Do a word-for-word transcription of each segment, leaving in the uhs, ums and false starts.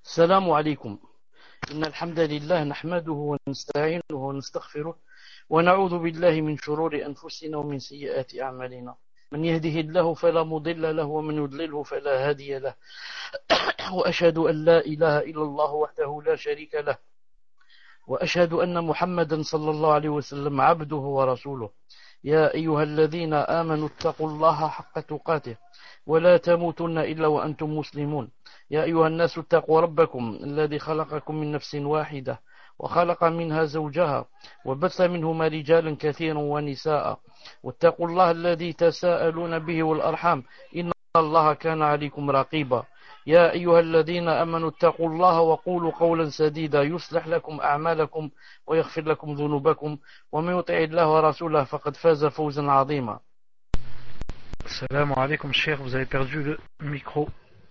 السلام عليكم. إن الحمد لله نحمده ونستعينه ونستغفره ونعوذ بالله من شرور أنفسنا ومن سيئات أعمالنا. من يهده الله فلا مضل له ومن يضلله فلا هادي له. وأشهد أن لا إله إلا الله وحده لا شريك له، وأشهد أن محمدا صلى الله عليه وسلم عبده ورسوله. يا أيها الذين آمنوا اتقوا الله حق تقاته ولا تموتن إلا وأنتم مسلمون. يا أيها الناس اتقوا ربكم الذي خلقكم من نفس واحدة وخلق منها زوجها وبث منهما رجالا كثيرا ونساء، واتقوا الله الذي تساءلون به والأرحام إن الله كان عليكم رقيبا. يا أيها الذين آمنوا اتقوا الله وقولوا قولا سديدا يصلح لكم أعمالكم ويغفر لكم ذنوبكم، ومن يطع الله ورسوله فقد فاز فوزا عظيما. Salam alaikum, cher, vous avez perdu le micro.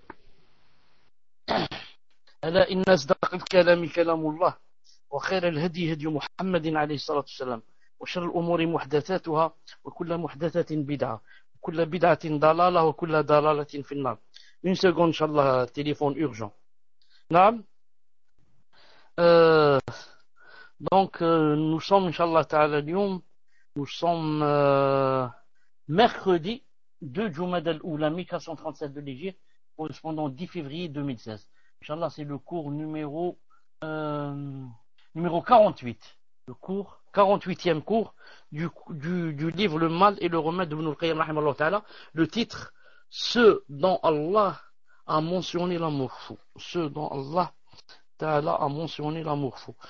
ألا إن أصدق الكلام كلام الله، وخير الهدي هدي محمد عليه الصلاة والسلام، وشر الأمور محدثاتها، وكل محدثة بدعة، وكل بدعة ضلالة، وكل ضلالة في النار. Une seconde, Inch'Allah, téléphone urgent. Naam. Euh, donc, euh, nous sommes, Inch'Allah Ta'ala Lyoum, nous sommes euh, mercredi deux Jumad al-Oula mille quatre cent trente-sept de l'Égypte, correspondant dix février deux mille seize. Inch'Allah, c'est le cours numéro, euh, numéro quarante-huit. Le cours, quarante-huitième cours du, du, du livre Le Mal et le Remède de Ibn al-Qayyim rahimahullah ta'ala. Le titre, ce dont Allah a mentionné l'amour fou. Ce dont Allah ta'ala a mentionné l'amour fou.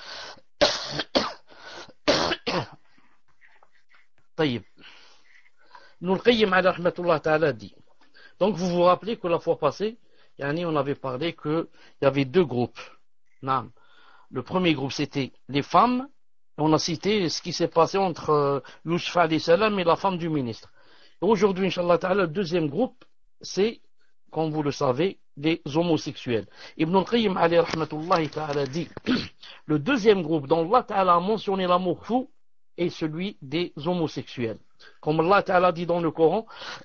Taïb. Ibn al-Qayyim rahimahullah ta'ala dit. Donc vous vous rappelez que la fois passée, yani on avait parlé qu'il y avait deux groupes. Non. Le premier groupe c'était les femmes. On a cité ce qui s'est passé entre euh, Yusuf alayhi salam et la femme du ministre. Et aujourd'hui, Inch'Allah ta'ala, le deuxième groupe, c'est, comme vous le savez, les homosexuels. Ibn al-Qayyim alayhi rahmatullahi ta'ala dit, le deuxième groupe dont Allah ta'ala a mentionné l'amour fou est celui des homosexuels. Comme Allah ta'ala dit dans le Coran,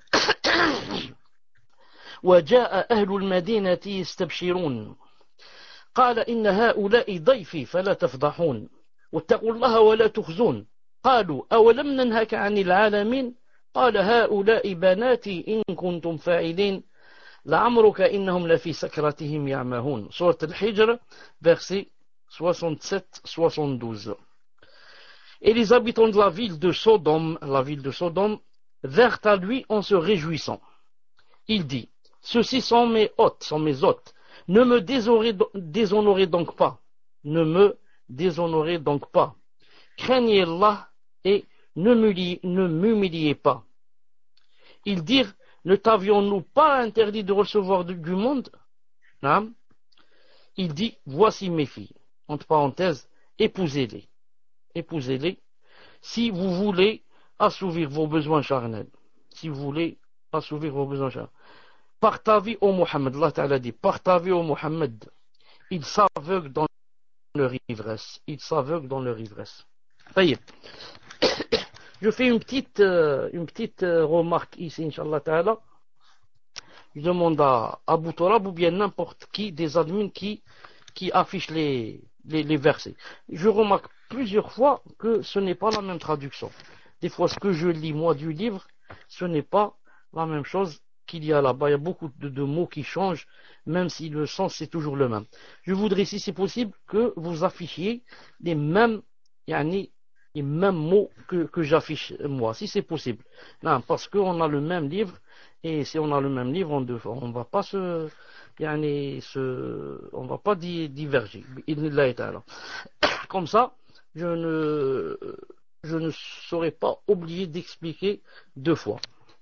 وَجَاءَ أَهْلُ الْمَدِينَةِ يَسْتَبْشِرُونَ قَالَ إِنَّ هَؤُلَاءِ ضَيْفِي فَلَا تَفْضَحُونَ وَاتَّقُوا اللَّهَ وَلَا تُخْزُونَ قَالُوا أَوَلَمْ نَنْهَكَ عَنِ الْعَالَمِينَ قال هؤلاء بناتي إن كنتم فاعلين لعمرك إنهم لفي سكرتهم يعمهون. Sourate Al-Hijr, verset soixante-sept soixante-douze. Et les habitants de la ville de Sodome, la ville de Sodome, vinrent à lui en se réjouissant. Il dit, ceux-ci sont mes hôtes, sont mes hôtes. Ne me déshonorez, déshonorez donc pas. Ne me déshonorez donc pas. Craignez Allah et ne m'humiliez pas. Ils dirent, ne t'avions-nous pas interdit de recevoir du monde? Non. Il dit, voici mes filles. Entre parenthèses, épousez-les. Épousez-les si vous voulez assouvir vos besoins charnels. Si vous voulez assouvir vos besoins charnels. Par ta vie, ô Mohammed, Allah Ta'ala dit, par ta vie, ô Mohammed, ils s'aveuglent dans leur ivresse. Ils s'aveuglent dans leur ivresse. Taïb. Je fais une petite, euh, une petite euh, remarque ici, Inch'Allah Ta'ala. Je demande à Abu Torab ou bien n'importe qui des admins qui, qui affichent les, les, les versets. Je remarque plusieurs fois que ce n'est pas la même traduction. Des fois, ce que je lis moi du livre, ce n'est pas la même chose qu'il y a là-bas. Il y a beaucoup de, de mots qui changent, même si le sens c'est toujours le même. Je voudrais, si c'est possible, que vous affichiez les mêmes, yani, les mêmes mots que, que j'affiche moi, si c'est possible. Non, parce qu'on a le même livre, et si on a le même livre, on ne va pas se, yani, se, on va pas diverger. Comme ça, je ne, je ne serai pas obligé d'expliquer deux fois.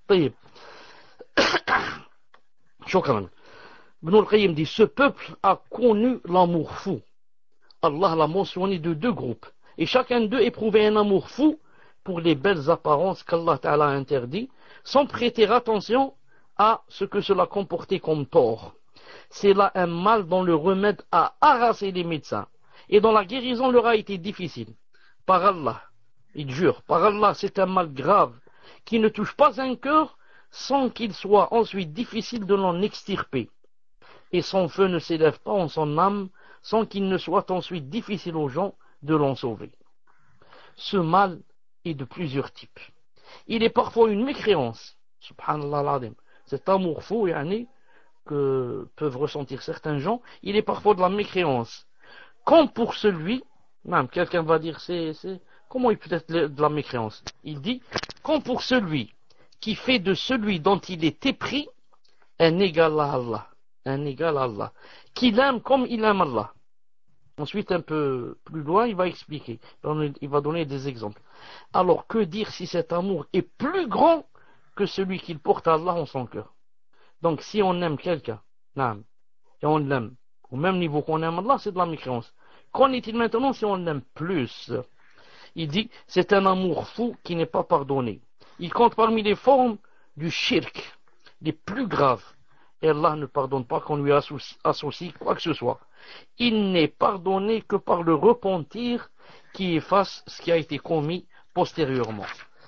Shukran. Ibn al-Qayyim dit, ce peuple a connu l'amour fou. Allah l'a mentionné de deux groupes. Et chacun d'eux éprouvait un amour fou pour les belles apparences qu'Allah Ta'ala a interdit, sans prêter attention à ce que cela comportait comme tort. C'est là un mal dont le remède a harassé les médecins, et dont la guérison leur a été difficile. Par Allah, il jure, par Allah, c'est un mal grave, qui ne touche pas un cœur sans qu'il soit ensuite difficile de l'en extirper. et son feu ne s'élève pas en son âme sans qu'il ne soit ensuite difficile aux gens de l'en sauver. Ce mal est de plusieurs types. Il est parfois une mécréance, subhanallah l'azim, cet amour fou yani, que peuvent ressentir certains gens, il est parfois de la mécréance. Comme pour celui, même quelqu'un va dire, c'est, c'est, comment il peut être de la mécréance? Il dit, comme pour celui qui fait de celui dont il est épris un égal à Allah, un égal à Allah, qu'il aime comme il aime Allah. Ensuite, un peu plus loin, il va expliquer, il va donner des exemples. Alors, que dire si cet amour est plus grand que celui qu'il porte à Allah en son cœur? Donc, si on aime quelqu'un, et on l'aime au même niveau qu'on aime Allah, c'est de la mécréance. Qu'en est-il maintenant si on l'aime plus? Il dit, c'est un amour fou qui n'est pas pardonné. Il compte parmi les formes du shirk, les plus graves. Et Allah ne pardonne pas qu'on lui associe, associe quoi que ce soit. Il n'est pardonné que par le repentir qui efface ce qui a été commis postérieurement.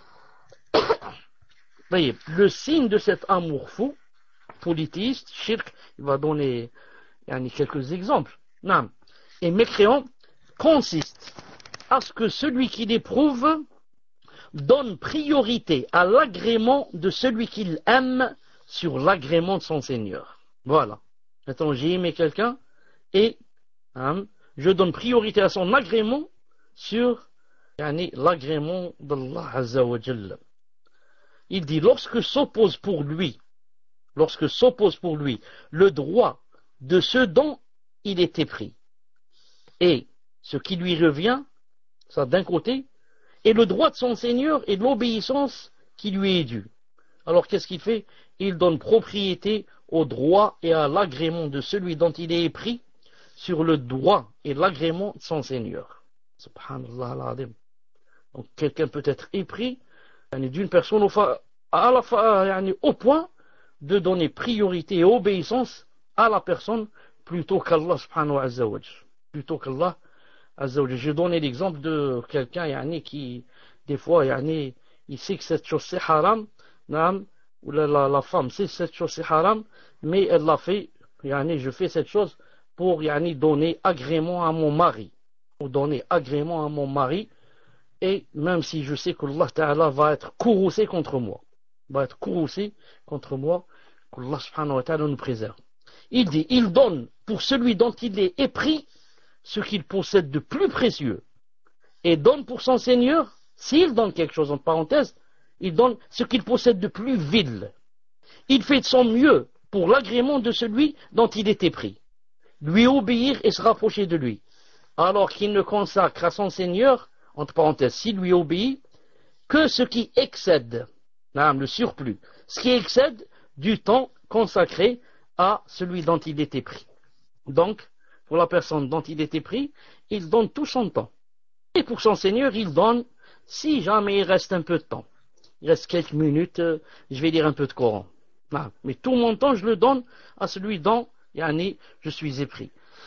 Voyez, le signe de cet amour fou, polythéiste, shirk, il va donner yani, quelques exemples, non, et mécréant, consiste à ce que celui qui l'éprouve donne priorité à l'agrément de celui qu'il aime sur l'agrément de son Seigneur. Voilà. Maintenant, j'ai aimé quelqu'un et hein, je donne priorité à son agrément sur yani, l'agrément d'Allah Azza wa Jalla. Il dit, lorsque s'oppose pour lui, lorsque s'oppose pour lui le droit de ce dont il est épris et ce qui lui revient, ça d'un côté, et le droit de son Seigneur et de l'obéissance qui lui est due. Alors qu'est-ce qu'il fait? Il donne propriété au droit et à l'agrément de celui dont il est épris sur le droit et l'agrément de son Seigneur. Subhanallah al-Adim. Donc quelqu'un peut être épris d'une personne au, fa, à la fa, yani, au point de donner priorité et obéissance à la personne plutôt qu'Allah subhanahu wa ta'ala. Plutôt qu'Allah azza wa jalla. J'ai donné l'exemple de quelqu'un yani, qui, des fois, yani, il sait que cette chose c'est haram, nam, ou la, la, la femme sait que cette chose c'est haram, mais elle l'a fait, yani, je fais cette chose pour yani, donner agrément à mon mari, ou donner agrément à mon mari, et même si je sais que Allah Ta'ala va être courroucé contre moi, va être courroucé contre moi, qu'Allah subhanahu wa ta'ala nous préserve. Il dit, il donne pour celui dont il est épris ce qu'il possède de plus précieux, et donne pour son Seigneur, s'il donne quelque chose en parenthèse, il donne ce qu'il possède de plus vil. Il fait de son mieux pour l'agrément de celui dont il est épris, lui obéir et se rapprocher de lui, alors qu'il ne consacre à son Seigneur, entre parenthèses, s'il lui obéit, que ce qui excède, le surplus, ce qui excède du temps consacré à celui dont il est épris. Donc, pour la personne dont il est épris, il donne tout son temps. Et pour son Seigneur, il donne, si jamais il reste un peu de temps, il reste quelques minutes, je vais lire un peu de Coran. Non, mais tout mon temps, je le donne à celui dont, yani, je suis épris.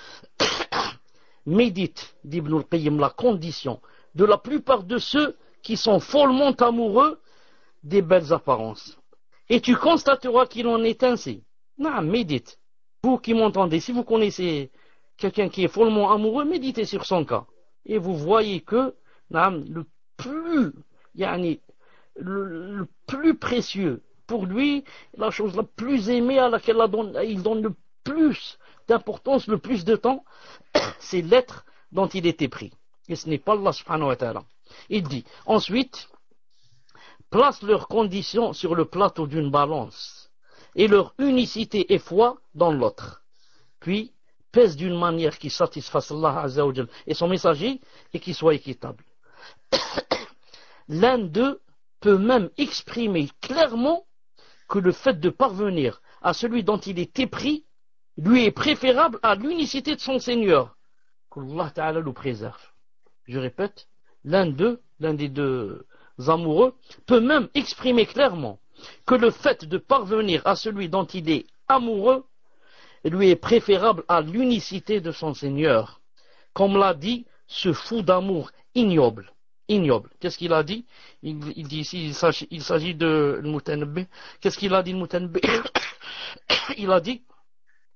Médite, dit Ibn al-Qayyim, la condition de la plupart de ceux qui sont follement amoureux des belles apparences. Et tu constateras qu'il en est ainsi. Non, médite. Vous qui m'entendez, si vous connaissez quelqu'un qui est follement amoureux, méditez sur son cas. Et vous voyez que non, le plus, yani, le, le plus précieux pour lui, la chose la plus aimée à laquelle il donne le plus d'importance, le plus de temps, c'est l'être dont il est épris. Et ce n'est pas Allah subhanahu wa ta'ala. Il dit, ensuite, place leurs conditions sur le plateau d'une balance, et leur unicité et foi dans l'autre. Puis, pèse d'une manière qui satisfasse Allah azza wa jalla et son messager, et qui soit équitable. L'un d'eux peut même exprimer clairement que le fait de parvenir à celui dont il est épris, lui est préférable à l'unicité de son Seigneur. Qu'Allah Ta'ala le préserve. Je répète, l'un d'eux, l'un des deux amoureux, peut même exprimer clairement que le fait de parvenir à celui dont il est amoureux lui est préférable à l'unicité de son Seigneur. Comme l'a dit ce fou d'amour ignoble. Ignoble. Qu'est-ce qu'il a dit? il, il dit ici, il s'agit, il s'agit de Mutanabbi. Qu'est-ce qu'il a dit, Mutanabbi? Il a dit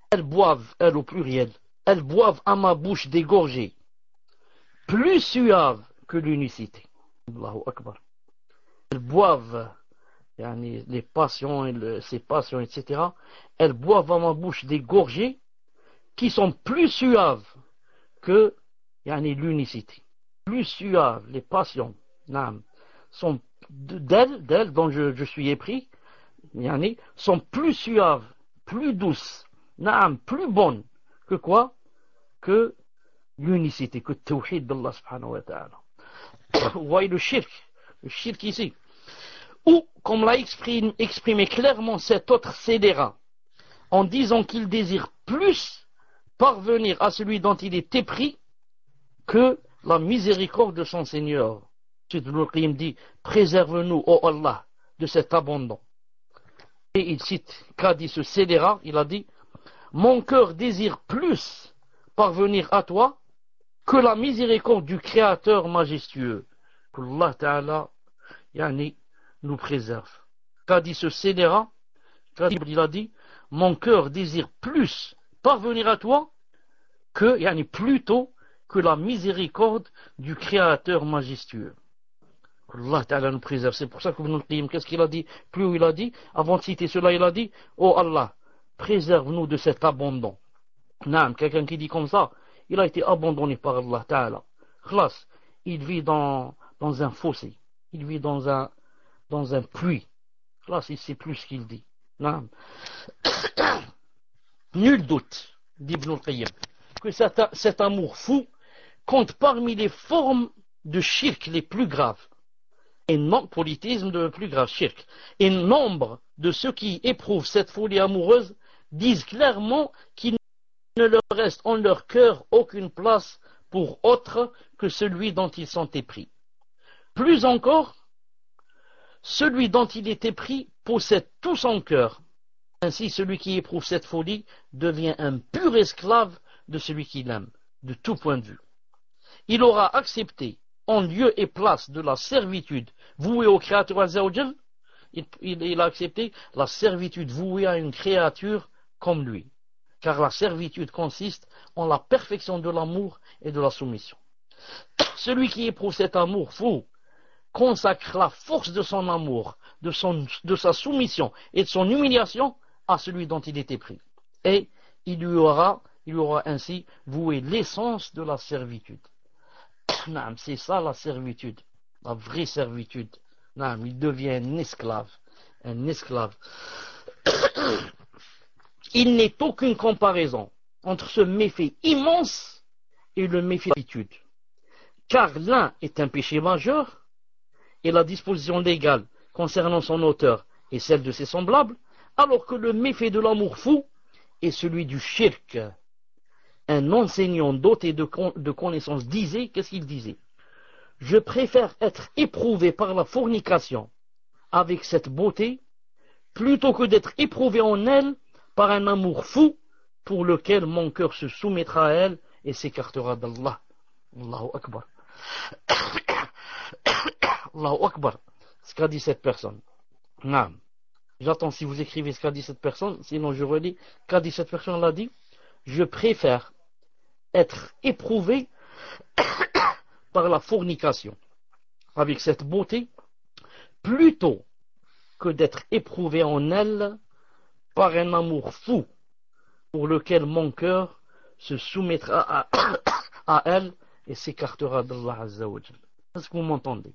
elles boivent, elles au pluriel, elles boivent à ma bouche des gorgées plus suaves que l'unicité. Allahu Akbar. Elles boivent yani, les passions, et le, ces passions, et cetera. Elles boivent à ma bouche des gorgées qui sont plus suaves que yani, l'unicité. Plus suaves, les passions, naam, sont d'elles, d'elles dont je, je suis épris, yani, sont plus suaves, plus douces, naam, plus bonnes que quoi? Que l'unicité, que le tawhid d'Allah subhanahu wa ta'ala. Vous voyez le shirk, le shirk ici. Ou, comme l'a exprimé, exprimé clairement cet autre scélérat, en disant qu'il désire plus parvenir à celui dont il est épris que la miséricorde de son Seigneur. Ibn al-Qayyim dit, préserve-nous, ô Allah, de cet abandon. Et il cite, qu'a dit ce scélérat, il a dit, mon cœur désire plus parvenir à toi que la miséricorde du Créateur majestueux. Qu'Allah Ta'ala yani, nous préserve. Qu'a dit ce scélérat, il a dit, mon cœur désire plus parvenir à toi que, yani, plutôt que la miséricorde du Créateur majestueux. Allah Ta'ala nous préserve. C'est pour ça que Ibn al-Qayyim, qu'est-ce qu'il a dit? Plus haut il a dit, avant de citer cela, il a dit, oh Allah, préserve-nous de cet abandon. Naam, quelqu'un qui dit comme ça, il a été abandonné par Allah Ta'ala. Khlas, il vit dans, dans un fossé. Il vit dans un, dans un puits. Khlas, il sait plus ce qu'il dit. Naam. Nul doute, dit Ibn al-Qayyim, que cet, cet amour fou compte parmi les formes de shirk les plus graves. Et non, polythéisme de plus grave, shirk. Et nombre de ceux qui éprouvent cette folie amoureuse disent clairement qu'il ne leur reste en leur cœur aucune place pour autre que celui dont ils sont épris. Plus encore, celui dont il est épris possède tout son cœur. Ainsi, celui qui éprouve cette folie devient un pur esclave de celui qui l'aime, de tout point de vue. Il aura accepté, en lieu et place de la servitude vouée au Créateur Azza wa Jal, il, il, il a accepté la servitude vouée à une créature comme lui. Car la servitude consiste en la perfection de l'amour et de la soumission. Celui qui éprouve cet amour fou consacre la force de son amour, de, son, de sa soumission et de son humiliation à celui dont il était pris. Et il lui aura, il lui aura ainsi voué l'essence de la servitude. C'est ça la servitude, la vraie servitude. Il devient un esclave, un esclave. Il n'est aucune comparaison entre ce méfait immense et le méfait de l'habitude. Car l'un est un péché majeur, et la disposition légale concernant son auteur est celle de ses semblables, alors que le méfait de l'amour fou est celui du shirk. Un enseignant doté de, con, de connaissances disait, qu'est-ce qu'il disait? Je préfère être éprouvé par la fornication avec cette beauté, plutôt que d'être éprouvé en elle par un amour fou pour lequel mon cœur se soumettra à elle et s'écartera d'Allah. Allahu Akbar. Allahu Akbar. Ce qu'a dit cette personne. Non. J'attends si vous écrivez ce qu'a dit cette personne, sinon je relis. Qu'a dit cette personne? Elle a dit, je préfère être éprouvé par la fornication avec cette beauté plutôt que d'être éprouvé en elle par un amour fou pour lequel mon cœur se soumettra à, à elle et s'écartera d'Allah Azza wa Jal. Est-ce que vous m'entendez?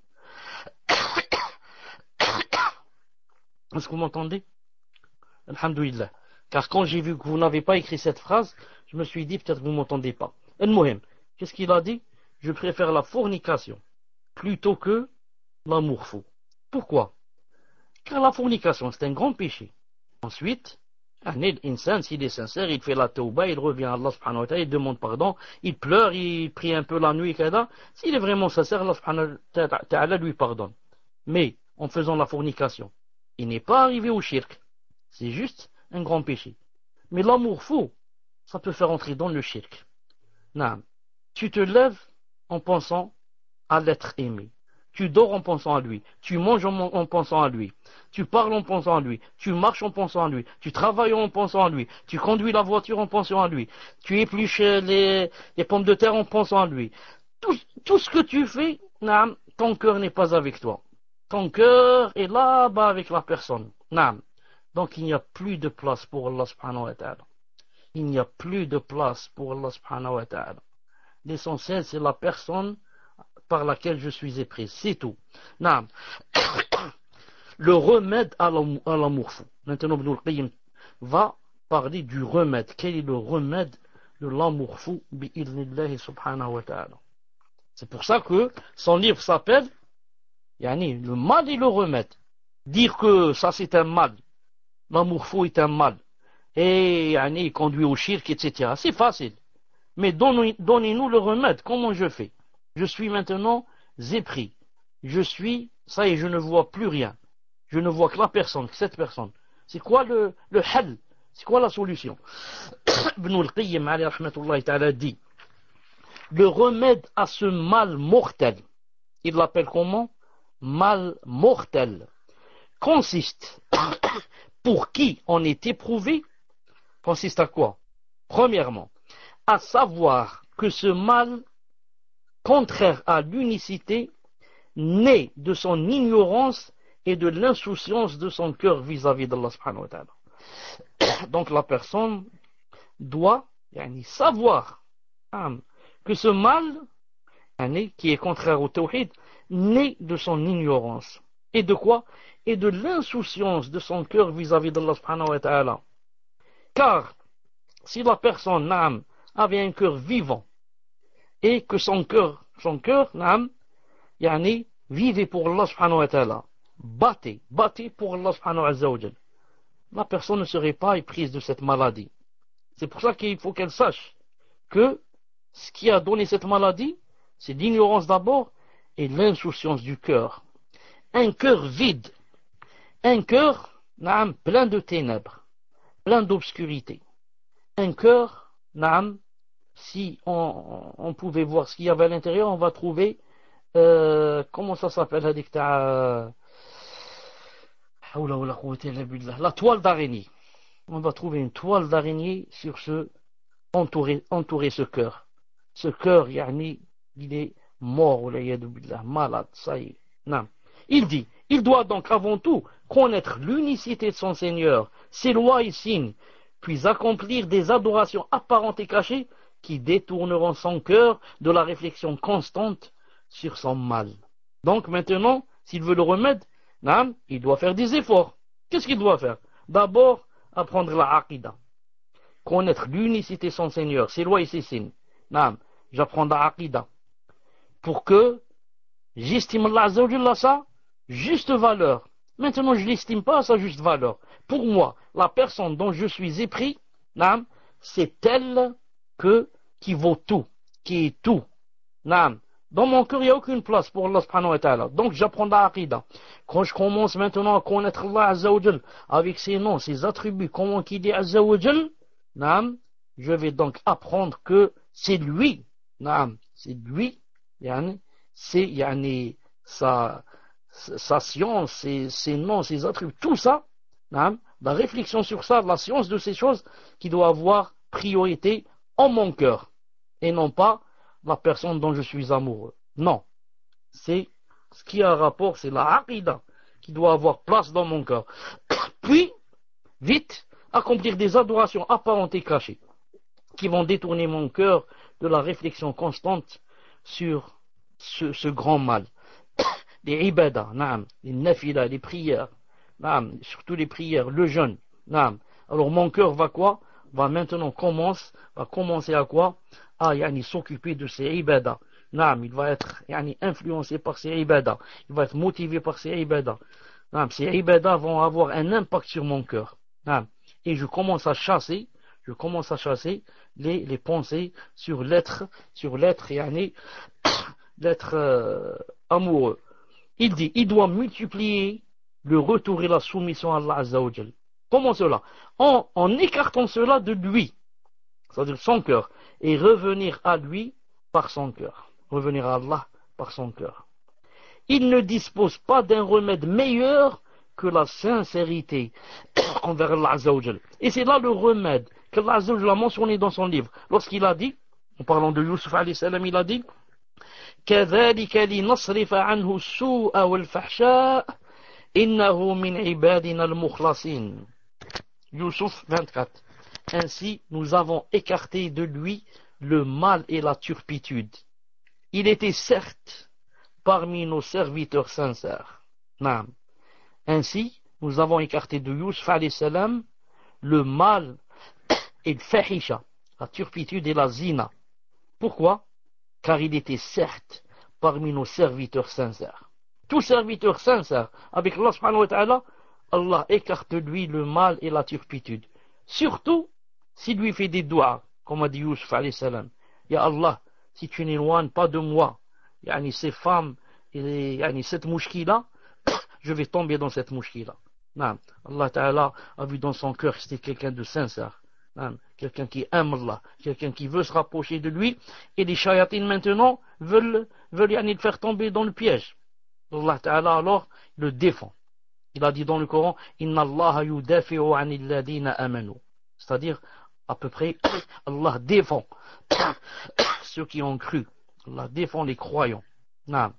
Est-ce que vous m'entendez? Alhamdulillah. Car quand j'ai vu que vous n'avez pas écrit cette phrase, je me suis dit peut-être que vous ne m'entendez pas. Al-Muhim, qu'est-ce qu'il a dit? Je préfère la fornication plutôt que l'amour fou. Pourquoi? Car la fornication, c'est un grand péché. Ensuite, un insan, s'il est sincère, il fait la tauba, il revient à Allah subhanahu wa ta'ala, il demande pardon, il pleure, il prie un peu la nuit, et cetera. S'il est vraiment sincère, Allah subhanahu wa ta'ala lui pardonne. Mais, en faisant la fornication, il n'est pas arrivé au shirk. C'est juste un grand péché. Mais l'amour fou, ça peut faire entrer dans le shirk. Non. Tu te lèves en pensant à l'être aimé. Tu dors en pensant à lui. Tu manges en, en pensant à lui. Tu parles en pensant à lui. Tu marches en pensant à lui. Tu travailles en pensant à lui. Tu conduis la voiture en pensant à lui. Tu épluches les, les pommes de terre en pensant à lui. Tout, tout ce que tu fais, naam, ton cœur n'est pas avec toi. Ton cœur est là-bas avec la personne. Naam. Donc il n'y a plus de place pour Allah subhanahu wa ta'ala. Il n'y a plus de place pour Allah subhanahu wa ta'ala. L'essentiel, c'est la personne par laquelle je suis éprise. C'est tout. Naam. Le remède à l'amour fou. Maintenant, Ibn al-Qayyim va parler du remède. Quel est le remède de l'amour fou bi'idhnillahi subhanahu wa ta'ala. C'est pour ça que son livre s'appelle yani, le mal et le remède. Dire que ça c'est un mal, l'amour fou est un mal, et yani, conduit au shirk, et cetera. C'est facile. Mais donnez-nous le remède. Comment je fais? Je suis maintenant épris. Je suis, ça y est, je ne vois plus rien. Je ne vois que la personne, que cette personne. C'est quoi le, le hal? C'est quoi la solution? Ibn al-Qayyim alayhi rahmatullahi ta'ala dit, le remède à ce mal mortel, il l'appelle comment? Mal mortel, consiste, pour qui on est éprouvé, consiste à quoi? Premièrement, à savoir que ce mal, contraire à l'unicité, naît de son ignorance et de l'insouciance de son cœur vis-à-vis d'Allah subhanahu wa ta'ala. Donc la personne doit yani, savoir hein, que ce mal yani, qui est contraire au tawhid naît de son ignorance. Et de quoi? Et de l'insouciance de son cœur vis-à-vis d'Allah subhanahu wa ta'ala. Car si la personne naam, avait un cœur vivant et que son cœur, son cœur naam, yani, vivait pour Allah subhanahu wa ta'ala, battez, battez pour Allah subhanahu wa ta'ala, la personne ne serait pas éprise de cette maladie. C'est pour ça qu'il faut qu'elle sache que ce qui a donné cette maladie, c'est l'ignorance d'abord et l'insouciance du cœur. Un cœur vide, un cœur naam, plein de ténèbres, plein d'obscurité. Un cœur, naam, si on, on pouvait voir ce qu'il y avait à l'intérieur, on va trouver, euh, comment ça s'appelle, la la toile d'araignée. On va trouver une toile d'araignée sur ce, entourer, entourer ce cœur. Ce cœur, yani, il est mort, malade, ça y est. Non. Il dit, il doit donc avant tout connaître l'unicité de son Seigneur, ses lois et signes, puis accomplir des adorations apparentes et cachées qui détourneront son cœur de la réflexion constante sur son mal. Donc maintenant, s'il veut le remède, non, il doit faire des efforts. Qu'est-ce qu'il doit faire? D'abord, apprendre la aqidah. Connaître l'unicité de son Seigneur, ses lois et ses signes. Non, j'apprends la aqidah. Pour que j'estime Allah Azza wa Jalla à sa juste valeur. Maintenant, je ne l'estime pas à sa juste valeur. Pour moi, la personne dont je suis épris, non, c'est elle que, qui vaut tout, qui est tout. Non. Dans mon cœur, il n'y a aucune place pour Allah subhanahu wa ta'ala. Donc j'apprends la aqidah. Quand je commence maintenant à connaître Allah Azza wa Jal, avec ses noms, ses attributs, comment qu'il est Azza wa Jal, naam, je vais donc apprendre que c'est lui, naam, c'est lui, yani, c'est yani, sa, sa science, ses, ses noms, ses attributs, tout ça, naam, la réflexion sur ça, la science de ces choses qui doit avoir priorité en mon cœur, et non pas la personne dont je suis amoureux. Non. C'est ce qui a rapport, c'est la aqidah qui doit avoir place dans mon cœur. Puis, vite, accomplir des adorations apparentes et cachées qui vont détourner mon cœur de la réflexion constante sur ce, ce grand mal. Les ibadah, naam, les nafila, les prières, naam, surtout les prières, le jeûne, naam. Alors mon cœur va quoi? Va maintenant commence, va commencer à quoi? À yani, s'occuper de ses ibadah. Naam, il va être yani, influencé par ses ibadah. Il va être motivé par ses ibadah. Naam, ces ibadah vont avoir un impact sur mon cœur. Naam. Et je commence à chasser, je commence à chasser les, les pensées sur l'être, sur l'être yani, l'être euh, amoureux. Il dit, il doit multiplier le retour et la soumission à Allah Azza wa Jal. Comment cela? En, en écartant cela de lui, c'est-à-dire son cœur, et revenir à lui par son cœur. Revenir à Allah par son cœur. il ne dispose pas d'un remède meilleur que la sincérité envers Allah Azza wa Jal. Et c'est là le remède qu'Allah Azza wa Jal a mentionné dans son livre. Lorsqu'il a dit, en parlant de Youssouf alayhi salam, il a dit كذلك لنصرف عنه السوء والفحشاء إنه من عبادنا المخلصين. Youssouf vingt-quatre. Ainsi, nous avons écarté de lui le mal et la turpitude. Il était certes parmi nos serviteurs sincères. Naam. Ainsi, nous avons écarté de Youssouf alayhi salam le mal et le fahisha, la turpitude et la zina. Pourquoi? Car il était certes parmi nos serviteurs sincères. Tout serviteur sincère avec Allah subhanahu wa ta'ala, Allah écarte de lui le mal et la turpitude. Surtout s'il lui fait des doigts, comme a dit Youssouf alayhi salam. Ya Allah, si tu n'éloignes pas de moi, yani ces femmes, et yani cette mouchki-là, je vais tomber dans cette mouchki-là. Non. Allah ta'ala a vu dans son cœur que c'était quelqu'un de sincère. Non. Quelqu'un qui aime Allah, quelqu'un qui veut se rapprocher de lui, et les shayatines maintenant veulent, veulent yani, le faire tomber dans le piège. Allah ta'ala alors le défend. Il a dit dans le Coran, Inna Allah yudafi'u anil ladina amanu. C'est-à-dire, à peu près, Allah défend ceux qui ont cru. Allah défend les croyants. Non.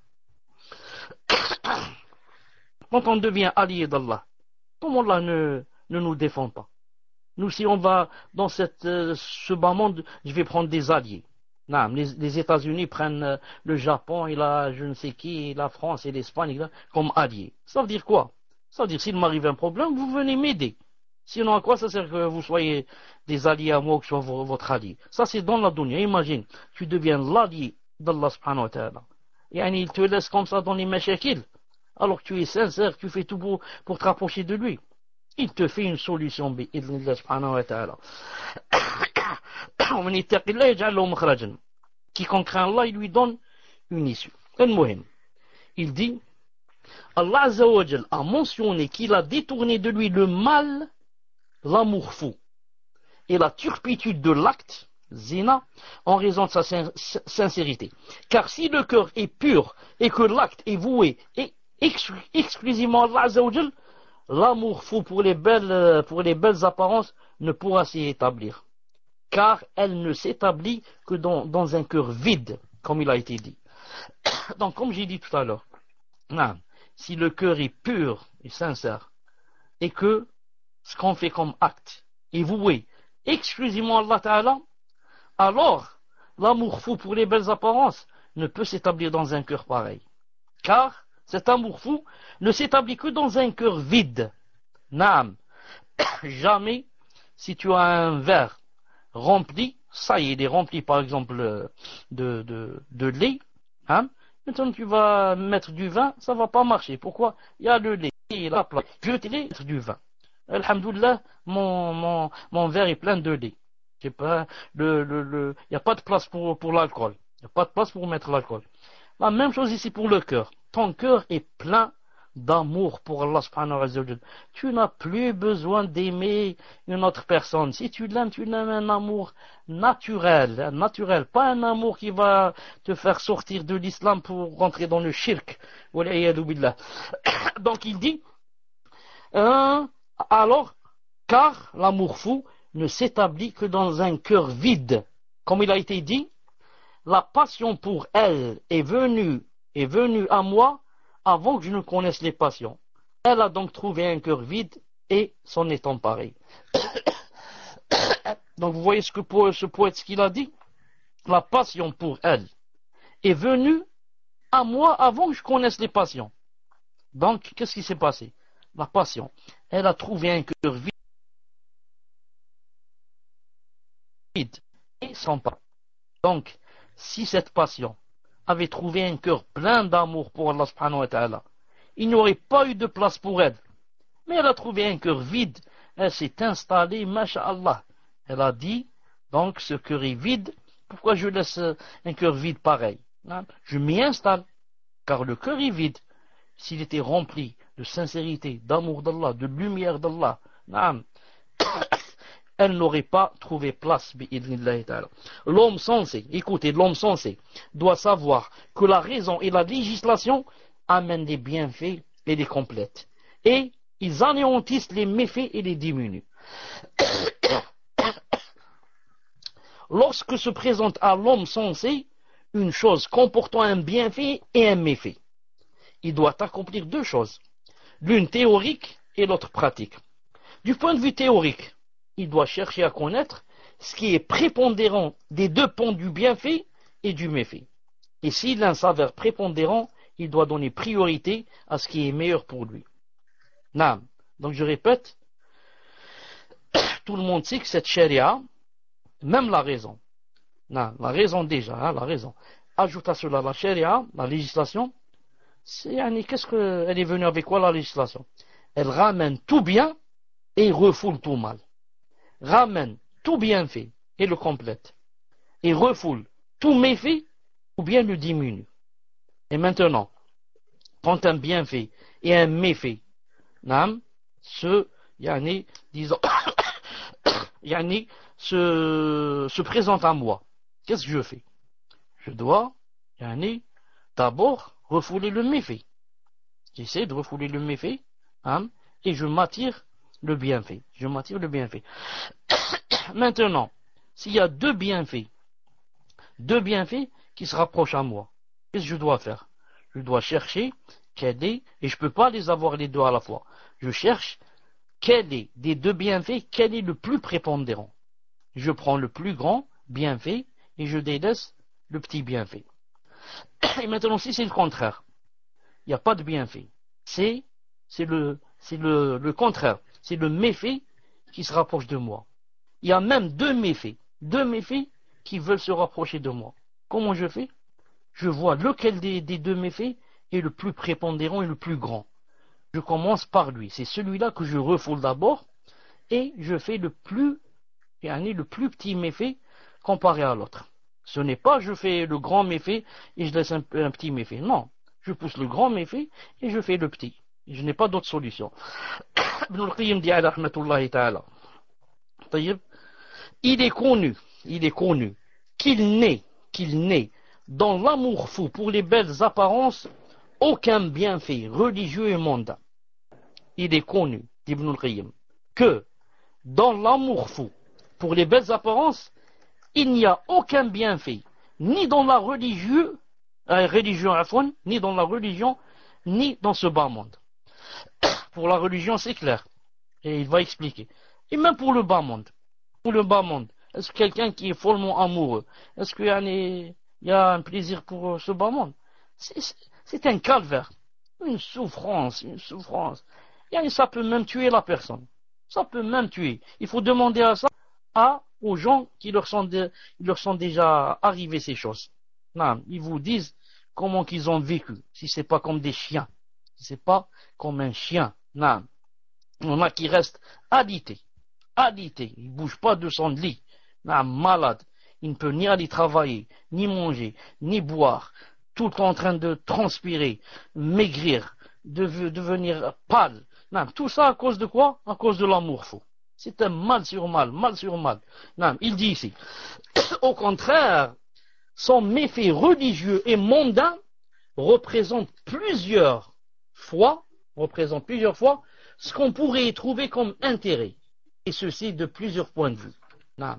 Quand on devient allié d'Allah, comment Allah ne, ne nous défend pas? Nous, si on va dans cette, euh, ce bas monde, je vais prendre des alliés. Non, les, les États-Unis prennent euh, le Japon et la je ne sais qui, et la France et l'Espagne comme alliés. Ça veut dire quoi? Ça veut dire s'il m'arrive un problème, vous venez m'aider. Sinon, à quoi ça sert que vous soyez des alliés à moi ou que je sois votre allié? Ça, c'est dans la dunya. Imagine, tu deviens l'allié d'Allah subhanahu wa ta'ala. Et il te laisse comme ça dans les mashakil. Alors que tu es sincère, tu fais tout pour, pour te rapprocher de lui. Il te fait une solution, bi'idhnillah subhanahu wa ta'ala. Quiconque craint Allah, il lui donne une issue. Il dit, Allah Azza wa Jal a mentionné qu'il a détourné de lui le mal, l'amour fou, et la turpitude de l'acte, zina, en raison de sa sin- sincérité. Car si le cœur est pur et que l'acte est voué et ex- exclusivement à Allah Azza wa Jal, l'amour fou pour les belles, pour les belles apparences ne pourra s'y établir. Car elle ne s'établit que dans, dans un cœur vide, comme il a été dit. Donc, comme j'ai dit tout à l'heure, non, si le cœur est pur et sincère, et que ce qu'on fait comme acte est voué exclusivement à Allah Ta'ala, alors l'amour fou pour les belles apparences ne peut s'établir dans un cœur pareil. Car cet amour fou ne s'établit que dans un cœur vide. Naam. Jamais, si tu as un verre rempli, ça y est, il est rempli par exemple de, de, de lait, hein, maintenant tu vas mettre du vin, ça va pas marcher. Pourquoi? Il y a le lait, il a plat. Je vais mettre du vin. Alhamdoulilah, mon, mon, mon verre est plein de lait. C'est pas, le, le, le, il n'y a pas de place pour, pour l'alcool. Il n'y a pas de place pour mettre l'alcool. La même chose ici pour le cœur. Ton cœur est plein d'amour pour Allah subhanahu wa ta'ala. Tu n'as plus besoin d'aimer une autre personne. Si tu l'aimes, tu l'aimes un amour naturel, naturel, pas un amour qui va te faire sortir de l'islam pour rentrer dans le shirk. Donc il dit, euh, alors, car l'amour fou ne s'établit que dans un cœur vide. Comme il a été dit, la passion pour elle est venue, est venue à moi avant que je ne connaisse les passions. Elle a donc trouvé un cœur vide et s'en est emparée. Donc vous voyez ce que ce poète ce qu'il a dit? La passion pour elle est venue à moi avant que je connaisse les passions. Donc qu'est-ce qui s'est passé? La passion, elle a trouvé un cœur vide et s'empare. Donc si cette passion avait trouvé un cœur plein d'amour pour Allah subhanahu wa ta'ala, il n'y aurait pas eu de place pour elle. Mais elle a trouvé un cœur vide, elle s'est installée, masha'Allah. Elle a dit, donc ce cœur est vide, pourquoi je laisse un cœur vide pareil? Je m'y installe, car le cœur est vide. S'il était rempli de sincérité, d'amour d'Allah, de lumière d'Allah, elle n'aurait pas trouvé place. L'homme sensé, écoutez, l'homme sensé doit savoir que la raison et la législation amènent des bienfaits et les complètent. Et ils anéantissent les méfaits et les diminuent. Lorsque se présente à l'homme sensé une chose comportant un bienfait et un méfait, il doit accomplir deux choses, l'une théorique et l'autre pratique. Du point de vue théorique, il doit chercher à connaître ce qui est prépondérant des deux pans du bienfait et du méfait. Et si l'un s'avère prépondérant, il doit donner priorité à ce qui est meilleur pour lui. Naam. Donc je répète, tout le monde sait que cette charia, même la raison, non, la raison déjà, hein, la raison, ajoute à cela la charia, la législation, c'est, qu'est-ce que, elle est venue avec quoi la législation? Elle ramène tout bien et refoule tout mal. Ramène tout bienfait et le complète. Et refoule tout méfait ou bien le diminue. Et maintenant, quand un bienfait et un méfait, nam, se, yani, disons, yani, se, se présente à moi, qu'est-ce que je fais? Je dois, yani, d'abord refouler le méfait. J'essaie de refouler le méfait, hein, et je m'attire le bienfait. Je m'attire le bienfait. Maintenant, s'il y a deux bienfaits, deux bienfaits qui se rapprochent à moi, qu'est-ce que je dois faire? Je dois chercher quel est, et je ne peux pas les avoir les deux à la fois. Je cherche quel est des deux bienfaits, quel est le plus prépondérant. Je prends le plus grand bienfait et je délaisse le petit bienfait. Et maintenant, si c'est le contraire, il n'y a pas de bienfait. C'est, c'est, le, c'est le, le contraire. C'est le méfait qui se rapproche de moi. Il y a même deux méfaits. Deux méfaits qui veulent se rapprocher de moi. Comment je fais? Je vois lequel des, des deux méfaits est le plus prépondérant et le plus grand. Je commence par lui. C'est celui-là que je refoule d'abord et je fais le plus, le plus petit méfait comparé à l'autre. Ce n'est pas je fais le grand méfait et je laisse un, un petit méfait. Non, je pousse le grand méfait et je fais le petit. Je n'ai pas d'autre solution. Ibn al-Qayyim dit ala rahmatullahi ta'ala. Il est connu, il est connu qu'il n'est, qu'il n'est dans l'amour fou pour les belles apparences aucun bienfait religieux et mondain. Il est connu, dit Ibn al-Qayyim, que dans l'amour fou pour les belles apparences, il n'y a aucun bienfait, ni dans la religieux, euh, religion afwan, ni dans la religion, ni dans ce bas monde. Pour la religion, c'est clair. Et il va expliquer. Et même pour le bas monde. Pour le bas monde. Est-ce que quelqu'un qui est follement amoureux, est-ce qu'il y a, il y a un plaisir pour ce bas monde? C'est, c'est un calvaire. Une souffrance, une souffrance. Et ça peut même tuer la personne. Ça peut même tuer. Il faut demander à ça à, aux gens qui leur sont, de, leur sont déjà arrivées ces choses. Non, ils vous disent comment qu'ils ont vécu. Si c'est pas comme des chiens. Si c'est pas comme un chien. Non. Il y en a qui restent alités. Alités. Ils ne bougent pas de son lit. Non, malade. Il ne peut ni aller travailler, ni manger, ni boire. Tout le temps en train de transpirer, maigrir, de devenir pâle. Non, tout ça à cause de quoi? À cause de l'amour fou. C'est un mal sur mal, mal sur mal. Non, il dit ici. Au contraire, son méfait religieux et mondain représente plusieurs fois, représente plusieurs fois ce qu'on pourrait y trouver comme intérêt. Et ceci de plusieurs points de vue. Non.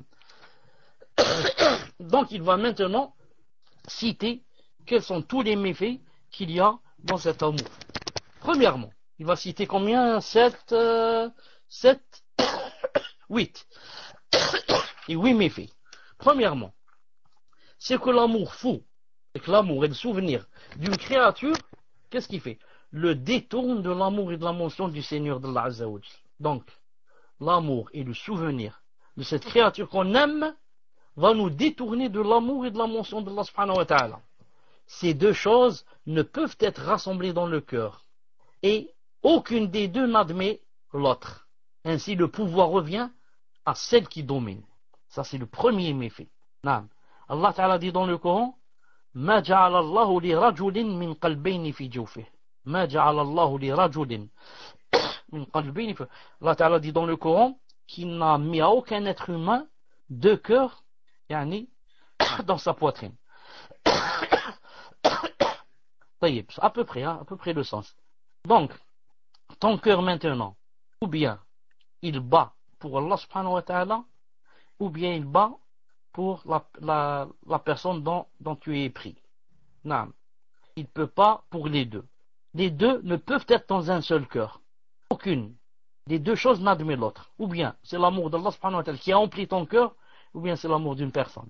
Donc il va maintenant citer quels sont tous les méfaits qu'il y a dans cet amour. Premièrement, il va citer combien? Sept, euh, sept, huit. Et huit méfaits. Premièrement, c'est que l'amour fou, et que l'amour et le souvenir d'une créature, qu'est-ce qu'il fait? Le détourne de l'amour et de la mention du Seigneur de l'Azza wa Jal. Donc, l'amour et le souvenir de cette créature qu'on aime va nous détourner de l'amour et de la mention de Allah subhanahu wa ta'ala. Ces deux choses ne peuvent être rassemblées dans le cœur. Et aucune des deux n'admet l'autre. Ainsi, le pouvoir revient à celle qui domine. Ça, c'est le premier méfait. Non. Allah ta'ala dit dans le Coran, Ma ja'ala Allahu li rajulin min qalbayni fi jawfihi. Ma ja'ala Allahu li rajulin min qalbayni fi. Allah ta'ala dit dans le Coran qu'il n'a mis à aucun être humain deux cœurs, yani, dans sa poitrine. taïb, à peu près, hein, à peu près le sens. Donc, ton cœur maintenant, ou bien il bat pour Allah subhanahu wa ta'ala, ou bien il bat pour la, la, la personne dont, dont tu es pris. Non, il ne peut pas pour les deux. Les deux ne peuvent être dans un seul cœur. Aucune des deux choses n'admet l'autre. Ou bien c'est l'amour d'Allah subhanahu wa ta'ala qui a empli ton cœur, ou bien c'est l'amour d'une personne.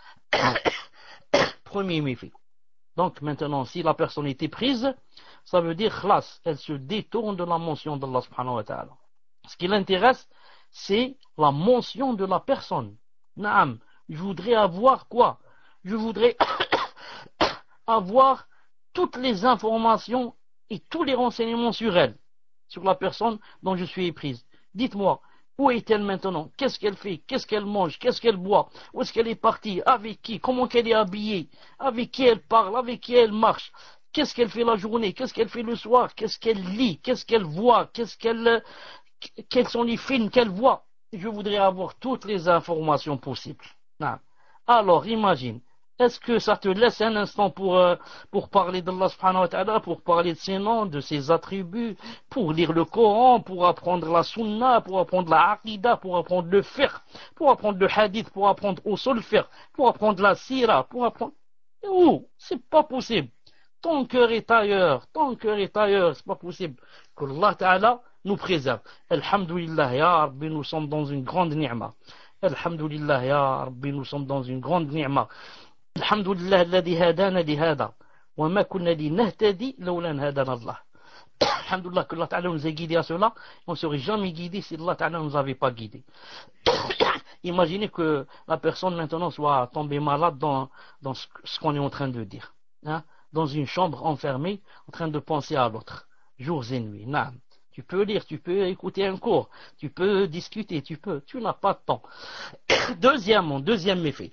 Premier méfait. Donc maintenant, si la personne était prise, ça veut dire khlas, elle se détourne de la mention d'Allah subhanahu wa ta'ala. Ce qui l'intéresse, c'est la mention de la personne. Naam, je voudrais avoir quoi? Je voudrais avoir toutes les informations et tous les renseignements sur elle, sur la personne dont je suis éprise. Dites-moi, où est-elle maintenant? Qu'est-ce qu'elle fait? Qu'est-ce qu'elle mange? Qu'est-ce qu'elle boit? Où est-ce qu'elle est partie? Avec qui? Comment qu'elle est habillée? Avec qui elle parle? Avec qui elle marche? Qu'est-ce qu'elle fait la journée? Qu'est-ce qu'elle fait le soir? Qu'est-ce qu'elle lit? Qu'est-ce qu'elle voit? Qu'est-ce qu'elle... Quels sont les films qu'elle voit? Je voudrais avoir toutes les informations possibles. Non. Alors, imagine, est-ce que ça te laisse un instant pour, euh, pour parler d'Allah subhanahu wa ta'ala, pour parler de ses noms, de ses attributs, pour lire le Coran, pour apprendre la sunna, pour apprendre la aqida, pour apprendre le fiqh, pour apprendre le hadith, pour apprendre usul fiqh, pour apprendre la sira, pour apprendre... Où? C'est pas possible. Ton cœur est ailleurs, ton cœur est ailleurs, c'est pas possible. Que Allah ta'ala nous préserve. Alhamdulillah, ya Rabbi, nous sommes dans une grande ni'ma. Alhamdulillah, ya Rabbi, nous sommes dans une grande ni'ma. Alhamdulillah, alladhi hadana li hada. Wa ma kunna li nahtadi lawla an hadana Allah. Alhamdulillah, que Allah ta'ala nous a guidés à cela. On ne serait jamais guidé si Allah ta'ala ne nous avait pas guidés. Imaginez que la personne maintenant soit tombée malade dans, dans ce, ce qu'on est en train de dire. Hein? Dans une chambre enfermée, en train de penser à l'autre. Jours et nuits. Naam. Tu peux lire, tu peux écouter un cours, tu peux discuter, tu peux, tu n'as pas de temps. Deuxièmement, deuxième méfait,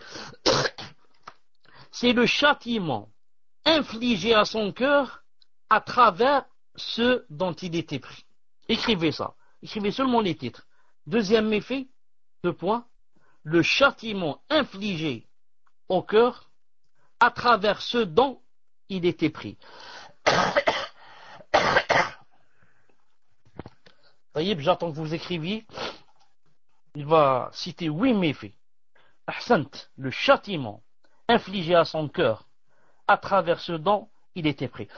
c'est le châtiment infligé à son cœur à travers ceux dont il était pris. Écrivez ça, écrivez seulement les titres. Deuxième méfait, deux points, le châtiment infligé au cœur à travers ceux dont il était pris. J'attends que vous écriviez. Il va citer huit méfaits. Ahsant, le châtiment infligé à son cœur à travers ce dont il était pris.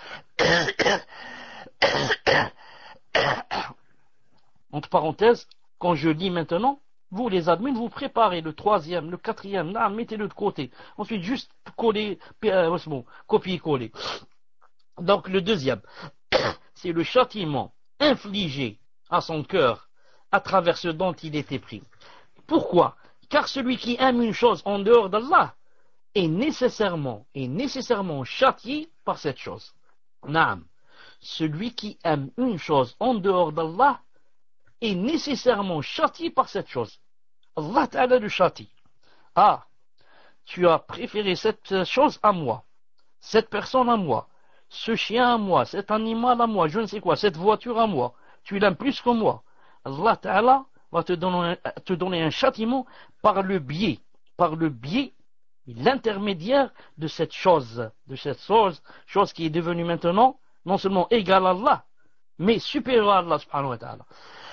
Entre parenthèses, quand je lis maintenant, vous les admins, vous préparez le troisième, le quatrième, là, mettez-le de côté. Ensuite, juste coller, euh, copier-coller. Donc, le deuxième, c'est le châtiment infligé à son cœur à travers ce dont il était pris. Pourquoi? Car celui qui aime une chose en dehors d'Allah est nécessairement, est nécessairement châtié par cette chose. Naam. Celui qui aime une chose en dehors d'Allah est nécessairement châtié par cette chose. Allah Ta'ala le châtie. Ah, tu as préféré cette chose à moi, cette personne à moi, ce chien à moi, cet animal à moi, je ne sais quoi, cette voiture à moi. Tu l'aimes plus que moi. Allah Ta'ala va te donner, te donner un châtiment par le biais, par le biais, l'intermédiaire de cette chose, de cette chose, chose qui est devenue maintenant non seulement égale à Allah, mais supérieure à Allah subhanahu wa ta'ala.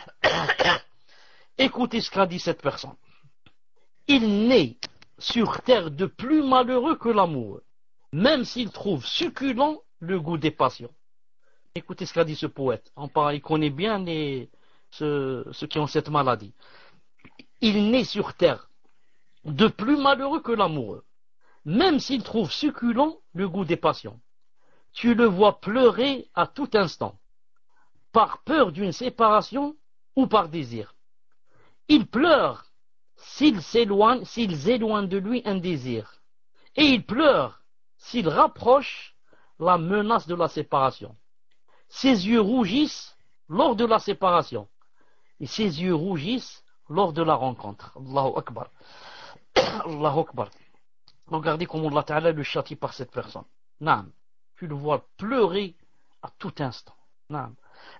Écoutez ce qu'a dit cette personne. Il n'est sur terre de plus malheureux que l'amour, même s'il trouve succulent le goût des passions. Écoutez ce qu'a dit ce poète. On parle, il connaît bien les, ceux, ceux qui ont cette maladie. Il n'est sur terre de plus malheureux que l'amoureux, même s'il trouve succulent le goût des passions. Tu le vois pleurer à tout instant, par peur d'une séparation ou par désir. Il pleure s'il s'éloigne, s'ils éloignent de lui un désir, et il pleure s'il rapproche la menace de la séparation. Ses yeux rougissent lors de la séparation, et ses yeux rougissent lors de la rencontre. Allahu Akbar. Allahu Akbar. Regardez comment Allah Ta'ala le châtie par cette personne. Naam. Tu le vois pleurer à tout instant. Naam.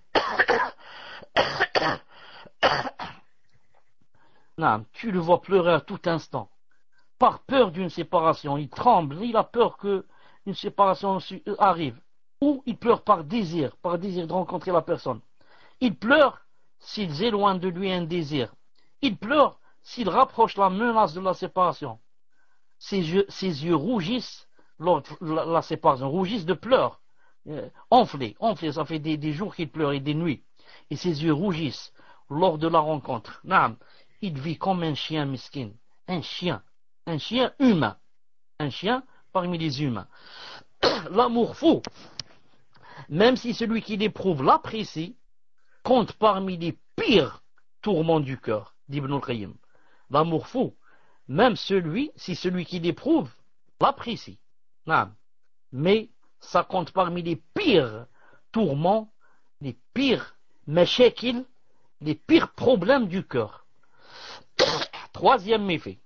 Naam. Tu le vois pleurer à tout instant. Par peur d'une séparation. Il tremble. Il a peur qu'une séparation arrive. ou ils pleurent par désir, par désir de rencontrer la personne. Ils pleurent s'ils éloignent de lui un désir. Ils pleurent s'ils rapprochent la menace de la séparation. Ses yeux, ses yeux rougissent lors de la, la séparation, rougissent de pleurs, euh, enflés, enflés, ça fait des, des jours qu'il pleure et des nuits. Et ses yeux rougissent lors de la rencontre. Naam, il vit comme un chien miskin, un chien, un chien humain, un chien parmi les humains. L'amour fou, même si celui qui l'éprouve l'apprécie, compte parmi les pires tourments du cœur, dit Ibn al-Qayyim. L'amour fou, même celui, si celui qui l'éprouve l'apprécie, naam, mais ça compte parmi les pires tourments, les pires mashakil, les pires problèmes du cœur. Troisième méfait,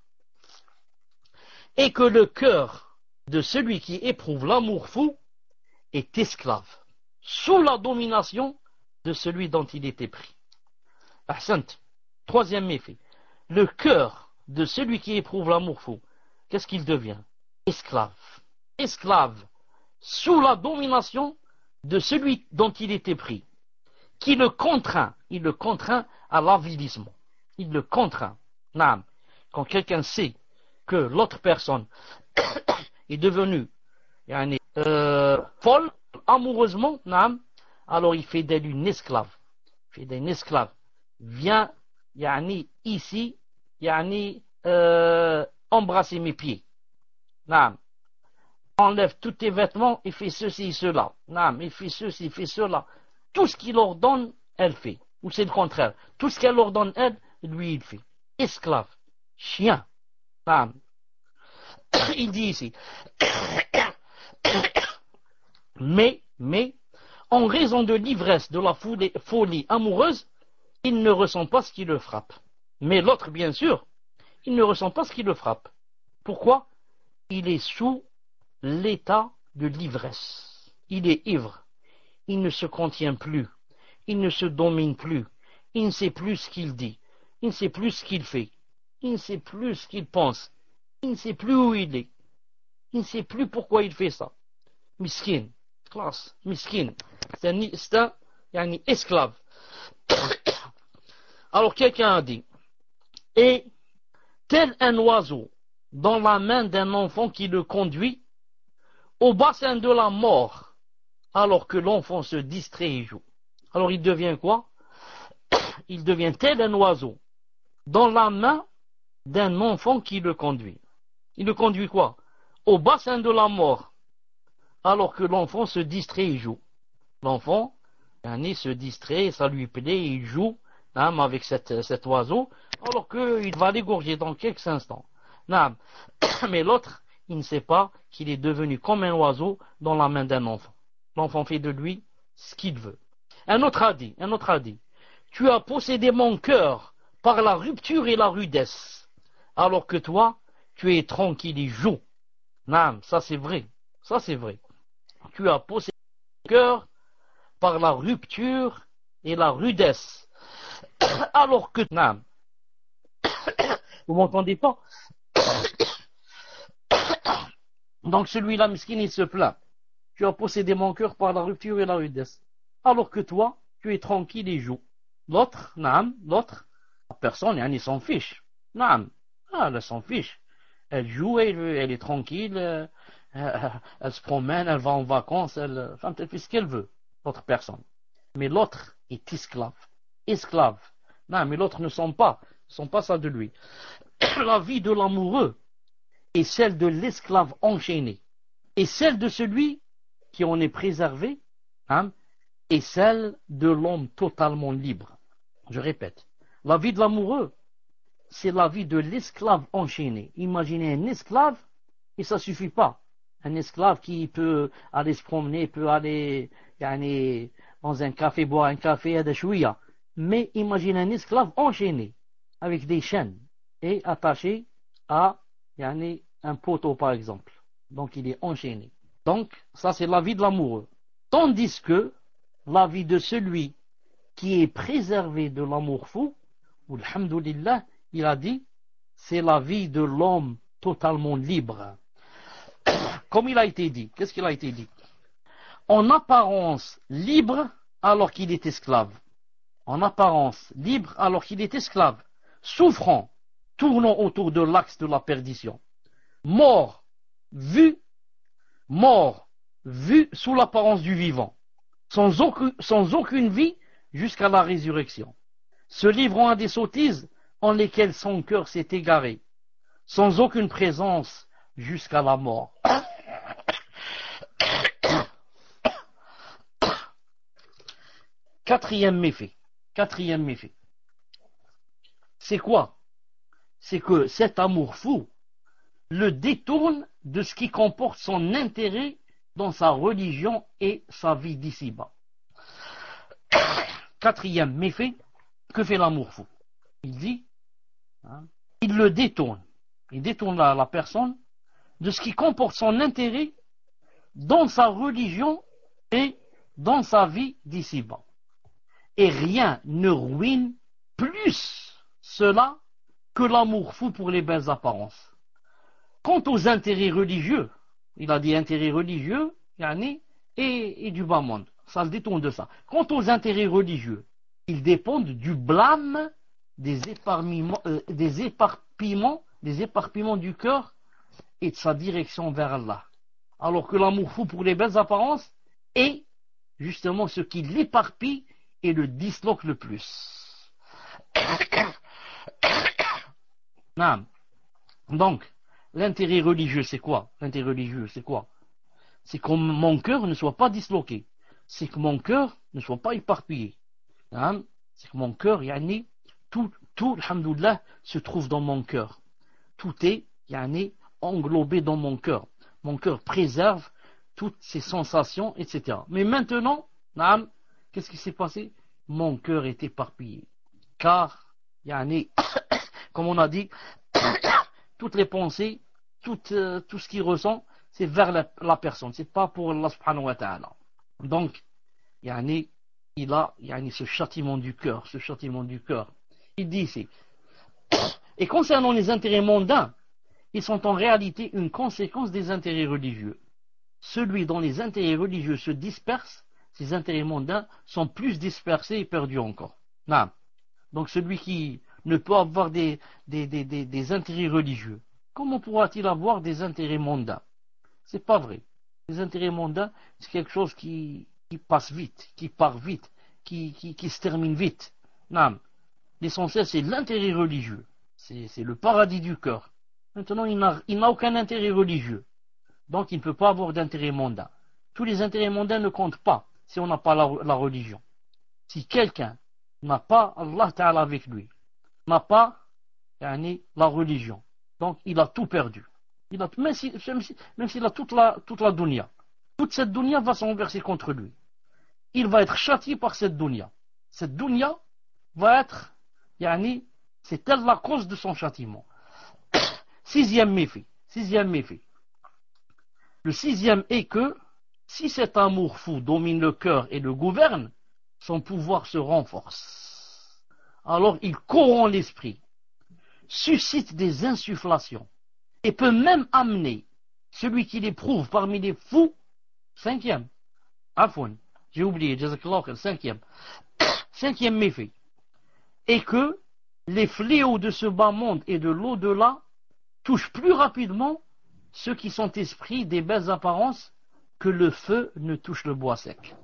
et que le cœur de celui qui éprouve l'amour fou est esclave, sous la domination de celui dont il était pris. Ahsant. Troisième méfait, le cœur de celui qui éprouve l'amour fou, qu'est-ce qu'il devient? Esclave. Esclave, sous la domination de celui dont il était pris, qui le contraint, il le contraint à l'avilissement. Il le contraint. Naam. Quand quelqu'un sait que l'autre personne est devenue yani, euh, folle, amoureusement, naam, alors il fait d'elle une esclave. Il fait d'elle une esclave. Viens, yani, ici, yani, euh, embrasser mes pieds. Naam. Enlève tous tes vêtements et fais ceci et cela. Naam, il fait ceci, il fait cela. Tout ce qu'il ordonne, elle fait. Ou c'est le contraire. Tout ce qu'elle ordonne, elle, lui, il fait. Esclave. Chien. Naam. Il dit ici. Mais, mais, en raison de l'ivresse, de la folie, folie amoureuse, il ne ressent pas ce qui le frappe. Mais l'autre, bien sûr, il ne ressent pas ce qui le frappe. Pourquoi? Il est sous l'état de l'ivresse. Il est ivre. Il ne se contient plus. Il ne se domine plus. Il ne sait plus ce qu'il dit. Il ne sait plus ce qu'il fait. Il ne sait plus ce qu'il pense. Il ne sait plus où il est. Il ne sait plus pourquoi il fait ça. Miskin. Classe. Miskin. C'est un, c'est un, un esclave. Alors quelqu'un a dit, et tel un oiseau dans la main d'un enfant qui le conduit au bassin de la mort, alors que l'enfant se distrait et joue. Alors il devient quoi? Il devient tel un oiseau dans la main d'un enfant qui le conduit. Il le conduit quoi? Au bassin de la mort, alors que l'enfant se distrait et joue. L'enfant, il se distrait, ça lui plaît, il joue hein, avec cet, cet oiseau, alors qu'il va l'égorger dans quelques instants. Non. Mais l'autre, il ne sait pas qu'il est devenu comme un oiseau dans la main d'un enfant. L'enfant fait de lui ce qu'il veut. Un autre a dit, un autre a dit, tu as possédé mon cœur par la rupture et la rudesse, alors que toi, tu es tranquille et joues. Non, ça c'est vrai, ça c'est vrai. Tu as possédé mon cœur par la rupture et la rudesse, alors que non. Vous m'entendez pas? Donc celui-là, miskin, il se plaint. Tu as possédé mon cœur par la rupture et la rudesse. Alors que toi, tu es tranquille et joues. L'autre, naam, l'autre, la personne, elle s'en fiche. Naam, ah, elle s'en fiche. Elle joue, elle, elle est tranquille, elle, elle, elle se promène, elle va en vacances, elle, enfin, elle fait ce qu'elle veut, l'autre personne. Mais l'autre est esclave. Esclave. Non, mais l'autre ne sent pas, ne sent pas ça de lui. La vie de l'amoureux est celle de l'esclave enchaîné. Et celle de celui qui en est préservé, hein, est celle de l'homme totalement libre. Je répète, la vie de l'amoureux, c'est la vie de l'esclave enchaîné. Imaginez un esclave, et ça suffit pas. Un esclave qui peut aller se promener, peut aller yani, dans un café, boire un café à des chouïas. Mais imaginez un esclave enchaîné, avec des chaînes, et attaché à yani, un poteau par exemple. Donc il est enchaîné. Donc ça c'est la vie de l'amoureux. Tandis que la vie de celui qui est préservé de l'amour fou, alhamdoulilah, il a dit, c'est la vie de l'homme totalement libre. Comme il a été dit, qu'est-ce qu'il a été dit? en apparence libre alors qu'il est esclave. En apparence libre alors qu'il est esclave, souffrant, tournant autour de l'axe de la perdition, mort, vu, mort, vu sous l'apparence du vivant, sans aucune, sans aucune vie jusqu'à la résurrection, se livrant à des sottises en lesquelles son cœur s'est égaré, sans aucune présence jusqu'à la mort. Quatrième méfait. Quatrième méfait. C'est quoi? C'est que cet amour fou le détourne de ce qui comporte son intérêt dans sa religion et sa vie d'ici-bas. Quatrième méfait, que fait l'amour fou? Il dit, hein, il le détourne. Il détourne la, la personne de ce qui comporte son intérêt dans sa religion et dans sa vie d'ici-bas. Et rien ne ruine plus cela que l'amour fou pour les belles apparences. Quant aux intérêts religieux, il a dit intérêts religieux, yani, et, et du bas monde. Ça le détourne de ça. Quant aux intérêts religieux, ils dépendent du blâme des éparpillements, euh, des éparpillements, des éparpillements du cœur et de sa direction vers Allah. Alors que l'amour fou pour les belles apparences est justement ce qui l'éparpille et le disloque le plus. Donc, l'intérêt religieux, c'est quoi? L'intérêt religieux, c'est quoi? C'est que mon cœur ne soit pas disloqué. C'est que mon cœur ne soit pas éparpillé. C'est que mon cœur, yani, tout, tout, alhamdoulilah, se trouve dans mon cœur. Tout est, yani, englobé dans mon cœur. Mon cœur préserve toutes ses sensations, et cetera. Mais maintenant, qu'est-ce qui s'est passé? Mon cœur est éparpillé. Car, yani, comme on a dit, toutes les pensées, tout, euh, tout ce qu'il ressent, c'est vers la, la personne. C'est pas pour Allah subhanahu wa ta'ala. Donc, yani, il a yani, ce châtiment du cœur, ce châtiment du cœur. Il dit ici, et concernant les intérêts mondains, ils sont en réalité une conséquence des intérêts religieux. Celui dont les intérêts religieux se dispersent, ces intérêts mondains sont plus dispersés et perdus encore. Non. Donc celui qui ne peut avoir des, des, des, des, des intérêts religieux, comment pourra-t-il avoir des intérêts mondains? C'est pas vrai. Les intérêts mondains, c'est quelque chose qui, qui passe vite, qui part vite, qui, qui, qui se termine vite. Non. L'essentiel, c'est l'intérêt religieux. C'est, c'est le paradis du cœur. Maintenant, il n'a, il n'a aucun intérêt religieux. Donc, il ne peut pas avoir d'intérêt mondain. Tous les intérêts mondains ne comptent pas si on n'a pas la, la religion. Si quelqu'un n'a pas Allah Ta'ala avec lui, n'a pas yani, la religion, donc il a tout perdu. Il a, même s'il si, même si, a toute la, toute la dunya, toute cette dunya va se renverser contre lui. Il va être châtié par cette dunya. Cette dunya va être, yani, c'est elle la cause de son châtiment. Sixième méfait. Sixième méfait. Le sixième est que, si cet amour fou domine le cœur et le gouverne, son pouvoir se renforce. Alors il corrompt l'esprit, suscite des insufflations, et peut même amener celui qui l'éprouve parmi les fous, cinquième, Afon, j'ai oublié, Jazakallah, cinquième, cinquième méfait, et que les fléaux de ce bas monde et de l'au-delà touchent plus rapidement ceux qui sont esprits des belles apparences que le feu ne touche le bois sec.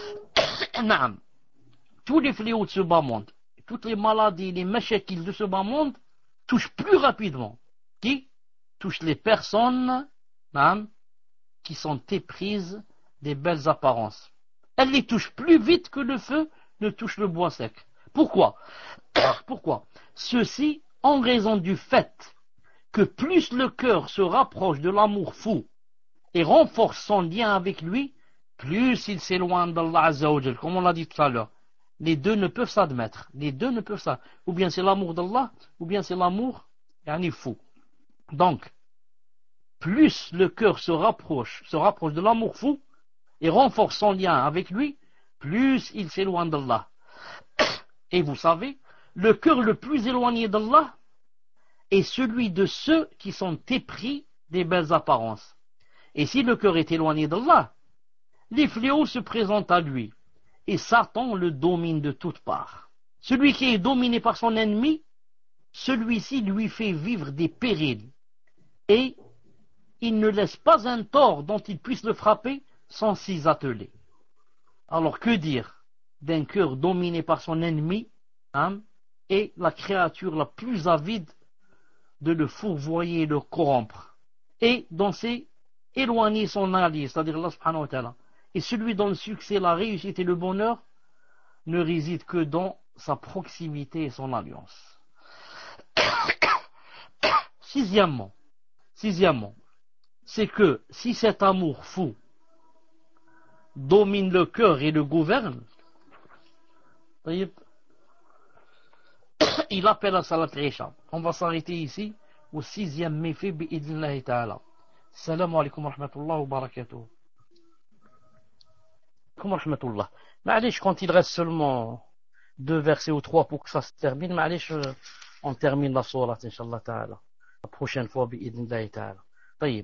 Tous les fléaux de ce bas monde, toutes les maladies, les mashakils de ce bas monde touchent plus rapidement. Qui touchent les personnes qui sont éprises des belles apparences. Elles les touchent plus vite que le feu ne touche le bois sec. Pourquoi? Pourquoi? Ceci en raison du fait que plus le cœur se rapproche de l'amour fou et renforce son lien avec lui, plus il s'éloigne d'Allah Azza wa Jal, comme on l'a dit tout à l'heure. Les deux ne peuvent s'admettre. Les deux ne peuvent s'admettre. Ou bien c'est l'amour d'Allah, ou bien c'est l'amour yani fou. Donc, plus le cœur se rapproche, se rapproche de l'amour fou et renforce son lien avec lui, plus il s'éloigne d'Allah. Et vous savez, le cœur le plus éloigné d'Allah est celui de ceux qui sont épris des belles apparences. Et si le cœur est éloigné d'Allah, les fléaux se présentent à lui, et Satan le domine de toutes parts. Celui qui est dominé par son ennemi, celui-ci lui fait vivre des périls, et il ne laisse pas un tort dont il puisse le frapper sans s'y atteler. Alors que dire d'un cœur dominé par son ennemi, hein, et la créature la plus avide de le fourvoyer et le corrompre, et dont c'est éloigner son allié, c'est-à-dire Allah subhanahu wa ta'ala. Et celui dont le succès, la réussite et le bonheur ne résident que dans sa proximité et son alliance. Sixièmement, sixièmement, c'est que si cet amour fou domine le cœur et le gouverne, il appelle à Salat al-Isha. On va s'arrêter ici au sixième méfait bi'idnillahi ta'ala. Salam alaikum wa rahmatullah wa barakatuh. Wa rahmatullah. Ma'alish, quand il reste seulement deux versets ou trois pour que ça se termine, ma'alish, on termine la sourate, inshallah ta'ala. La prochaine fois bi'idnillahi ta'ala. Taïb.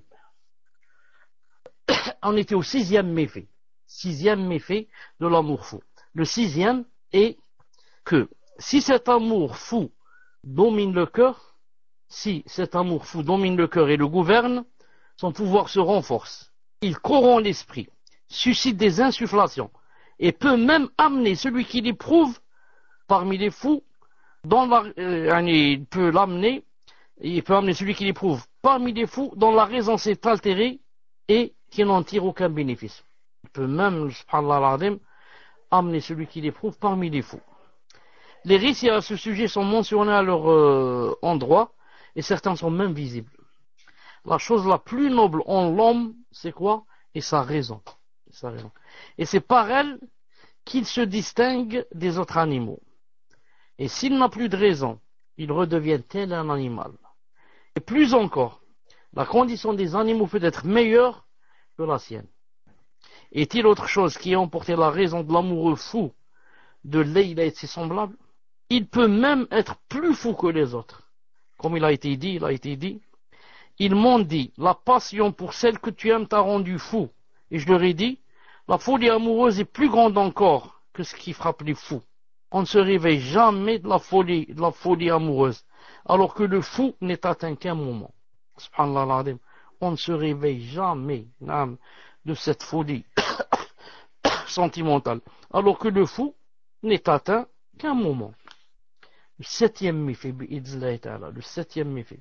On était au sixième méfait. Sixième méfait de l'amour fou. Le sixième est que si cet amour fou domine le cœur, si cet amour fou domine le cœur et le gouverne, son pouvoir se renforce. Il corrompt l'esprit, suscite des insufflations et peut même amener celui qui l'éprouve parmi les fous, dans la, euh, il peut l'amener, il peut amener celui qui l'éprouve parmi les fous dont la raison s'est altérée et qui n'en tire aucun bénéfice. Il peut même, subhanallah al-azim, amener celui qui l'éprouve parmi les fous. Les récits à ce sujet sont mentionnés à leur euh, endroit et certains sont même visibles. La chose la plus noble en l'homme, c'est quoi? Et sa raison. Sa raison. Et c'est par elle qu'il se distingue des autres animaux. Et s'il n'a plus de raison, il redevient tel un animal. Et plus encore, la condition des animaux peut être meilleure que la sienne. Est-il autre chose qui a emporté la raison de l'amoureux fou de Layla et de ses semblables? Il peut même être plus fou que les autres. Comme il a été dit, il a été dit, ils m'ont dit, la passion pour celle que tu aimes t'a rendu fou. Et je leur ai dit, la folie amoureuse est plus grande encore que ce qui frappe les fous. On ne se réveille jamais de la folie, de la folie amoureuse, alors que le fou n'est atteint qu'un moment. Subhanallah al-azim. On ne se réveille jamais de cette folie sentimentale, alors que le fou n'est atteint qu'un moment. Le septième méfait, le septième méfait,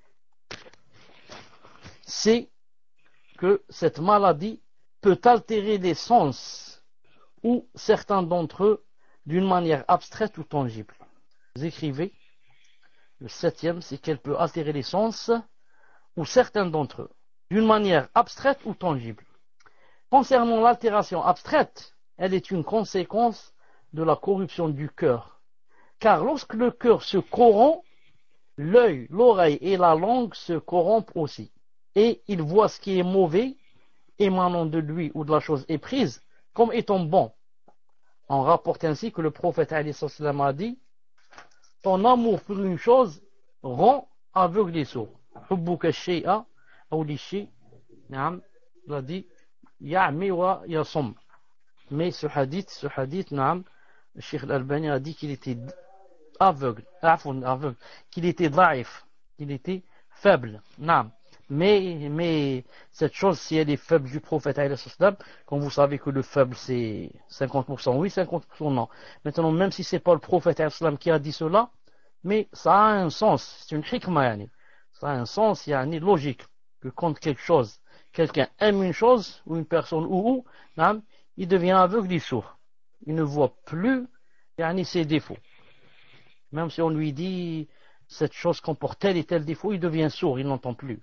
c'est que cette maladie peut altérer les sens ou certains d'entre eux d'une manière abstraite ou tangible. Vous écrivez, le septième, c'est qu'elle peut altérer les sens ou certains d'entre eux d'une manière abstraite ou tangible. Concernant l'altération abstraite, elle est une conséquence de la corruption du cœur. Car lorsque le cœur se corrompt, l'œil, l'oreille et la langue se corrompent aussi. Et il voit ce qui est mauvais émanant de lui ou de la chose éprise comme étant bon. On rapporte ainsi que le prophète alayhi salam a dit, ton amour pour une chose rend aveugle et sourd. Hubbuka shay'a ou li shay, naam, il a dit ya'mi wa yasum. Mais ce hadith, ce hadith, naam, le Cheikh Al-Albani a dit qu'il était aveugle, aveugle, qu'il était daif, qu'il était faible, naam. Mais, mais cette chose, si elle est faible du prophète, comme vous savez que le faible c'est cinquante pour cent oui, cinquante pour cent non. Maintenant, même si c'est pas le prophète qui a dit cela, mais ça a un sens, c'est une hikma, yani. Ça a un sens, yani, logique, que quand quelque chose, quelqu'un aime une chose, ou une personne, ou, ou, il devient aveugle et sourd. Il ne voit plus, yani, ses défauts. Même si on lui dit, cette chose comporte tel et tel défaut, il devient sourd, il n'entend plus.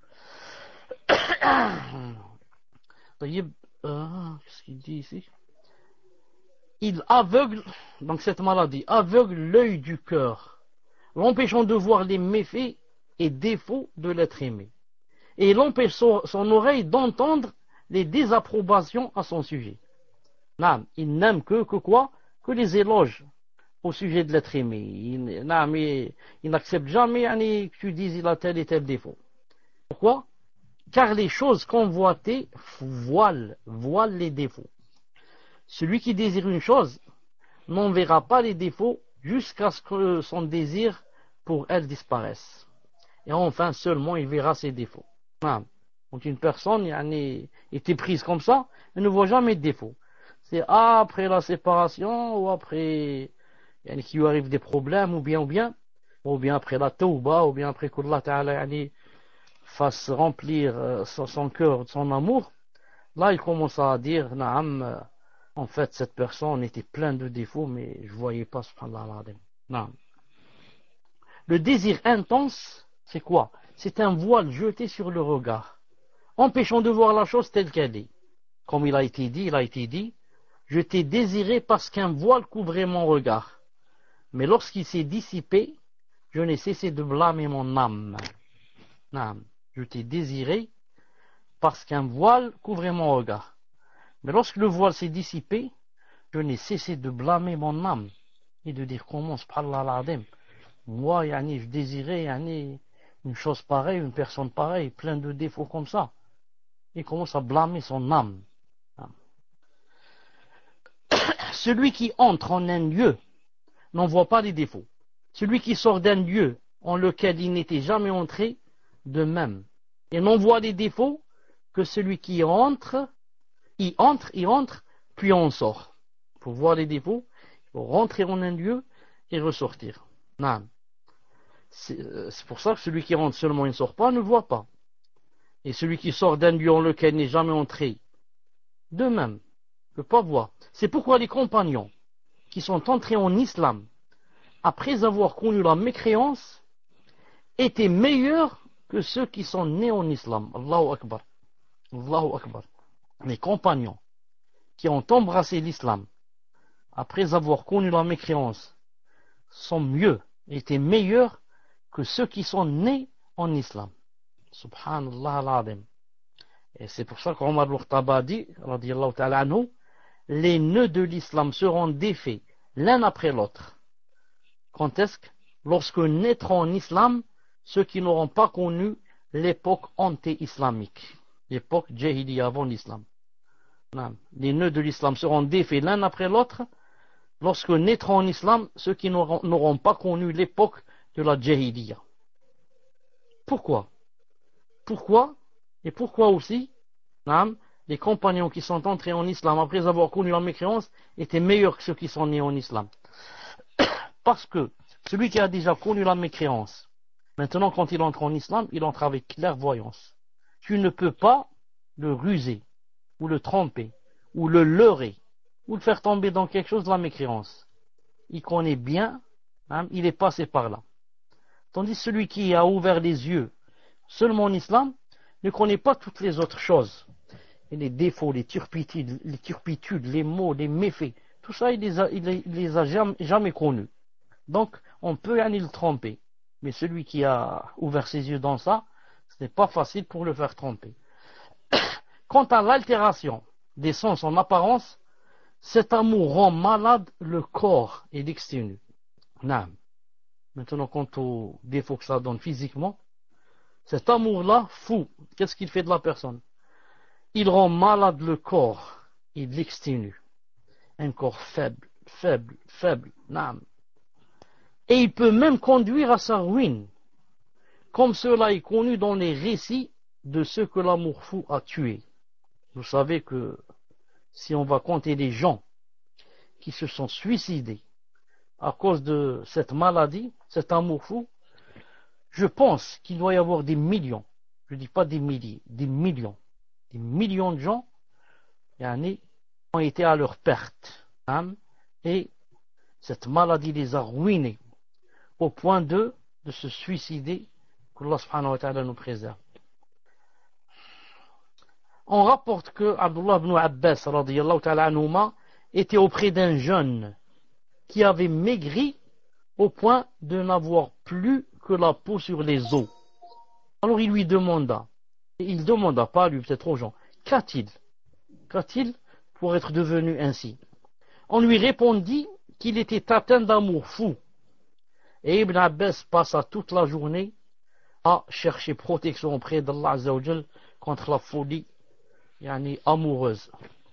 Qu'est-ce qu'il dit ici? Il aveugle, donc cette maladie, aveugle l'œil du cœur, l'empêchant de voir les méfaits et défauts de l'être aimé. Et il empêche son, son oreille d'entendre les désapprobations à son sujet. Non, il n'aime que, que quoi? Que les éloges au sujet de l'être aimé. Il, non, mais il n'accepte jamais yani, que tu dises il a tel et tel défaut. Pourquoi? Car les choses convoitées voilent, voilent les défauts. Celui qui désire une chose n'en verra pas les défauts jusqu'à ce que son désir pour elle disparaisse. Et enfin seulement il verra ses défauts. Ah. Quand une personne yani, était prise comme ça, elle ne voit jamais de défauts. C'est après la séparation ou après yani, qu'il lui arrive des problèmes ou bien ou bien ou bien après la tauba ou bien après qu'Allah Ta'ala yani, fasse remplir euh, son, son cœur de son amour. Là il commence à dire Naam, euh, en fait cette personne était pleine de défauts mais je voyais pas subhanallah. Naam. Le désir intense, c'est quoi? C'est un voile jeté sur le regard, empêchant de voir la chose telle qu'elle est. Comme il a été dit, il a été dit, je t'ai désiré parce qu'un voile couvrait mon regard. Mais lorsqu'il s'est dissipé, je n'ai cessé de blâmer mon âme. Non, je t'ai désiré parce qu'un voile couvrait mon regard. Mais lorsque le voile s'est dissipé, je n'ai cessé de blâmer mon âme et de dire comment, subhanallah al-azim, moi, yani, je désirais yani, une chose pareille, une personne pareille, plein de défauts comme ça. Il commence à blâmer son âme. Celui qui entre en un lieu n'en voit pas les défauts. Celui qui sort d'un lieu en lequel il n'était jamais entré, de même. Et n'en voit les défauts que celui qui entre, il entre, il entre, puis on sort. Pour voir les défauts, il faut rentrer en un lieu et ressortir. Non. C'est pour ça que celui qui rentre seulement et ne sort pas ne voit pas. Et celui qui sort d'un lieu en lequel il n'est jamais entré, de même, ne peut pas voir. C'est pourquoi les compagnons qui sont entrés en islam, après avoir connu la mécréance, étaient meilleurs que ceux qui sont nés en islam. Allahu Akbar. Allahu Akbar. Les compagnons qui ont embrassé l'islam, après avoir connu la mécréance, sont mieux, étaient meilleurs que ceux qui sont nés en islam. Subhanallah al-Azim. Et c'est pour ça qu'Omar al-Khattab dit, radiyallahu ta'ala anhu, les nœuds de l'islam seront défaits l'un après l'autre. Quand est-ce que? Lorsque naîtront en islam ceux qui n'auront pas connu l'époque anté-islamique, l'époque jahiliya avant l'islam. Les nœuds de l'islam seront défaits l'un après l'autre lorsque naîtront en islam ceux qui n'auront pas connu l'époque de la jahiliya. Pourquoi? Pourquoi? Et pourquoi aussi les compagnons qui sont entrés en islam après avoir connu la mécréance étaient meilleurs que ceux qui sont nés en islam? Parce que celui qui a déjà connu la mécréance, maintenant quand il entre en islam, il entre avec clairvoyance. Tu ne peux pas le ruser, ou le tromper, ou le leurrer, ou le faire tomber dans quelque chose de la mécréance. Il connaît bien, hein, il est passé par là. Tandis que celui qui a ouvert les yeux seulement en islam ne connaît pas toutes les autres choses. Et les défauts, les turpitudes, les turpitudes, les maux, les méfaits, tout ça, il les a, il les, il les a jamais, jamais connus. Donc, on peut y aller le tromper. Mais celui qui a ouvert ses yeux dans ça, ce n'est pas facile pour le faire tromper. Quant à l'altération des sens en apparence, cet amour rend malade le corps et l'extérieur. Maintenant, quant aux défauts que ça donne physiquement, cet amour-là, fou, qu'est-ce qu'il fait de la personne? Il rend malade le corps et l'extérieur. Un corps faible, faible, faible, nam. Et il peut même conduire à sa ruine, comme cela est connu dans les récits de ceux que l'amour fou a tués. Vous savez que si on va compter les gens qui se sont suicidés à cause de cette maladie, cet amour fou, je pense qu'il doit y avoir des millions, je ne dis pas des milliers, des millions, des millions de gens yani, ont été à leur perte. Hein, et cette maladie les a ruinés au point de, de se suicider, qu'Allah subhanahu wa ta'ala nous préserve. On rapporte que Abdullah ibn Abbas radiyallahu ta'ala anhuma était auprès d'un jeune qui avait maigri au point de n'avoir plus que la peau sur les os. Alors il lui demanda, et il demanda pas lui peut-être aux gens, qu'a-t-il? Qu'a-t-il pour être devenu ainsi? On lui répondit qu'il était atteint d'amour fou. Et Ibn Abbas passa toute la journée à chercher protection auprès d'Allah Azza wa Jal contre la folie yani, amoureuse.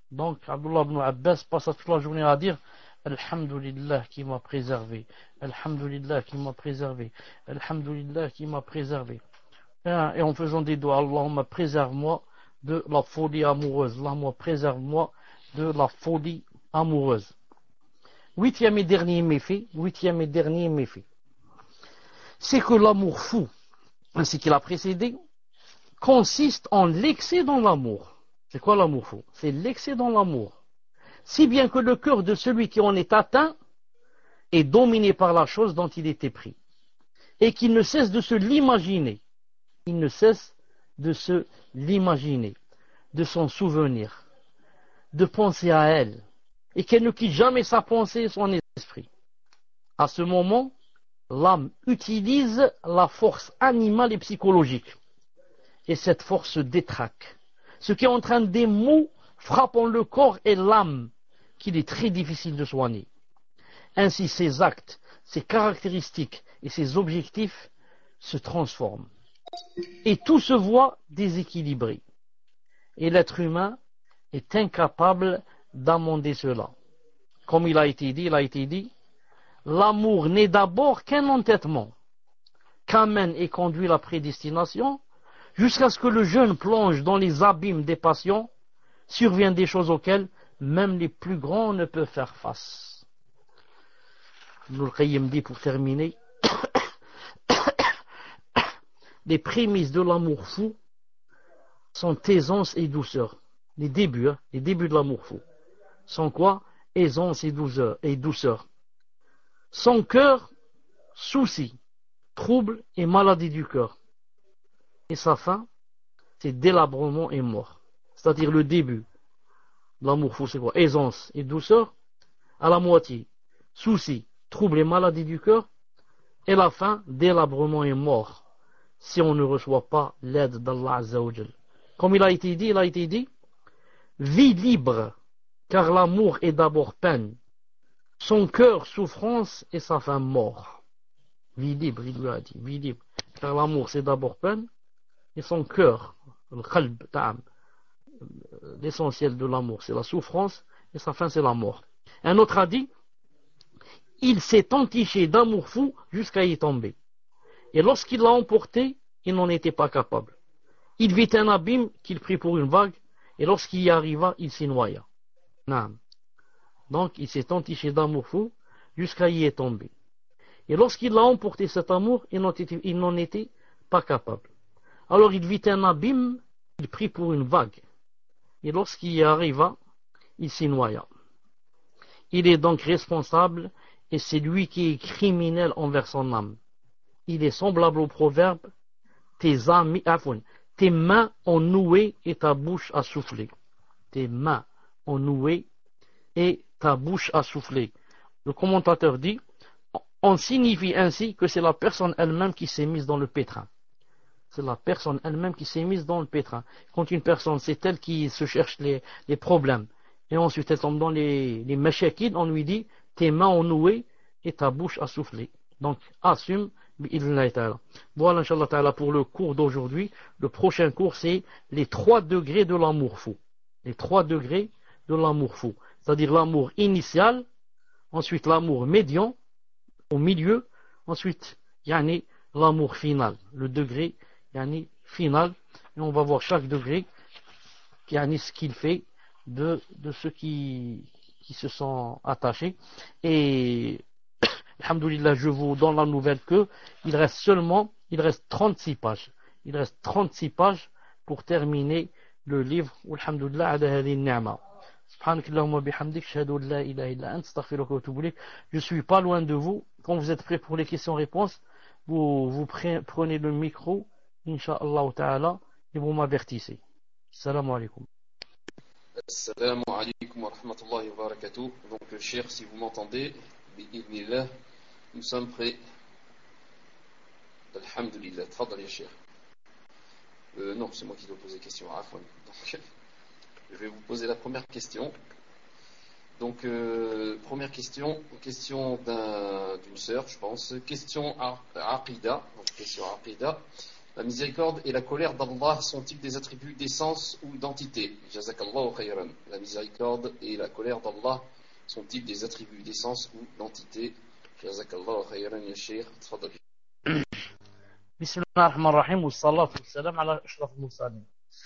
Donc, Abdullah ibn Abbas passe toute la journée à dire Alhamdulillah qui m'a préservé, Alhamdulillah qui m'a préservé, Alhamdulillah qui m'a préservé. Et en faisant des doigts, Allahumma préserve-moi de la folie amoureuse, Allahumma préserve-moi de la folie amoureuse. Huitième et dernier méfait, huitième et dernier méfait, c'est que l'amour fou, ainsi qu'il a précédé, consiste en l'excès dans l'amour. C'est quoi l'amour fou? C'est l'excès dans l'amour. Si bien que le cœur de celui qui en est atteint est dominé par la chose dont il était pris. Et qu'il ne cesse de se l'imaginer. Il ne cesse de se l'imaginer, de s'en souvenir, de penser à elle. Et qu'elle ne quitte jamais sa pensée et son esprit. À ce moment, l'âme utilise la force animale et psychologique. Et cette force se détraque. Ce qui entraîne des maux frappant le corps et l'âme qu'il est très difficile de soigner. Ainsi, ses actes, ses caractéristiques et ses objectifs se transforment. Et tout se voit déséquilibré. Et l'être humain est incapable d'amender cela. Comme il a été dit, il a été dit, l'amour n'est d'abord qu'un entêtement, qu'amène et conduit la prédestination, jusqu'à ce que le jeune plonge dans les abîmes des passions, surviennent des choses auxquelles même les plus grands ne peuvent faire face. Ibn al-Qayyim dit pour terminer, les prémices de l'amour fou sont aisance et douceur. Les débuts, hein, les débuts de l'amour fou sont quoi? Aisance et douceur, et douceur. Son cœur, souci, trouble et maladie du cœur. Et sa fin, c'est délabrement et mort. C'est-à-dire le début. L'amour fou, c'est quoi? Aisance et douceur. À la moitié, souci, trouble et maladie du cœur. Et la fin, délabrement et mort. Si on ne reçoit pas l'aide d'Allah Azza wa Jal. Comme il a été dit, il a été dit, vie libre, car l'amour est d'abord peine. Son cœur, souffrance et sa fin, mort. Vie libre, il lui a dit, vie libre, car l'amour c'est d'abord peine. Et son cœur, le qalb, ta'am, l'essentiel de l'amour, c'est la souffrance, et sa fin, c'est la mort. Un autre a dit, il s'est entiché d'amour fou jusqu'à y tomber. Et lorsqu'il l'a emporté, il n'en était pas capable. Il vit un abîme qu'il prit pour une vague, et lorsqu'il y arriva, il s'y noya. Naam. Donc, il s'est entiché d'amour fou jusqu'à y être tombé. Et lorsqu'il a emporté cet amour, il n'en était, il n'en était pas capable. Alors il vit un abîme, il prit pour une vague. Et lorsqu'il y arriva, il s'y noya. Il est donc responsable et c'est lui qui est criminel envers son âme. Il est semblable au proverbe, tes, amis, affon, tes mains ont noué et ta bouche a soufflé. Tes mains ont noué et ta bouche a soufflé. Le commentateur dit, on signifie ainsi que c'est la personne elle-même qui s'est mise dans le pétrin. C'est la personne elle-même qui s'est mise dans le pétrin. Quand une personne, c'est elle qui se cherche les, les problèmes. Et ensuite elle tombe dans les, les mashakid, on lui dit, tes mains ont noué et ta bouche a soufflé. Donc, assume, bi'idhnillahi ta'ala. Voilà, Inch'Allah ta'ala, pour le cours d'aujourd'hui. Le prochain cours, c'est les trois degrés de l'amour fou. Les trois degrés de l'amour fou. C'est-à-dire l'amour initial, ensuite l'amour médian, au milieu, ensuite, yani, l'amour final, le degré, yani, final, et on va voir chaque degré, yani, ce qu'il fait de, de ceux qui, qui se sont attachés. Et, alhamdoulilah, je vous donne la nouvelle que, il reste seulement, il reste trente-six pages. Il reste trente-six pages pour terminer le livre, alhamdoulilah, ala hadhihi ni'ma. Je suis pas loin de vous. Quand vous êtes prêts pour les questions-réponses, vous, vous prenez le micro, Inch'Allah ta'ala, et vous m'avertissez. Assalamu alaikum. Assalamu alaikum wa rahmatullahi wa barakatuh. Donc, cher, si vous m'entendez, bi'idhnillah, nous sommes prêts. Alhamdulillah. Tfadal ya cher. Euh, non, c'est moi qui dois poser la question. Afwan. Donc, je vais vous poser la première question. Donc, euh, première question, question d'un, d'une sœur, je pense. Question Aqida. Donc, question Aqida. La miséricorde et la colère d'Allah sont-ils des attributs d'essence ou d'entité? Jazakallahu khayran. La miséricorde et la colère d'Allah sont-ils des attributs d'essence ou d'entité? Jazakallahu khayran ya Cheikh. Tfadal. Bismillah ar-Rahman ar-Rahim wa salatu wa salam ala ashraf al-mursalin.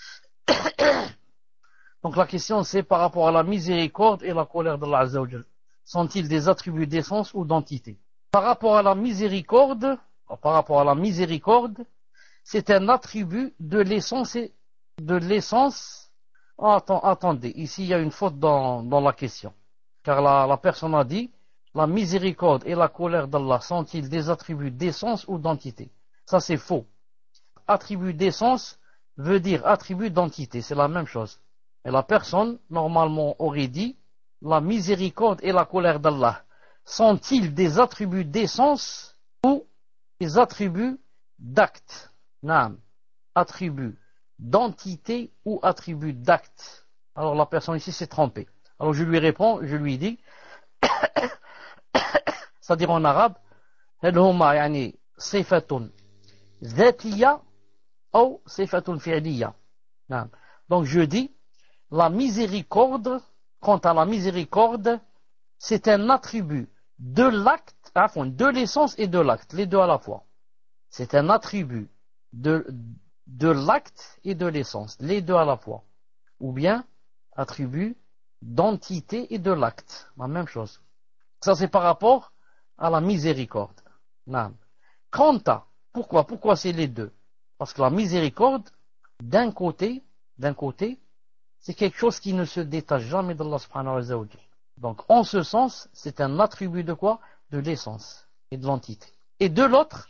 Donc la question c'est par rapport à la miséricorde et la colère d'Allah Azza wa Jal. Sont-ils des attributs d'essence ou d'entité? Par rapport à la miséricorde, par rapport à la miséricorde, c'est un attribut de l'essence et de l'essence. Oh, attends, attendez, ici il y a une faute dans, dans la question. Car la, la personne a dit, la miséricorde et la colère d'Allah sont-ils des attributs d'essence ou d'entité? Ça c'est faux. Attribut d'essence veut dire attribut d'entité, c'est la même chose. Et la personne, normalement, aurait dit, la miséricorde et la colère d'Allah sont-ils des attributs d'essence ou des attributs d'acte? Naam. Attribut d'entité ou attribut d'acte? Alors la personne ici s'est trompée. Alors je lui réponds, je lui dis, c'est-à-dire en arabe, هل هما يعني صفة ذاتية أو صفة فعلية. نعم. Donc je dis, la miséricorde, quant à la miséricorde, c'est un attribut de l'acte, enfin, de l'essence et de l'acte, les deux à la fois. C'est un attribut de, de l'acte et de l'essence, les deux à la fois. Ou bien, attribut d'entité et de l'acte, la même chose. Ça c'est par rapport à la miséricorde. Non. Quant à, pourquoi, pourquoi c'est les deux? Parce que la miséricorde, d'un côté, d'un côté, c'est quelque chose qui ne se détache jamais d'Allah subhanahu wa ta'ala. Donc, en ce sens, c'est un attribut de quoi? De l'essence et de l'entité. Et de l'autre,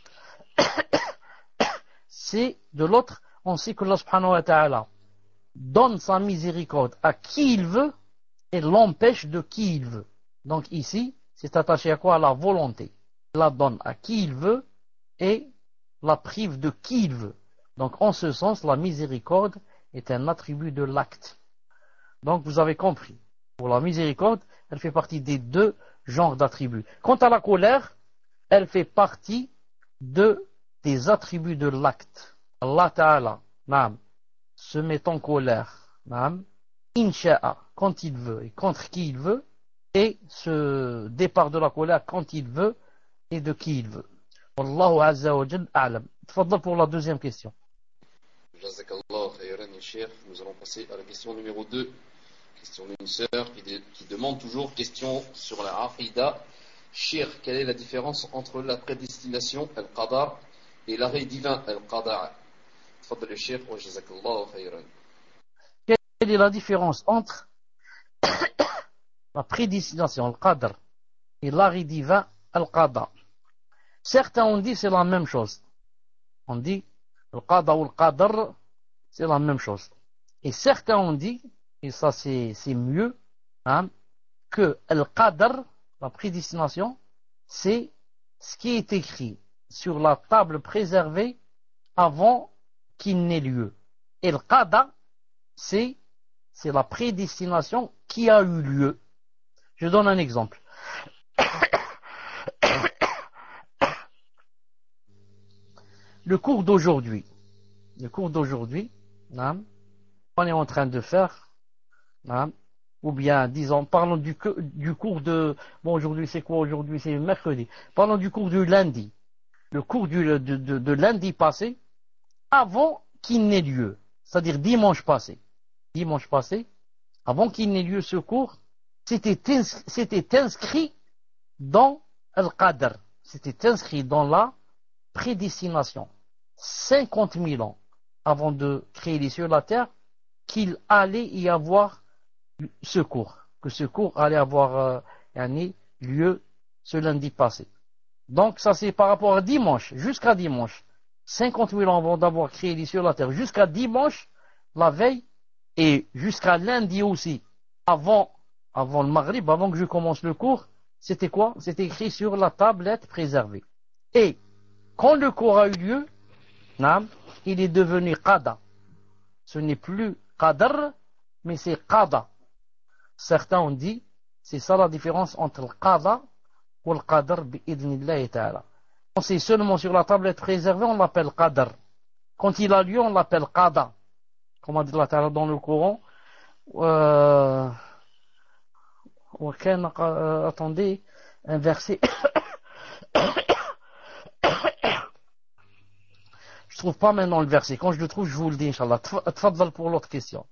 c'est, de l'autre, on sait que Allah subhanahu wa ta'ala donne sa miséricorde à qui il veut et l'empêche de qui il veut. Donc ici, c'est attaché à quoi? À la volonté. Il la donne à qui il veut et la prive de qui il veut. Donc, en ce sens, la miséricorde est un attribut de l'acte. Donc, vous avez compris. Pour la miséricorde, elle fait partie des deux genres d'attributs. Quant à la colère, elle fait partie de, des attributs de l'acte. Allah Ta'ala, naam, se met en colère, naam, insha'a, quand il veut et contre qui il veut, et ce départ de la colère quand il veut et de qui il veut. Wallahu Azza wa Jal a'lam. Tfaddal pour la deuxième question. Jazakallah khayran ya Cheikh. Nous allons passer à la question numéro deux. Question d'une sœur qui, de, qui demande toujours, question sur la Aqidah. Cheikh, quelle est la différence entre la prédestination, al-Qadar, et l'arrêt divin, al-Qada'a? Tfaddal ya Cheikh wa jazakallah khayran. Quelle est la différence entre la prédestination, al-Qadr, et l'arrêt divin, al-Qada? Certains ont dit c'est la même chose. On dit al-Qada ou al-Qadr, c'est la même chose. Et certains ont dit, et ça c'est, c'est mieux, hein, que al-Qadr, la prédestination, c'est ce qui est écrit sur la table préservée avant qu'il n'ait lieu. Et le Qada, c'est, c'est la prédestination qui a eu lieu. Je donne un exemple. Le cours d'aujourd'hui, le cours d'aujourd'hui, hein, on est en train de faire, hein, ou bien, disons, parlons du, du cours de, bon, aujourd'hui c'est quoi? Aujourd'hui c'est mercredi. Parlons du cours du lundi. Le cours du, de, de, de lundi passé, avant qu'il n'ait lieu. C'est-à-dire dimanche passé. Dimanche passé, avant qu'il n'ait lieu ce cours, c'était, ins, c'était inscrit dans Al-Qadr. C'était inscrit dans la prédestination. cinquante mille ans avant de créer les cieux et la terre, qu'il allait y avoir ce cours, que ce cours allait avoir euh, un lieu ce lundi passé. Donc ça c'est par rapport à dimanche, jusqu'à dimanche. cinquante mille ans avant d'avoir créé les cieux et la terre, jusqu'à dimanche, la veille, et jusqu'à lundi aussi, avant, avant le Maghrib, avant que je commence le cours, c'était quoi? C'était écrit sur la tablette préservée. Et quand le cours a eu lieu, il est devenu Qada. Ce n'est plus Qadr, mais c'est Qada. Certains ont dit, c'est ça la différence entre le Qada ou le Qadr bi'idnillahi ta'ala. Quand c'est seulement sur la tablette préservée, on l'appelle Qadr. Quand il a lieu, on l'appelle qada. Comme a dit Allah Ta'ala dans le Coran. Euh, euh, attendez, un verset. Je trouve pas maintenant le verset. Quand je le trouve, je vous le dis, Inch'Allah. Tfaddal pour l'autre question.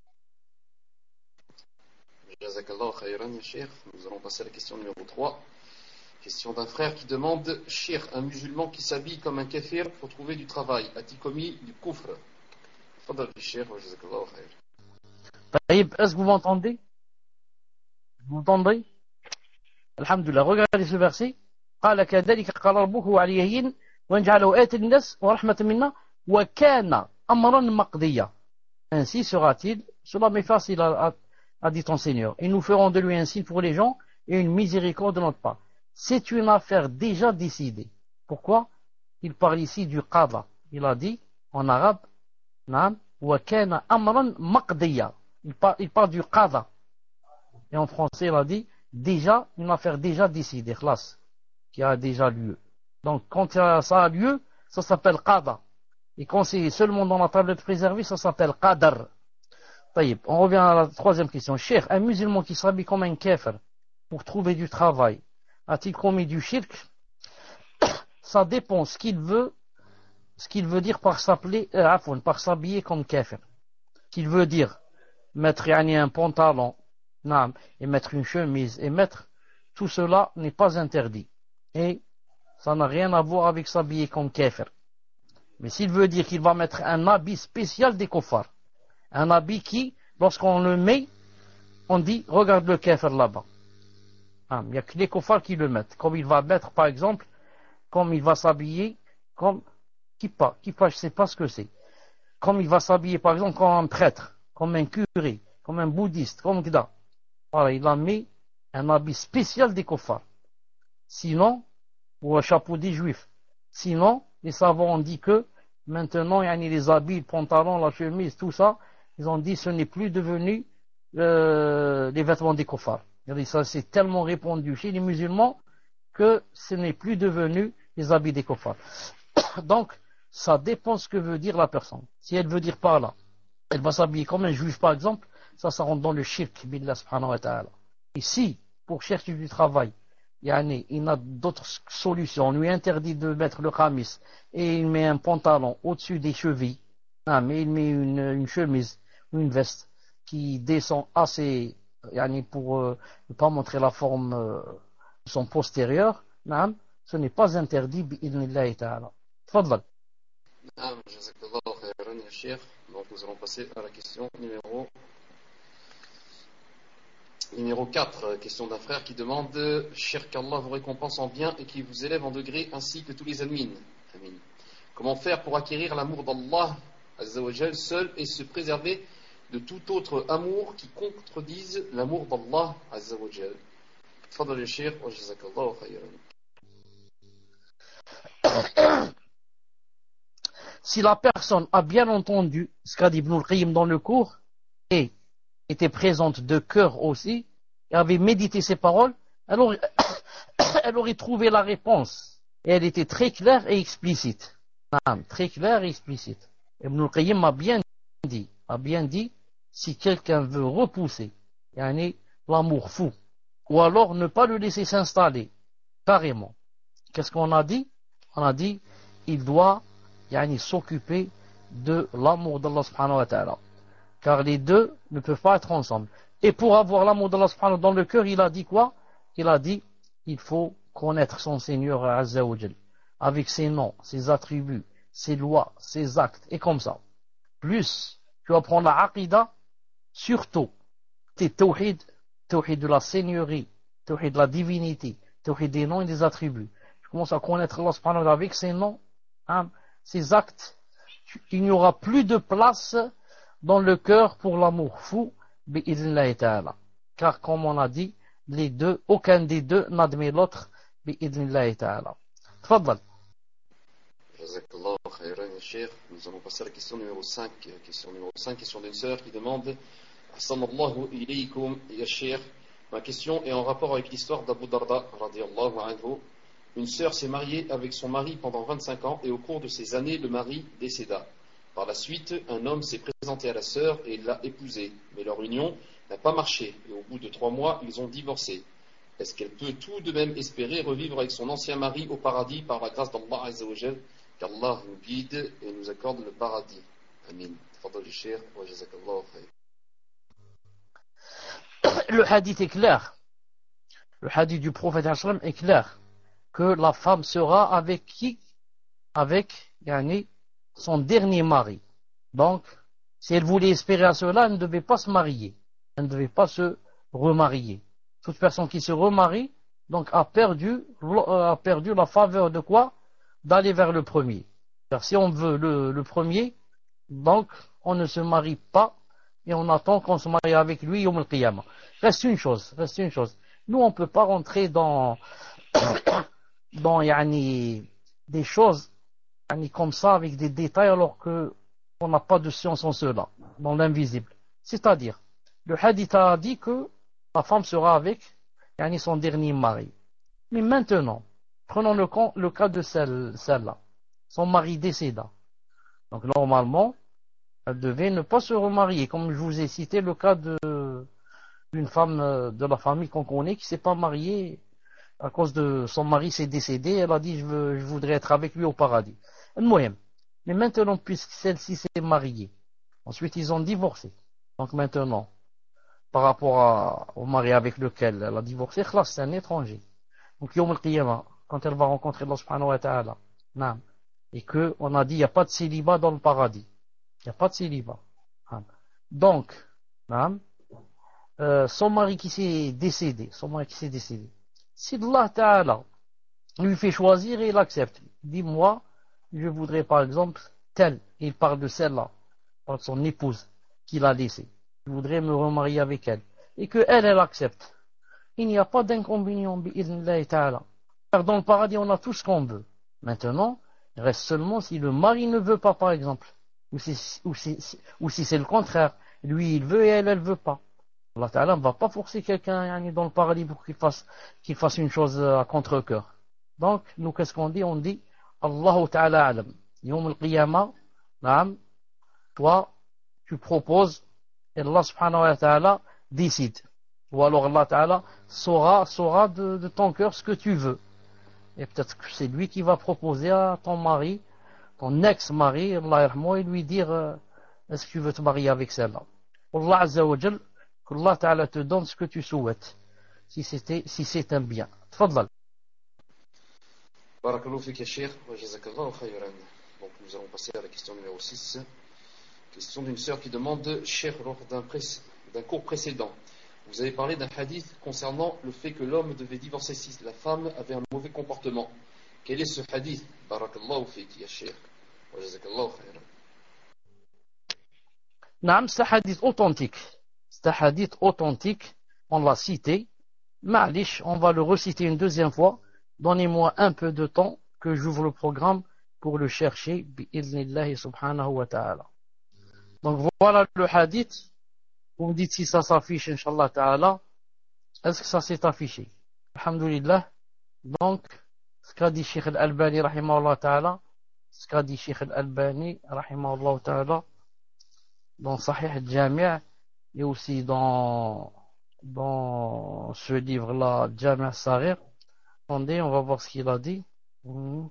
Jazakallah khayran, ya Cheikh. Nous allons passer à la question numéro trois. Question d'un frère qui demande: Cheikh, un musulman qui s'habille comme un kafir pour trouver du travail, a-t-il commis du kufr? Tfaddal, Cheikh, jazakallah khayran. Taïb, est-ce que vous m'entendez? Vous m'entendez? Alhamdulillah, regardez ce verset. قال كذلك قال ربه عليهن وانجعله آية للناس ورحمة منا وكان أمرا مقضيا. Ainsi sera-t-il, cela m'est facile, a, a, a dit ton Seigneur. Et nous ferons de lui un signe pour les gens et une miséricorde de notre part. C'est une affaire déjà décidée. Pourquoi? Il parle ici du qada. Il a dit en arabe, Naam, وكان أمرا مقضيا. Il parle, il parle du qada. Et en français, il a dit déjà, une affaire déjà décidée, khlas, qui a déjà lieu. Donc, quand ça a lieu, ça s'appelle qada. Et quand c'est seulement dans la tablette préservée, ça s'appelle qadar. Taïb, on revient à la troisième question. Cheikh, un musulman qui s'habille comme un kafir pour trouver du travail, a-t-il commis du shirk? Ça dépend ce qu'il veut, ce qu'il veut dire par s'appeler, euh, par s'habiller comme kafir. Qu'il veut dire mettre yani, un pantalon, naam, et mettre une chemise, et mettre, tout cela n'est pas interdit. Et ça n'a rien à voir avec s'habiller comme kafir. Mais s'il veut dire qu'il va mettre un habit spécial des kuffars, un habit qui, lorsqu'on le met, on dit, regarde le kafir là-bas. Ah, il n'y a que les kuffars qui le mettent. Comme il va mettre, par exemple, comme il va s'habiller, comme kippa, kippa, je ne sais pas ce que c'est. Comme il va s'habiller, par exemple, comme un prêtre, comme un curé, comme un bouddhiste, comme Gda. Voilà, il a mis un habit spécial des kuffars. Sinon, ou un chapeau des juifs. Sinon, les savants ont dit que maintenant, il y a les habits, le pantalon, la chemise, tout ça, ils ont dit que ce n'est plus devenu euh, les vêtements des kuffars. Ça c'est tellement répandu chez les musulmans que ce n'est plus devenu les habits des kuffars. Donc, ça dépend ce que veut dire la personne. Si elle veut dire par là, elle va s'habiller comme un juif par exemple, ça, ça rentre dans le shirk, billah subhanahu wa ta'ala. Et si, pour chercher du travail, Yani, il a d'autres solutions. On lui interdit de mettre le khamis et il met un pantalon au-dessus des chevilles. Ah, mais il met une, une chemise ou une veste qui descend assez, yani, pour euh, ne pas montrer la forme euh, de son postérieur. Ah, ce n'est pas interdit. Bi'idhnillahi ta'ala. Tfaddal. Naam, jazakallah khairan, ya Cheikh. Donc nous allons passer à la question numéro Numéro quatre, question d'un frère qui demande: Cheikh, qu'Allah vous récompense en bien et qui vous élève en degré ainsi que tous les admins. Amin. Comment faire pour acquérir l'amour d'Allah Azza wa Jal seul et se préserver de tout autre amour qui contredise l'amour d'Allah Azza wa Jal? Fadal ya Cheikh, wa jazakallahu khayran. Si la personne a bien entendu ce qu'a dit Ibn al-Qayyim dans le cours et était présente de cœur aussi, et avait médité ses paroles, elle aurait, elle aurait trouvé la réponse. Et elle était très claire et explicite. Très claire et explicite. Ibn al-Qayyim a bien dit, a bien dit, si quelqu'un veut repousser, yani, l'amour fou, ou alors ne pas le laisser s'installer, carrément. Qu'est-ce qu'on a dit? On a dit, il doit, yani, s'occuper de l'amour d'Allah subhanahu wa ta'ala. Car les deux ne peuvent pas être ensemble. Et pour avoir l'amour d'Allah subhanahu dans le cœur, il a dit quoi? Il a dit, il faut connaître son Seigneur Azza wa Jal, avec ses noms, ses attributs, ses lois, ses actes, et comme ça. Plus, tu apprends la aqidah, surtout, tes tawhid, tawhid de la seigneurie, tawhid de la divinité, tawhid des noms et des attributs. Tu commences à connaître Allah subhanahu avec ses noms, hein, ses actes. Il n'y aura plus de place dans le cœur pour l'amour fou, bi'idhnillahi ta'ala. Car comme on a dit, les deux, aucun des deux n'admet l'autre, bi'idhnillahi ta'ala. Tfaddal. Jazakallah khairan, ya Cheikh. Nous allons passer à la question numéro cinq. Question numéro cinq, question d'une sœur qui demande: Assalamu ilaykum, ya Cheikh. Ma question est en rapport avec l'histoire d'Abu Darda, radiyallahu anhu. Une sœur s'est mariée avec son mari pendant vingt-cinq ans et au cours de ces années, le mari décéda. Par la suite, un homme s'est présenté à la sœur et l'a épousée, mais leur union n'a pas marché, et au bout de trois mois, ils ont divorcé. Est-ce qu'elle peut tout de même espérer revivre avec son ancien mari au paradis par la grâce d'Allah Azza wa Jal, qu'Allah nous guide et nous accorde le paradis? Amin. Tafadal Cheikh, wa jazakallahu khayr. Le hadith est clair. Le hadith du prophète est clair. Que la femme sera avec qui? Avec yani, son dernier mari. Donc, si elle voulait espérer à cela, elle ne devait pas se marier. Elle ne devait pas se remarier. Toute personne qui se remarie, donc, a perdu, a perdu la faveur de quoi? D'aller vers le premier. Car si on veut le, le premier, donc, on ne se marie pas et on attend qu'on se marie avec lui Yawm al-Qiyamah. Reste une chose, reste une chose. Nous, on ne peut pas rentrer dans, dans yani, des choses yani, comme ça, avec des détails, alors qu'on n'a pas de science en cela, dans l'invisible. C'est-à-dire, le hadith a dit que la femme sera avec yani, son dernier mari. Mais maintenant, prenons le, le cas de celle, celle-là. Son mari décéda. Donc, normalement, elle devait ne pas se remarier. Comme je vous ai cité le cas de d'une femme de la famille qu'on connaît qui ne s'est pas mariée à cause de son mari s'est décédé. Elle a dit je, veux, je voudrais être avec lui au paradis. Mais maintenant, puisque celle-ci s'est mariée, ensuite ils ont divorcé. Donc maintenant, par rapport à, au mari avec lequel elle a divorcé, c'est un étranger. Donc Yawm al-Qiyamah, quand elle va rencontrer Allah subhanahu wa ta'ala, et qu'on a dit il n'y a pas de célibat dans le paradis. Il n'y a pas de célibat. Donc, euh, son mari qui s'est décédé, son mari qui s'est décédé, si Allah Ta'ala lui fait choisir et il accepte, dis-moi, je voudrais par exemple telle, il parle de celle-là, par son épouse qu'il a laissée, je voudrais me remarier avec elle, et que elle, elle accepte. Il n'y a pas d'inconvénient, bi'idhnillahi ta'ala. Car dans le paradis, on a tout ce qu'on veut. Maintenant, il reste seulement si le mari ne veut pas, par exemple. Ou si, ou si, ou si c'est le contraire. Lui, il veut et elle, elle ne veut pas. Allah Ta'ala ne va pas forcer quelqu'un yani, dans le paradis pour qu'il fasse, qu'il fasse une chose à contre-cœur. Donc, nous, qu'est-ce qu'on dit? On dit, Allahu Ta'ala alam. Yawm al-Qiyamah, naam, toi, tu proposes, et Allah Subhanahu wa Ta'ala décide. Ou alors Allah Ta'ala saura, saura de, de ton cœur ce que tu veux. Et peut-être que c'est lui qui va proposer à ton mari, ton ex-mari, Allah yarhamou, et lui dire euh, est-ce que tu veux te marier avec celle-là? Allah Azza wa Jal, que Allah Ta'ala te donne ce que tu souhaites, si c'était, si c'est un bien. Tfadlal. Barakallahu fik Cheikh, wa jazakallahu khayran. Donc nous allons passer à la question numéro six. Question d'une sœur qui demande, Cheikh, lors d'un, pré- d'un cours précédent, vous avez parlé d'un hadith concernant le fait que l'homme devait divorcer si la femme avait un mauvais comportement. Quel est ce hadith? Barakallahu fik ya Cheikh, wa jazakallahu khayran. Naam, c'est un hadith authentique. C'est un hadith authentique. On l'a cité. Ma'lish, on va le reciter une deuxième fois. Donnez-moi un peu de temps que j'ouvre le programme pour le chercher. Bi'idhnillahi subhanahu wa ta'ala. Donc voilà le hadith. Vous me dites si ça s'affiche, Inch'Allah ta'ala. Est-ce que ça s'est affiché? Alhamdulillah. Donc, ce qu'a dit Cheikh Al-Albani, rahimahullah ta'ala, ce qu'a dit Cheikh Al-Albani, rahimahullah ta'ala, dans Sahih al-Jami' et aussi dans, dans ce livre-là, Jami' al-Saghir. Attendez, on va voir ce qu'il a dit. Mmh.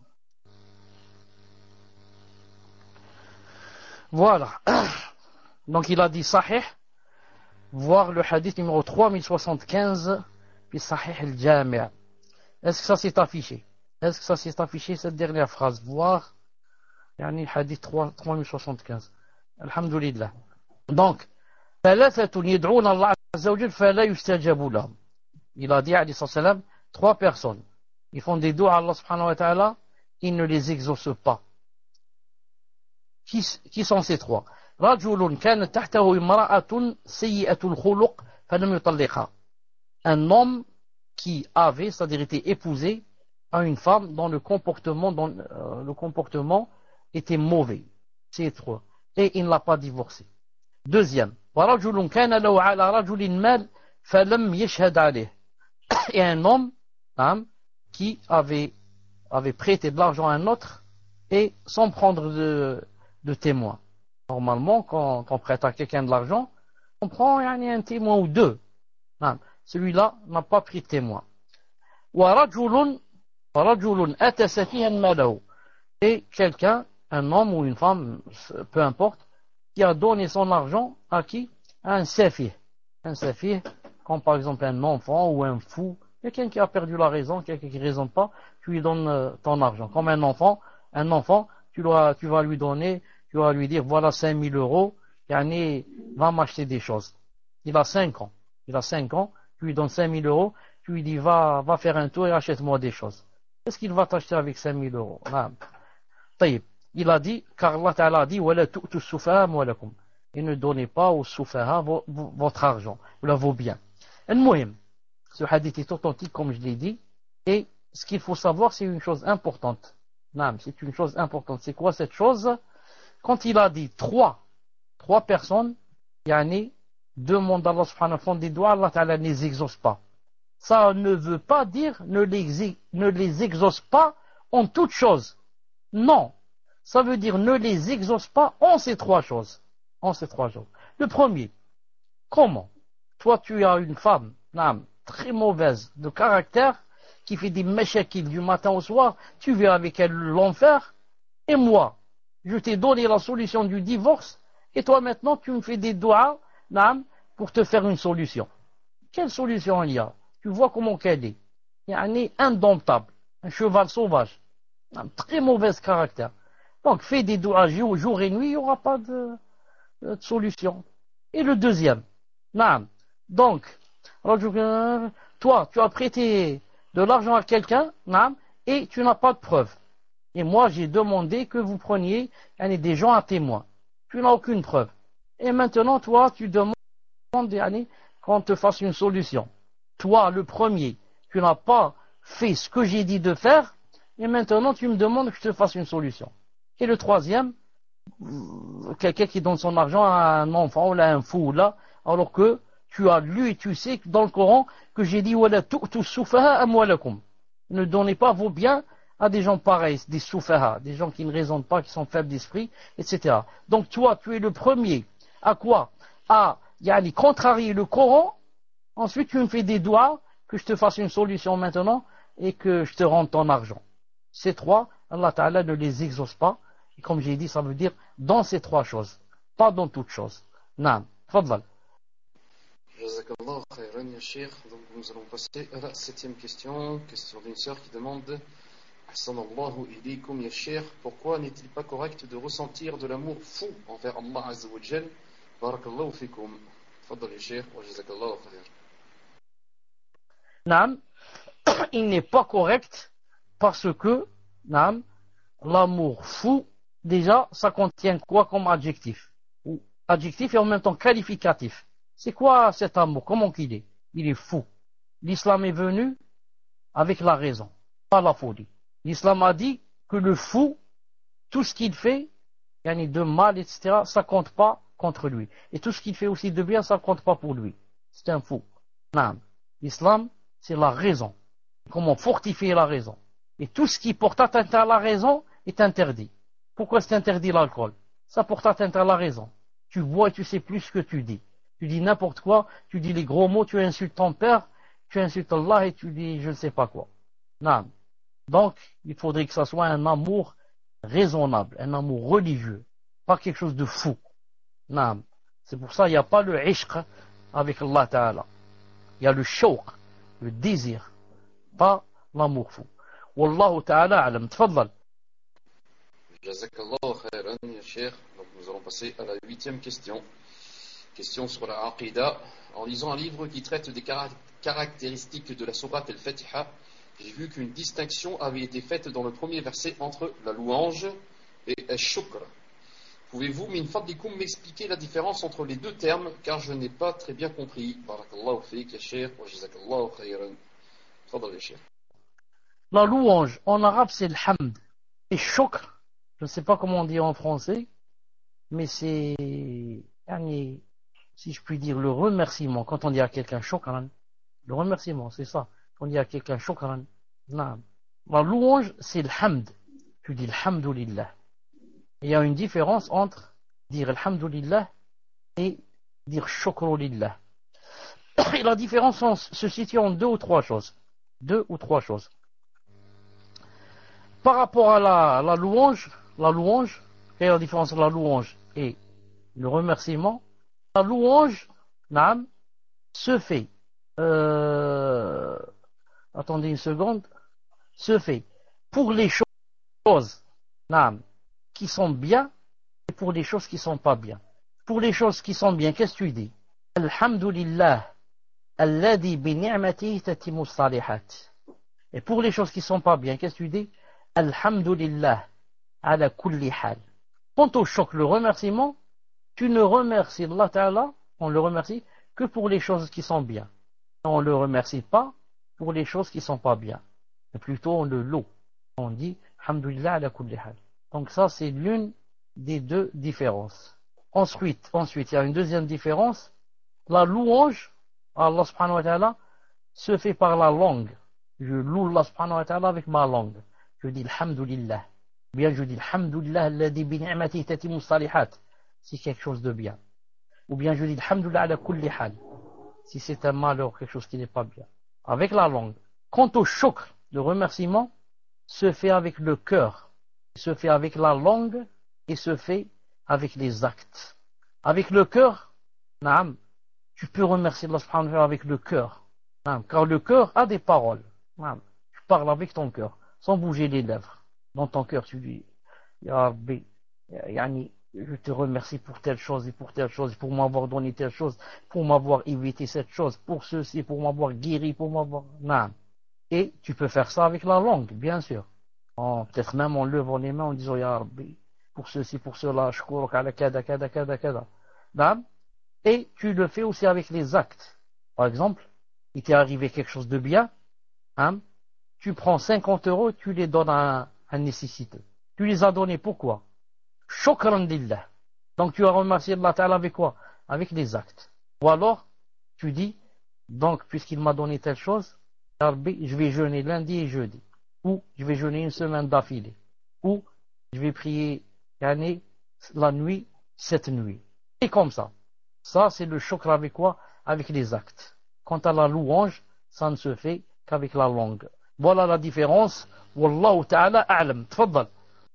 Voilà. Donc il a dit Sahih, voir le hadith numéro trois mille soixante-quinze, puis Sahih al-Jami'. Est-ce que ça s'est affiché? Est-ce que ça s'est affiché, cette dernière phrase? Voir, yani hadith trois mille soixante-quinze. Alhamdulillah. Donc, ثلاثة يدعون الله عز وجل فلا يستجاب لهم. Il a dit, alayhi salam, trois personnes. Ils font des doigts à Allah subhanahu wa ta'ala, ils ne les exaucent pas. Qui, qui sont ces trois? رجل كان تحته امرأة سيئة الخلق فلم يطلقها. Un homme qui avait, c'est-à-dire était épousé à une femme dont le comportement, dont, euh, le comportement était mauvais. C'est trois. Et il ne l'a pas divorcé. Deuxième. ورجل كان له على رجل مال فلم يشهد عليه. Et un homme hein, qui avait, avait prêté de l'argent à un autre et sans prendre de, de témoin. Normalement, quand on prête à quelqu'un de l'argent, on prend yani, un témoin ou deux. Non, celui-là n'a pas pris de témoin. وَرَجُلٌ رَجُلٌ أَتَى سَفِيهًا مَالَهُ. Et quelqu'un, un homme ou une femme, peu importe, qui a donné son argent à qui? À un safih. Un safih, comme par exemple un enfant ou un fou, quelqu'un qui a perdu la raison, quelqu'un qui ne raisonne pas, tu lui donnes euh, ton argent. Comme un enfant, un enfant, tu, dois, tu vas lui donner, tu vas lui dire, voilà cinq mille euros, yani, va m'acheter des choses. Il a cinq ans. Il a cinq ans, tu lui donnes cinq mille euros, tu lui dis, va, va faire un tour et achète-moi des choses. Qu'est-ce qu'il va t'acheter avec cinq mille euros? Il a dit, car Allah Ta'ala a dit, وَلَا تُؤْتُوا السُّفَهَاءَ أَمْوَالَكُمْ. Et ne donnez pas aux soufaha votre argent, ou vos biens. Al-Muhim, ce hadith est authentique comme je l'ai dit, et ce qu'il faut savoir, c'est une chose importante. Non, c'est une chose importante. C'est quoi cette chose? Quand il a dit trois, trois personnes, yani, demandent à Allah subhanahu wa ta'ala des doigts, Allah Ta'ala ne les exauce pas. Ça ne veut pas dire ne les, ne les exauce pas en toutes choses. Non. Ça veut dire ne les exauce pas en ces trois choses. En ces trois choses. Le premier, comment? Toi, tu as une femme, non, très mauvaise de caractère, qui fait des méchakils du matin au soir, tu vis avec elle l'enfer, et moi, je t'ai donné la solution du divorce, et toi maintenant, tu me fais des doigts, non, pour te faire une solution. Quelle solution il y a? Tu vois comment qu'elle est. Il y a un indomptable, un cheval sauvage, un très mauvais caractère. Donc, fais des doigts jour, jour et nuit, il n'y aura pas de, de solution. Et le deuxième, non. Donc, toi, tu as prêté de l'argent à quelqu'un, non, et tu n'as pas de preuve. Et moi, j'ai demandé que vous preniez des gens à témoin. Tu n'as aucune preuve. Et maintenant, toi, tu demandes qu'on te fasse une solution. Toi, le premier, tu n'as pas fait ce que j'ai dit de faire, et maintenant, tu me demandes que je te fasse une solution. Et le troisième, quelqu'un qui donne son argent à un enfant ou à un fou là, alors que tu as lu et tu sais dans le Coran que j'ai dit وَلَا تُؤْتُوا السُّفَهَاءَ أَمْوَالَكُمْ. Ne donnez pas vos biens à des gens pareils, des soufaha, des gens qui ne raisonnent pas, qui sont faibles d'esprit, et cetera. Donc toi, tu es le premier à quoi? À yani, contrarier le Coran. Ensuite, tu me fais des doigts que je te fasse une solution maintenant et que je te rende ton argent. Ces trois, Allah Ta'ala ne les exauce pas. Et comme j'ai dit, ça veut dire dans ces trois choses, pas dans toutes choses. Naam, fadlal. Jazakallah khairan ya Cheikh. Donc nous allons passer à la septième question. Question d'une sœur qui demande Ahsanallahu ilaykum ya Cheikh, pourquoi n'est-il pas correct de ressentir de l'amour fou envers Allah Azza wa Jal? Barakallahu fikum. Fadlal ya Cheikh wa jazakallahu khair. Naam, il n'est pas correct parce que, naam, l'amour fou, déjà, ça contient quoi comme adjectif? Ou adjectif et en même temps qualificatif. C'est quoi cet amour? Comment qu'il est? Il est fou. L'islam est venu avec la raison, pas la folie. L'islam a dit que le fou, tout ce qu'il fait, yani de mal, et cetera, ça compte pas contre lui. Et tout ce qu'il fait aussi de bien, ça compte pas pour lui. C'est un fou. Non. L'islam, c'est la raison. Comment fortifier la raison. Et tout ce qui porte atteinte à la raison est interdit. Pourquoi c'est interdit l'alcool? Ça porte atteinte à la raison. Tu bois et tu sais plus ce que tu dis. Tu dis n'importe quoi, tu dis les gros mots, tu insultes ton père, tu insultes Allah et tu dis je ne sais pas quoi. Non. Donc, il faudrait que ça soit un amour raisonnable, un amour religieux, pas quelque chose de fou. Non. C'est pour ça qu'il n'y a pas le ishq avec Allah Ta'ala. Il y a le shawq, le désir, pas l'amour fou. Wallahu Ta'ala alam. Tfaddal. Jazakallah khairan ya Cheikh. Donc nous allons passer à la huitième question. Question sur la Aqidah. En lisant un livre qui traite des caractéristiques de la sourate al-Fatiha, j'ai vu qu'une distinction avait été faite dans le premier verset entre la louange et al-shukr. Pouvez-vous, min fadlikum, m'expliquer la différence entre les deux termes, car je n'ai pas très bien compris. Barakallahu fik ya Cheikh wa jazakallahu khairan. Fadal ya Cheikh. La louange, en arabe, c'est le hamd. Et shukr, je ne sais pas comment on dit en français, mais c'est, si je puis dire, le remerciement. Quand on dit à quelqu'un shukran, le remerciement, c'est ça. Quand on dit à quelqu'un shukran, non. La louange, c'est le hamd. Tu dis alhamdulillah. Il y a une différence entre dire alhamdulillah et dire shukru lillah. Et la différence se situe en deux ou trois choses. Deux ou trois choses. Par rapport à la, la louange, la louange, quelle est la différence entre la louange et le remerciement? La louange, naam, se fait, euh, attendez une seconde, se fait pour les choses, naam, qui sont bien et pour les choses qui sont pas bien. Pour les choses qui sont bien, qu'est-ce que tu dis? Alhamdulillah, alladhi bi ni'matihi tatimmu salihat. Et pour les choses qui sont pas bien, qu'est-ce que tu dis? Alhamdulillah, ala kulli hal. Quant au choc, le remerciement, tu ne remercies Allah Ta'ala, on le remercie que pour les choses qui sont bien. On ne le remercie pas pour les choses qui sont pas bien. Mais plutôt on le loue. On dit alhamdulillah ala kulli hal. Donc ça c'est l'une des deux différences. Ensuite, ensuite, il y a une deuxième différence. La louange à Allah subhanahu wa ta'ala se fait par la langue. Je loue Allah subhanahu wa ta'ala avec ma langue. Je dis alhamdulillah. Bien, je dis alhamdulillah alladhi bi ni'matihi tatimmu salihat. Si quelque chose de bien. Ou bien je dis alhamdulillah ala kulli hal. Si c'est un malheur, quelque chose qui n'est pas bien. Avec la langue. Quant au shukr, le remerciement, se fait avec le cœur. Se fait avec la langue et se fait avec les actes. Avec le cœur, naam, tu peux remercier Allah subhanahu wa ta'ala avec le cœur. Naam, car le cœur a des paroles. Naam, tu parles avec ton cœur, sans bouger les lèvres. Dans ton cœur, tu dis, Ya Rabbi, yani, je te remercie pour telle chose et pour telle chose, pour m'avoir donné telle chose, pour m'avoir évité cette chose, pour ceci, pour m'avoir guéri, pour m'avoir... Naam. Et tu peux faire ça avec la langue, bien sûr. En, peut-être même en levant les mains en disant, Ya Rabbi, pour ceci, pour cela, shkuruk ala kada, kada, kada, kada. Naam. Et tu le fais aussi avec les actes. Par exemple, il t'est arrivé quelque chose de bien, hein, tu prends cinquante euros, tu les donnes à un nécessiteux. Tu les as donnés, pourquoi? Shukran lillah. Donc tu as remercié Allah Ta'ala avec quoi? Avec les actes. Ou alors, tu dis, donc puisqu'il m'a donné telle chose, je vais jeûner lundi et jeudi. Ou je vais jeûner une semaine d'affilée. Ou je vais prier la nuit, cette nuit. Et comme ça. Ça, c'est le shukr avec quoi? Avec les actes. Quant à la louange, ça ne se fait qu'avec la langue. Voilà la différence. Wallahu ta'ala a'lam. Tfaddal.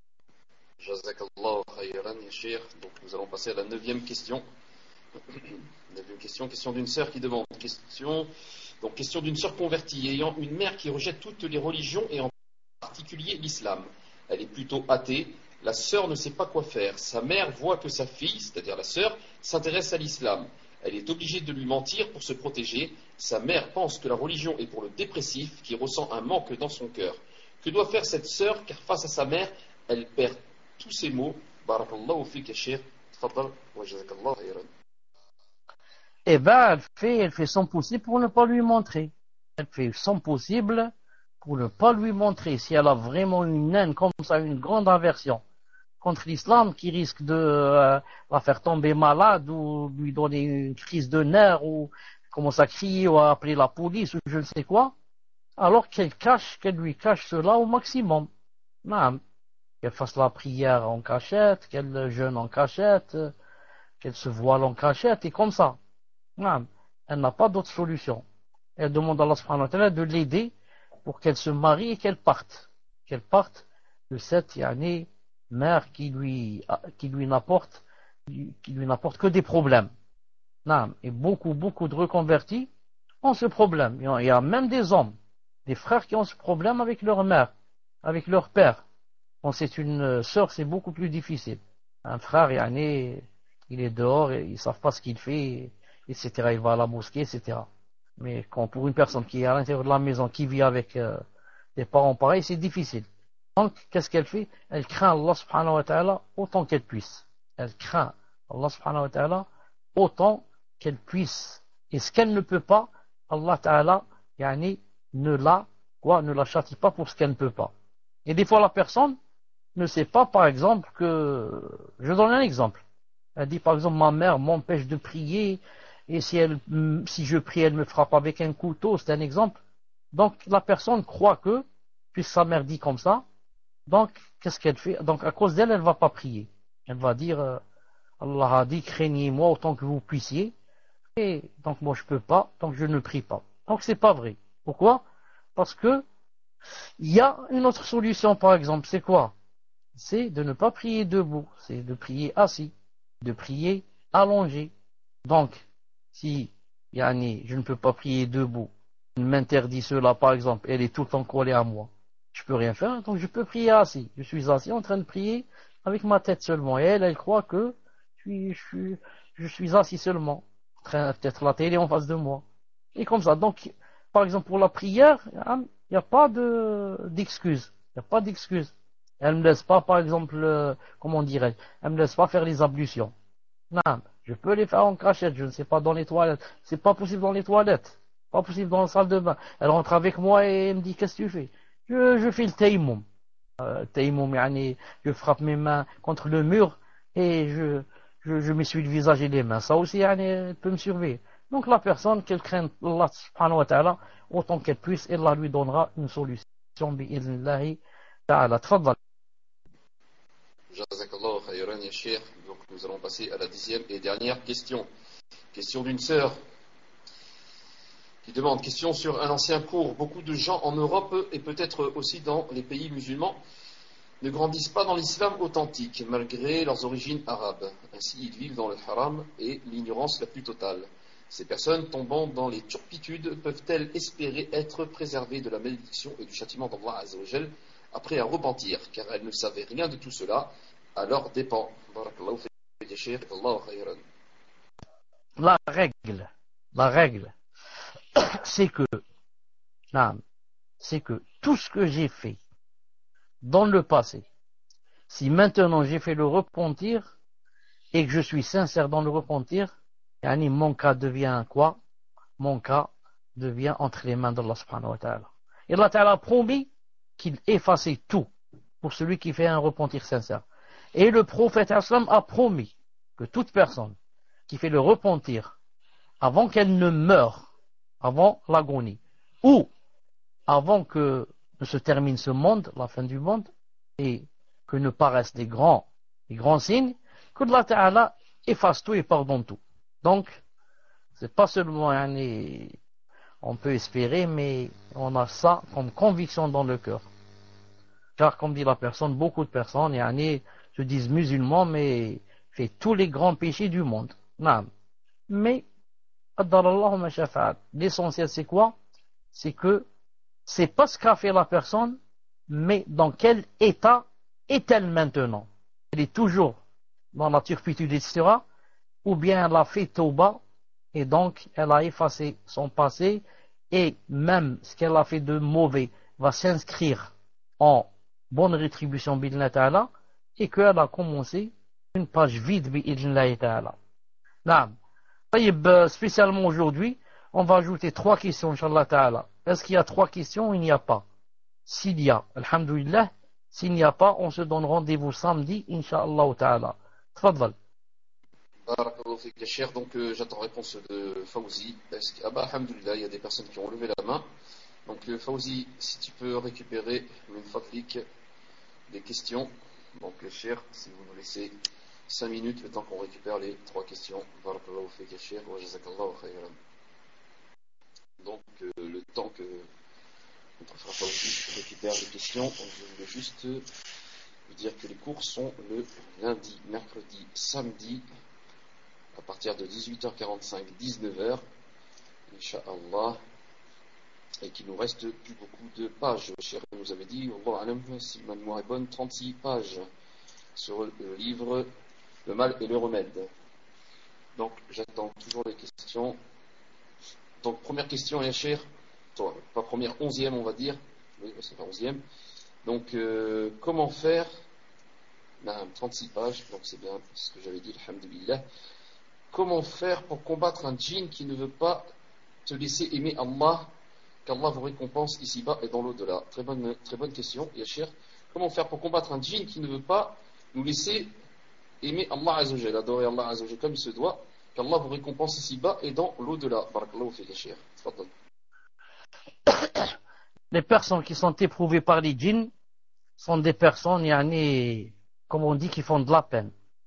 Jazakallahu khayran, ya Cheikh. Donc nous allons passer à la neuvième question. Neuvième question, question d'une sœur qui demande. Question, donc question d'une sœur convertie ayant une mère qui rejette toutes les religions et en particulier l'islam. Elle est plutôt athée. La sœur ne sait pas quoi faire. Sa mère voit que sa fille, c'est-à-dire la sœur, s'intéresse à l'islam. Elle est obligée de lui mentir pour se protéger. Sa mère pense que la religion est pour le dépressif qui ressent un manque dans son cœur. Que doit faire cette sœur? Car face à sa mère, elle perd tous ses mots. Barakallahu fik ya Cheikh. Tfaddal wa jazakallahu khayran. Eh bien, elle fait, elle fait son possible pour ne pas lui montrer. Elle fait son possible pour ne pas lui montrer. Si elle a vraiment une haine comme ça, une grande aversion contre l'islam qui risque de euh, la faire tomber malade ou lui donner une crise de nerfs ou commencer à crier ou à appeler la police ou je ne sais quoi, alors qu'elle cache, qu'elle lui cache cela au maximum. Non. Qu'elle fasse la prière en cachette, qu'elle jeûne en cachette, qu'elle se voile en cachette et comme ça. Non. Elle n'a pas d'autre solution. Elle demande à Allah subhanahu wa ta'ala de l'aider pour qu'elle se marie et qu'elle parte. Qu'elle parte de cette année mère qui lui, qui lui n'apporte, qui lui n'apporte que des problèmes. Non. Et beaucoup, beaucoup de reconvertis ont ce problème. Il y a même des hommes, des frères qui ont ce problème avec leur mère, avec leur père. Quand c'est une sœur, c'est beaucoup plus difficile. Un frère, yani, il est dehors, et ils ne savent pas ce qu'il fait, et cetera. Il va à la mosquée, et cetera. Mais quand pour une personne qui est à l'intérieur de la maison, qui vit avec euh, des parents pareils, c'est difficile. Donc, qu'est-ce qu'elle fait? Elle craint Allah subhanahu wa ta'ala autant qu'elle puisse. Elle craint Allah subhanahu wa ta'ala autant qu'elle puisse. Et ce qu'elle ne peut pas, Allah ta'ala, yani, ne la, quoi, ne la châtie pas pour ce qu'elle ne peut pas. Et des fois, la personne ne sait pas, par exemple, que... Je donne un exemple. Elle dit, par exemple, ma mère m'empêche de prier, et si, elle, si je prie, elle me frappe avec un couteau, c'est un exemple. Donc, la personne croit que, puisque sa mère dit comme ça, donc, qu'est-ce qu'elle fait? Donc, à cause d'elle, elle ne va pas prier. Elle va dire, euh, Allah a dit craignez-moi autant que vous puissiez. Et donc moi je peux pas, donc je ne prie pas. Donc c'est pas vrai. Pourquoi? Parce que il y a une autre solution par exemple, c'est quoi? C'est de ne pas prier debout, c'est de prier assis, de prier allongé. Donc, si yani, je ne peux pas prier debout, il m'interdit cela par exemple, elle est tout le temps collée à moi, je peux rien faire, donc je peux prier assis. Je suis assis en train de prier avec ma tête seulement. Et elle, elle croit que je suis, je suis, je suis assis seulement, en train peut-être la télé en face de moi. Et comme ça. Donc, par exemple, pour la prière, il n'y a pas de, d'excuse. Il n'y a pas d'excuse. Elle ne me laisse pas, par exemple, euh, comment dirais-je, elle ne me laisse pas faire les ablutions. Non, je peux les faire en cachette, je ne sais pas dans les toilettes. C'est pas possible dans les toilettes. Pas possible dans la salle de bain. Elle rentre avec moi et elle me dit, qu'est-ce que tu fais? Je, je fais le taïmoum. Euh, taïmoum, yani, je frappe mes mains contre le mur et je, je, je m'essuie le visage et les mains. Ça aussi, yani, elle peut me surveiller. Donc la personne, qu'elle craigne Allah subhanahu wa ta'ala, autant qu'elle puisse, Allah lui donnera une solution. Bi'idhnillahi ta'ala. Tfaddal. Jazakallah khayran ya Cheikh. Donc nous allons passer à la dixième et dernière question. Question d'une sœur qui demande, question sur un ancien cours. Beaucoup de gens en Europe et peut-être aussi dans les pays musulmans ne grandissent pas dans l'islam authentique malgré leurs origines arabes. Ainsi ils vivent dans le haram et l'ignorance la plus totale. Ces personnes tombant dans les turpitudes peuvent-elles espérer être préservées de la malédiction et du châtiment d'Allah Azza wa Jal après un repentir, car elles ne savaient rien de tout cela à leur dépens. La règle, la règle, c'est que, c'est que tout ce que j'ai fait dans le passé, si maintenant j'ai fait le repentir et que je suis sincère dans le repentir, yani mon cas devient quoi? Mon cas devient entre les mains d'Allah subhanahu wa ta'ala. Et Allah ta'ala a promis qu'il effaçait tout pour celui qui fait un repentir sincère. Et le prophète islam a promis que toute personne qui fait le repentir avant qu'elle ne meure, avant l'agonie, ou avant que ne se termine ce monde, la fin du monde, et que ne paraissent des grands, des grands signes, que Allah Ta'ala efface tout et pardonne tout. Donc, c'est pas seulement un, on peut espérer, mais on a ça comme conviction dans le cœur. Car comme dit la personne, beaucoup de personnes yani, se disent musulmans, mais fait tous les grands péchés du monde. Non. Mais l'essentiel c'est quoi? C'est que c'est pas ce qu'a fait la personne, mais dans quel état est-elle maintenant? Elle est toujours dans la turpitude, et cetera. Ou bien elle a fait tauba, et donc elle a effacé son passé, et même ce qu'elle a fait de mauvais va s'inscrire en bonne rétribution bi'idhnillahi ta'ala, et qu'elle a commencé une page vide bi'idhnillahi ta'ala. Naam. Spécialement aujourd'hui, on va ajouter trois questions, Inch'Allah ta'ala. Est-ce qu'il y a trois questions ou il n'y a pas? S'il y a, alhamdoulilah. S'il n'y a pas, on se donne rendez-vous samedi, Inch'Allah ta'ala. Tfaddal. Barakallahu fik ya Cheikh. Donc euh, j'attends réponse de Fawzi. Est-ce que, ah bah alhamdoulilah, il y a des personnes qui ont levé la main. Donc euh, Fawzi, si tu peux récupérer min fadlik des questions. Donc Cheikh, si vous nous laissez cinq minutes, le temps qu'on récupère les trois questions. Barakallahu fik ya Cheikh wa jazakallahu khayran. Donc euh, le temps que notre frère Fawzi récupère les questions, je voulais juste vous dire que les cours sont le lundi, mercredi, samedi, à partir de dix-huit heures quarante-cinq, dix-neuf heures, Inch'Allah, et qu'il nous reste plus beaucoup de pages. Cheikh nous avait dit, Allah alam, si ma mémoire est bonne, trente-six pages sur le livre Le mal et le remède. Donc j'attends toujours les questions. Donc première question, ya Cheikh, pas première, onzième on va dire, oui c'est pas onzième. Donc euh, comment faire, ben, trente-six pages, donc c'est bien ce que j'avais dit, alhamdulillah. Comment faire pour combattre un djinn qui ne veut pas te laisser aimer Allah, qu'Allah vous récompense ici-bas et dans l'au-delà? Très bonne, très bonne question, ya Cheikh. Comment faire pour combattre un djinn qui ne veut pas nous laisser aimer Allah Azza wa Jal, adorer Allah Azza wa Jal comme il se doit, qu'Allah vous récompense ici-bas et dans l'au-delà? Barakallahu fik ya Cheikh. Tfaddal. Les personnes qui sont éprouvées par les djinns sont des personnes, yani, comme on dit, qui font de la peine.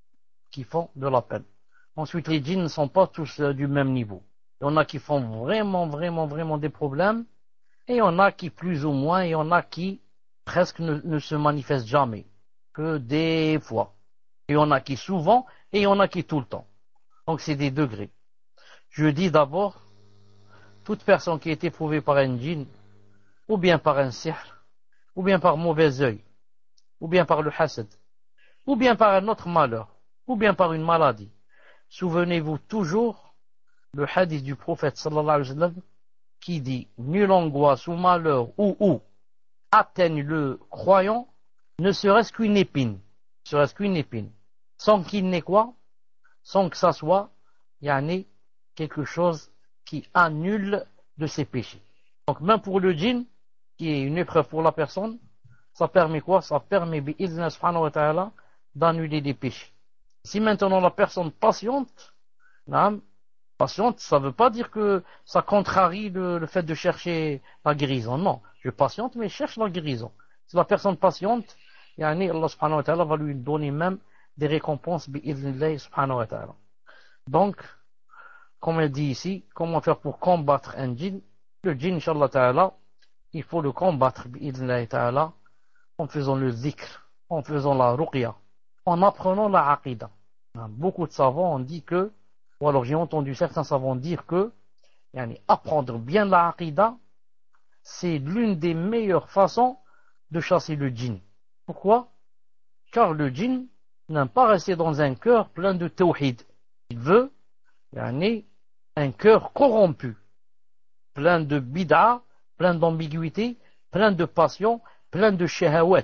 qui font de la peine. Ensuite, les djinns ne sont pas tous euh, du même niveau. Il y en a qui font vraiment, vraiment, vraiment des problèmes, et il y en a qui plus ou moins, et il y en a qui presque ne, ne se manifestent jamais, que des fois. Et il y en a qui souvent, et il y en a qui tout le temps. Donc c'est des degrés. Je dis d'abord, toute personne qui est éprouvée par un djinn, ou bien par un sihr, ou bien par mauvais œil, ou bien par le hasad, ou bien par un autre malheur, ou bien par une maladie, souvenez-vous toujours le hadith du prophète sallallahu alayhi wa sallam qui dit nulle angoisse ou malheur ou ou atteigne le croyant ne serait-ce qu'une épine, ne serait-ce qu'une épine, sans qu'il n'ait quoi, sans que ça soit yani, quelque chose qui annule de ses péchés. Donc même pour le djinn, qui est une épreuve pour la personne, ça permet quoi? Ça permet bi'idhna subhanahu wa ta'ala d'annuler des péchés. Si maintenant la personne patiente, nan, patiente, ça ne veut pas dire que ça contrarie le, le fait de chercher la guérison. Non, je patiente, mais je cherche la guérison. Si la personne patiente, yani Allah subhanahu wa ta'ala va lui donner même des récompenses bi'idhnillah subhanahu wa ta'ala. Donc, comme elle dit ici, comment faire pour combattre un djinn? Le djinn, inshallah ta'ala, il faut le combattre bi'idhnillah ta'ala en faisant le zikr, en faisant la ruqya, en apprenant la aqidah. Beaucoup de savants ont dit que, ou alors j'ai entendu certains savants dire que, yani, apprendre bien la aqidah, c'est l'une des meilleures façons de chasser le djinn. Pourquoi? Car le djinn n'aime pas rester dans un cœur plein de tawhid. Il veut, yani, un cœur corrompu, plein de bid'a, plein d'ambiguïté, plein de passion, plein de shahawat.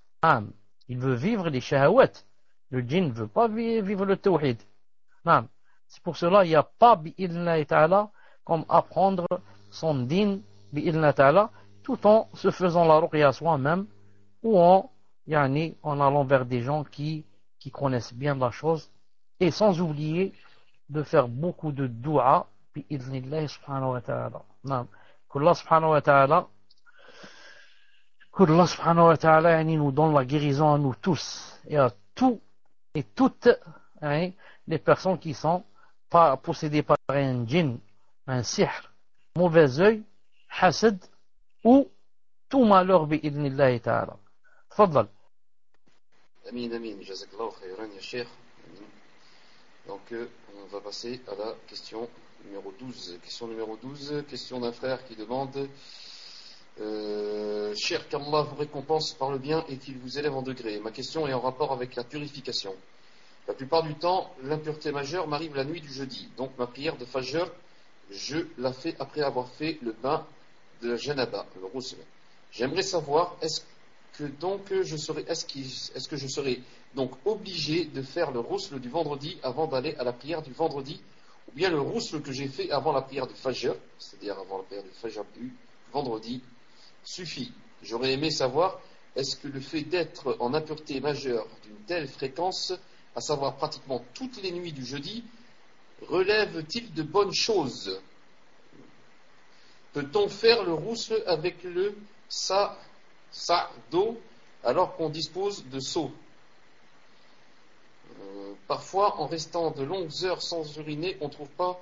Il veut vivre les shahawat. Le djinn ne veut pas vivre le tawhid. C'est pour cela il n'y a pas bi'idhnillah ta'ala comme apprendre son din bi'idhnillah ta'ala tout en se faisant la ruqya soi-même ou en, yani, en allant vers des gens qui, qui connaissent bien la chose et sans oublier de faire beaucoup de dua bi'idhnillah subhanahu wa ta'ala. Qu'Allah subhanahu wa ta'ala qu'Allah subhanahu wa ta'ala yani, nous donne la guérison à nous tous et à tous et toutes hein, les personnes qui sont pas possédées par un djinn, un sihr, mauvais œil, hasad ou tout malheur bi'idhnillah ta'ala. Fadlal. Amin, amin, jazakallahu khayran ya cheikh. Donc euh, on va passer à la question numéro douze. Question numéro douze, question d'un frère qui demande euh, cher qu'Allah vous récompense par le bien et qu'il vous élève en degré. Ma question est en rapport avec la purification. La plupart du temps, l'impureté majeure m'arrive la nuit du jeudi. Donc ma prière de Fajr, je la fais après avoir fait le bain de la janaba, le ghusl. J'aimerais savoir, est-ce que donc je serai, est-ce, est-ce que je serai donc obligé de faire le ghusl du vendredi avant d'aller à la prière du vendredi, ou bien le ghusl que j'ai fait avant la prière du Fajr, c'est-à-dire avant la prière du Fajr du vendredi, suffit. J'aurais aimé savoir, est-ce que le fait d'être en impureté majeure d'une telle fréquence, à savoir pratiquement toutes les nuits du jeudi, relève-t-il de bonnes choses? Peut-on faire le ghusl avec le sa, sa d'eau alors qu'on dispose de seau? euh, Parfois, en restant de longues heures sans uriner, on ne trouve pas.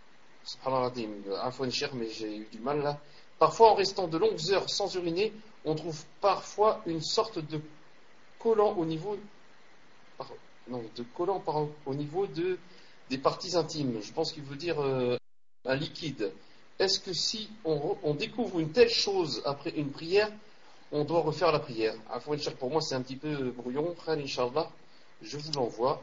Mais j'ai eu du mal là. Parfois, en restant de longues heures sans uriner, on trouve parfois une sorte de collant au niveau, non, de collant par, au niveau de, des parties intimes. Je pense qu'il veut dire euh, un liquide. Est-ce que si on, on découvre une telle chose après une prière, on doit refaire la prière? Pour moi, c'est un petit peu brouillon. Inch'Allah, je vous l'envoie.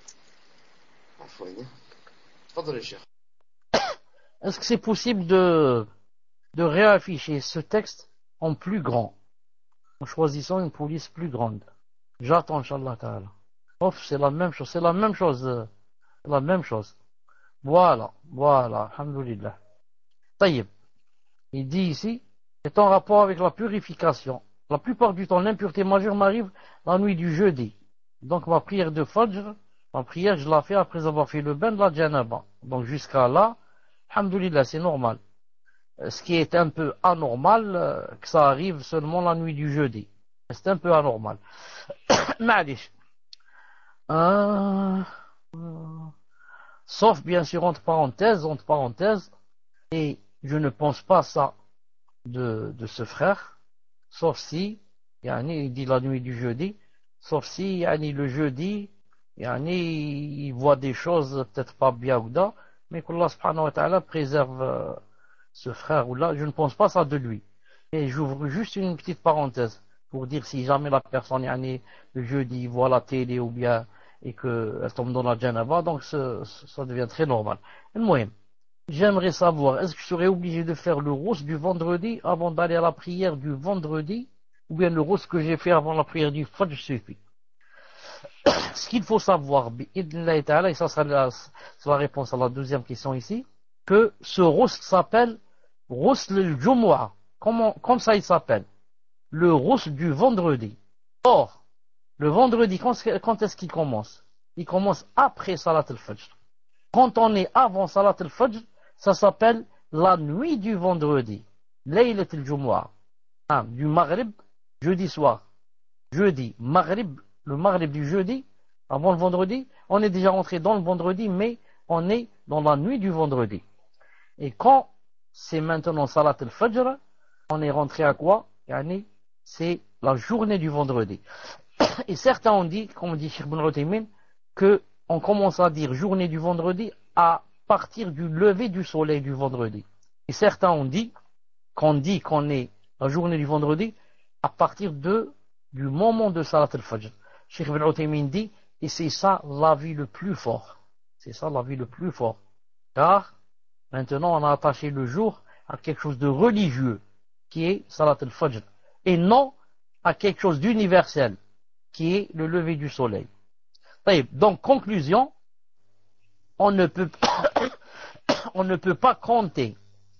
Est-ce que c'est possible de de réafficher ce texte en plus grand, en choisissant une police plus grande? J'attends, Inch'Allah ta'ala. Ouf, c'est la même chose, c'est la même chose, euh, la même chose. Voilà, voilà, alhamdoulilah. Taïb. Il dit ici, c'est en rapport avec la purification. La plupart du temps, l'impureté majeure m'arrive la nuit du jeudi. Donc ma prière de Fajr, ma prière, je la fais après avoir fait le bain de la janaba. Donc jusqu'à là, alhamdoulilah, c'est normal. Ce qui est un peu anormal, euh, que ça arrive seulement la nuit du jeudi. C'est un peu anormal. Ma'alish. Euh, Sauf bien sûr entre parenthèses, entre parenthèses, et je ne pense pas ça de, de ce frère, sauf si, yani, il dit la nuit du jeudi, sauf si yani, le jeudi, yani, il voit des choses peut-être pas bien ou là, mais qu'Allah subhanahu wa ta'ala préserve euh, ce frère ou là, je ne pense pas ça de lui. Et j'ouvre juste une petite parenthèse pour dire si jamais la personne yani, le jeudi voit la télé ou bien et qu'elle tombe dans la janaba, donc ce, ça devient très normal. Moyen. J'aimerais savoir, est-ce que je serais obligé de faire le rose du vendredi avant d'aller à la prière du vendredi, ou bien le rose que j'ai fait avant la prière du Fajr suffit? Ce qu'il faut savoir, et ça sera la, la réponse à la deuxième question ici, que ce rose s'appelle rose le Jumu'ah. Comment, comme ça il s'appelle? Le rose du vendredi. Or, le vendredi, quand, quand est-ce qu'il commence? Il commence après Salat al-Fajr. Quand on est avant Salat al-Fajr, ça s'appelle la nuit du vendredi. Laylat al-Jumu'ah. Ah, du Maghrib, jeudi soir. Jeudi, Maghrib, le Maghrib du jeudi, avant le vendredi, on est déjà rentré dans le vendredi, mais on est dans la nuit du vendredi. Et quand c'est maintenant Salat al-Fajr, on est rentré à quoi? Yani, c'est la journée du vendredi. Et certains ont dit, comme dit Cheikh Ibn Uthaymin, que on commence à dire journée du vendredi à partir du lever du soleil du vendredi. Et certains ont dit qu'on dit qu'on est la journée du vendredi à partir de du moment de Salat al-Fajr. Cheikh Ibn Uthaymin dit, et c'est ça l'avis le plus fort. C'est ça l'avis le plus fort. Car maintenant on a attaché le jour à quelque chose de religieux, qui est Salat al-Fajr, et non à quelque chose d'universel, qui est le lever du soleil. Donc, conclusion, on ne peut, on ne peut pas compter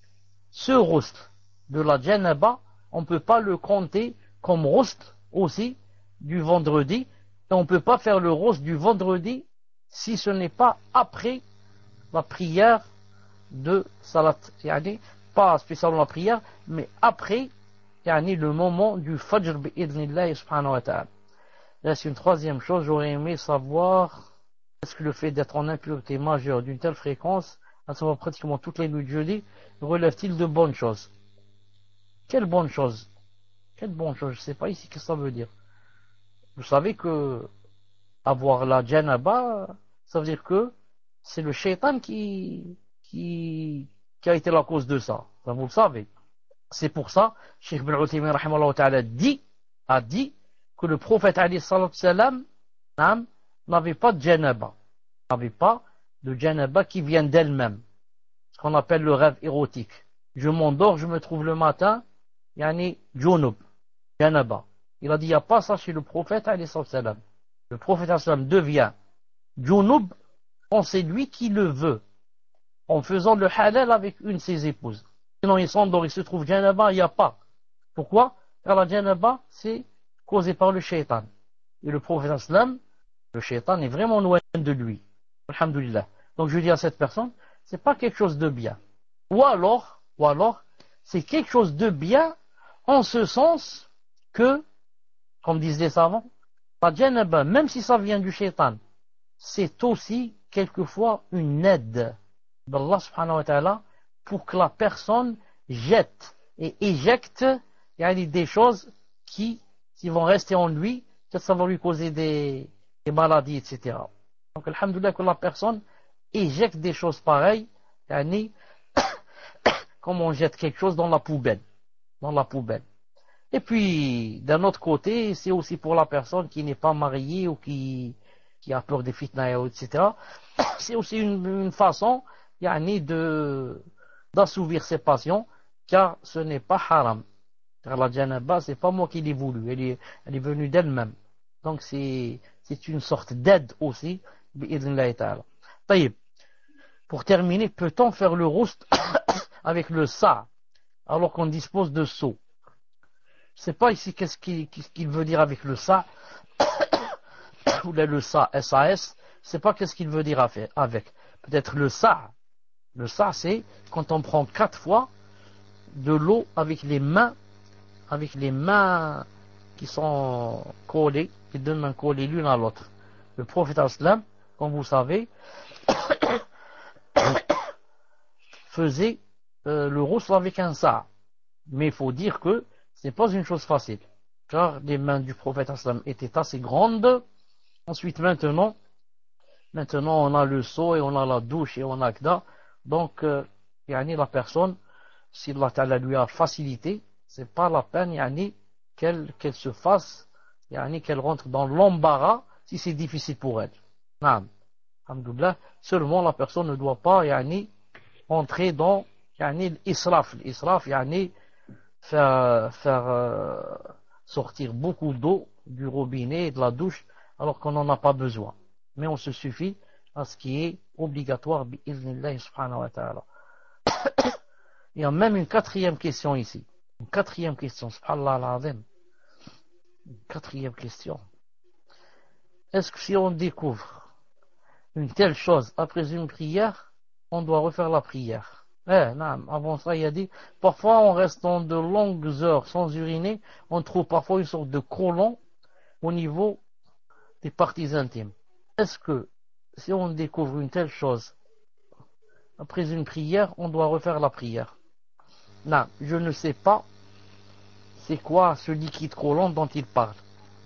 ce roust de la Janaba, on ne peut pas le compter comme roust aussi du vendredi, et on ne peut pas faire le roust du vendredi si ce n'est pas après la prière de Salat, yani, pas spécialement la prière, mais après yani, le moment du Fajr bi'idhnillah subhanahu wa ta'ala. Là, c'est une troisième chose, j'aurais aimé savoir, est-ce que le fait d'être en impureté majeure d'une telle fréquence, à savoir pratiquement toutes les nuits de jeudi, relève-t-il de bonnes choses? Quelle bonne chose? Quelle bonne chose? Je ne sais pas ici ce que ça veut dire. Vous savez que avoir la janaba, ça veut dire que c'est le shaitan qui, qui, qui a été la cause de ça. Ça vous le savez. C'est pour ça, Cheikh Ibn Uthaymin rahimahullah ta'ala dit, a dit que le prophète alayhi salatu salam n'avait pas de janaba. N'avait pas de janaba qui vient d'elle-même. Ce qu'on appelle le rêve érotique. Je m'endors, je me trouve le matin, yani junub, janaba. Il a dit, il n'y a pas ça chez le prophète alayhi salatu salam. Le prophète alayhi salam devient junub quand c'est lui qui le veut, en faisant le halal avec une de ses épouses. Sinon il s'endort, il se trouve janaba, il n'y a pas. Pourquoi? Car la janaba, c'est causé par le shaitan. Et le prophète sallam, le shaitan est vraiment loin de lui. Alhamdulillah. Donc je dis à cette personne, c'est pas quelque chose de bien. Ou alors, ou alors, c'est quelque chose de bien en ce sens que, comme disent les savants, la janaba, même si ça vient du shaitan, c'est aussi quelquefois une aide d'Allah subhanahu wa ta'ala pour que la personne jette et éjecte yani, des choses qui, qui vont rester en lui, peut-être ça va lui causer des, des maladies, et cetera. Donc, alhamdoulilah, que la personne éjecte des choses pareilles, yani, comme on jette quelque chose dans la poubelle. Dans la poubelle. Et puis, d'un autre côté, c'est aussi pour la personne qui n'est pas mariée ou qui, qui a peur des fitna, et cetera. C'est aussi une, une façon yani, de, d'assouvir ses passions, car ce n'est pas haram. Car la janaba, c'est pas moi qui l'ai voulu, elle est, elle est venue d'elle-même. Donc c'est, c'est une sorte d'aide aussi, bi'idhnillahi ta'ala. Taïb. Pour terminer, peut-on faire le roust avec le sa, alors qu'on dispose de seau? Je ne sais pas ici qu'est-ce qu'il, qu'est-ce qu'il veut dire avec le sa, ou le sa, S A S, je ne sais pas qu'est-ce qu'il veut dire avec. Peut-être le sa. Le sa, c'est quand on prend quatre fois de l'eau avec les mains, avec les mains qui sont collées, les deux mains collées l'une à l'autre. Le prophète sallam, comme vous savez, faisait euh, le ghusl avec un sa'. Mais il faut dire que ce n'est pas une chose facile, car les mains du prophète sallam étaient assez grandes. Ensuite, maintenant, maintenant on a le seau et on a la douche et on a kda. Donc, euh, yani, la personne, si Allah Ta'ala lui a facilité, c'est pas la peine yani, qu'elle qu'elle se fasse, yani, qu'elle rentre dans l'embarras si c'est difficile pour elle. Naam. Alhamdoulilah. Seulement la personne ne doit pas yani, entrer dans yani, l'israf. L'israf, yani, faire, faire euh, sortir beaucoup d'eau du robinet et de la douche alors qu'on n'en a pas besoin. Mais on se suffit à ce qui est obligatoire bi'iznillahi subhanahu wa ta'ala. Il y a même une quatrième question ici. Une quatrième question, subhanallah al-azim. Une quatrième question. Est-ce que si on découvre une telle chose après une prière, on doit refaire la prière? Eh, non, avant ça, il a dit, parfois on reste dans de longues heures sans uriner, on trouve parfois une sorte de côlon au niveau des parties intimes. Est-ce que si on découvre une telle chose après une prière, on doit refaire la prière? Non, je ne sais pas c'est quoi ce liquide collant dont il parle.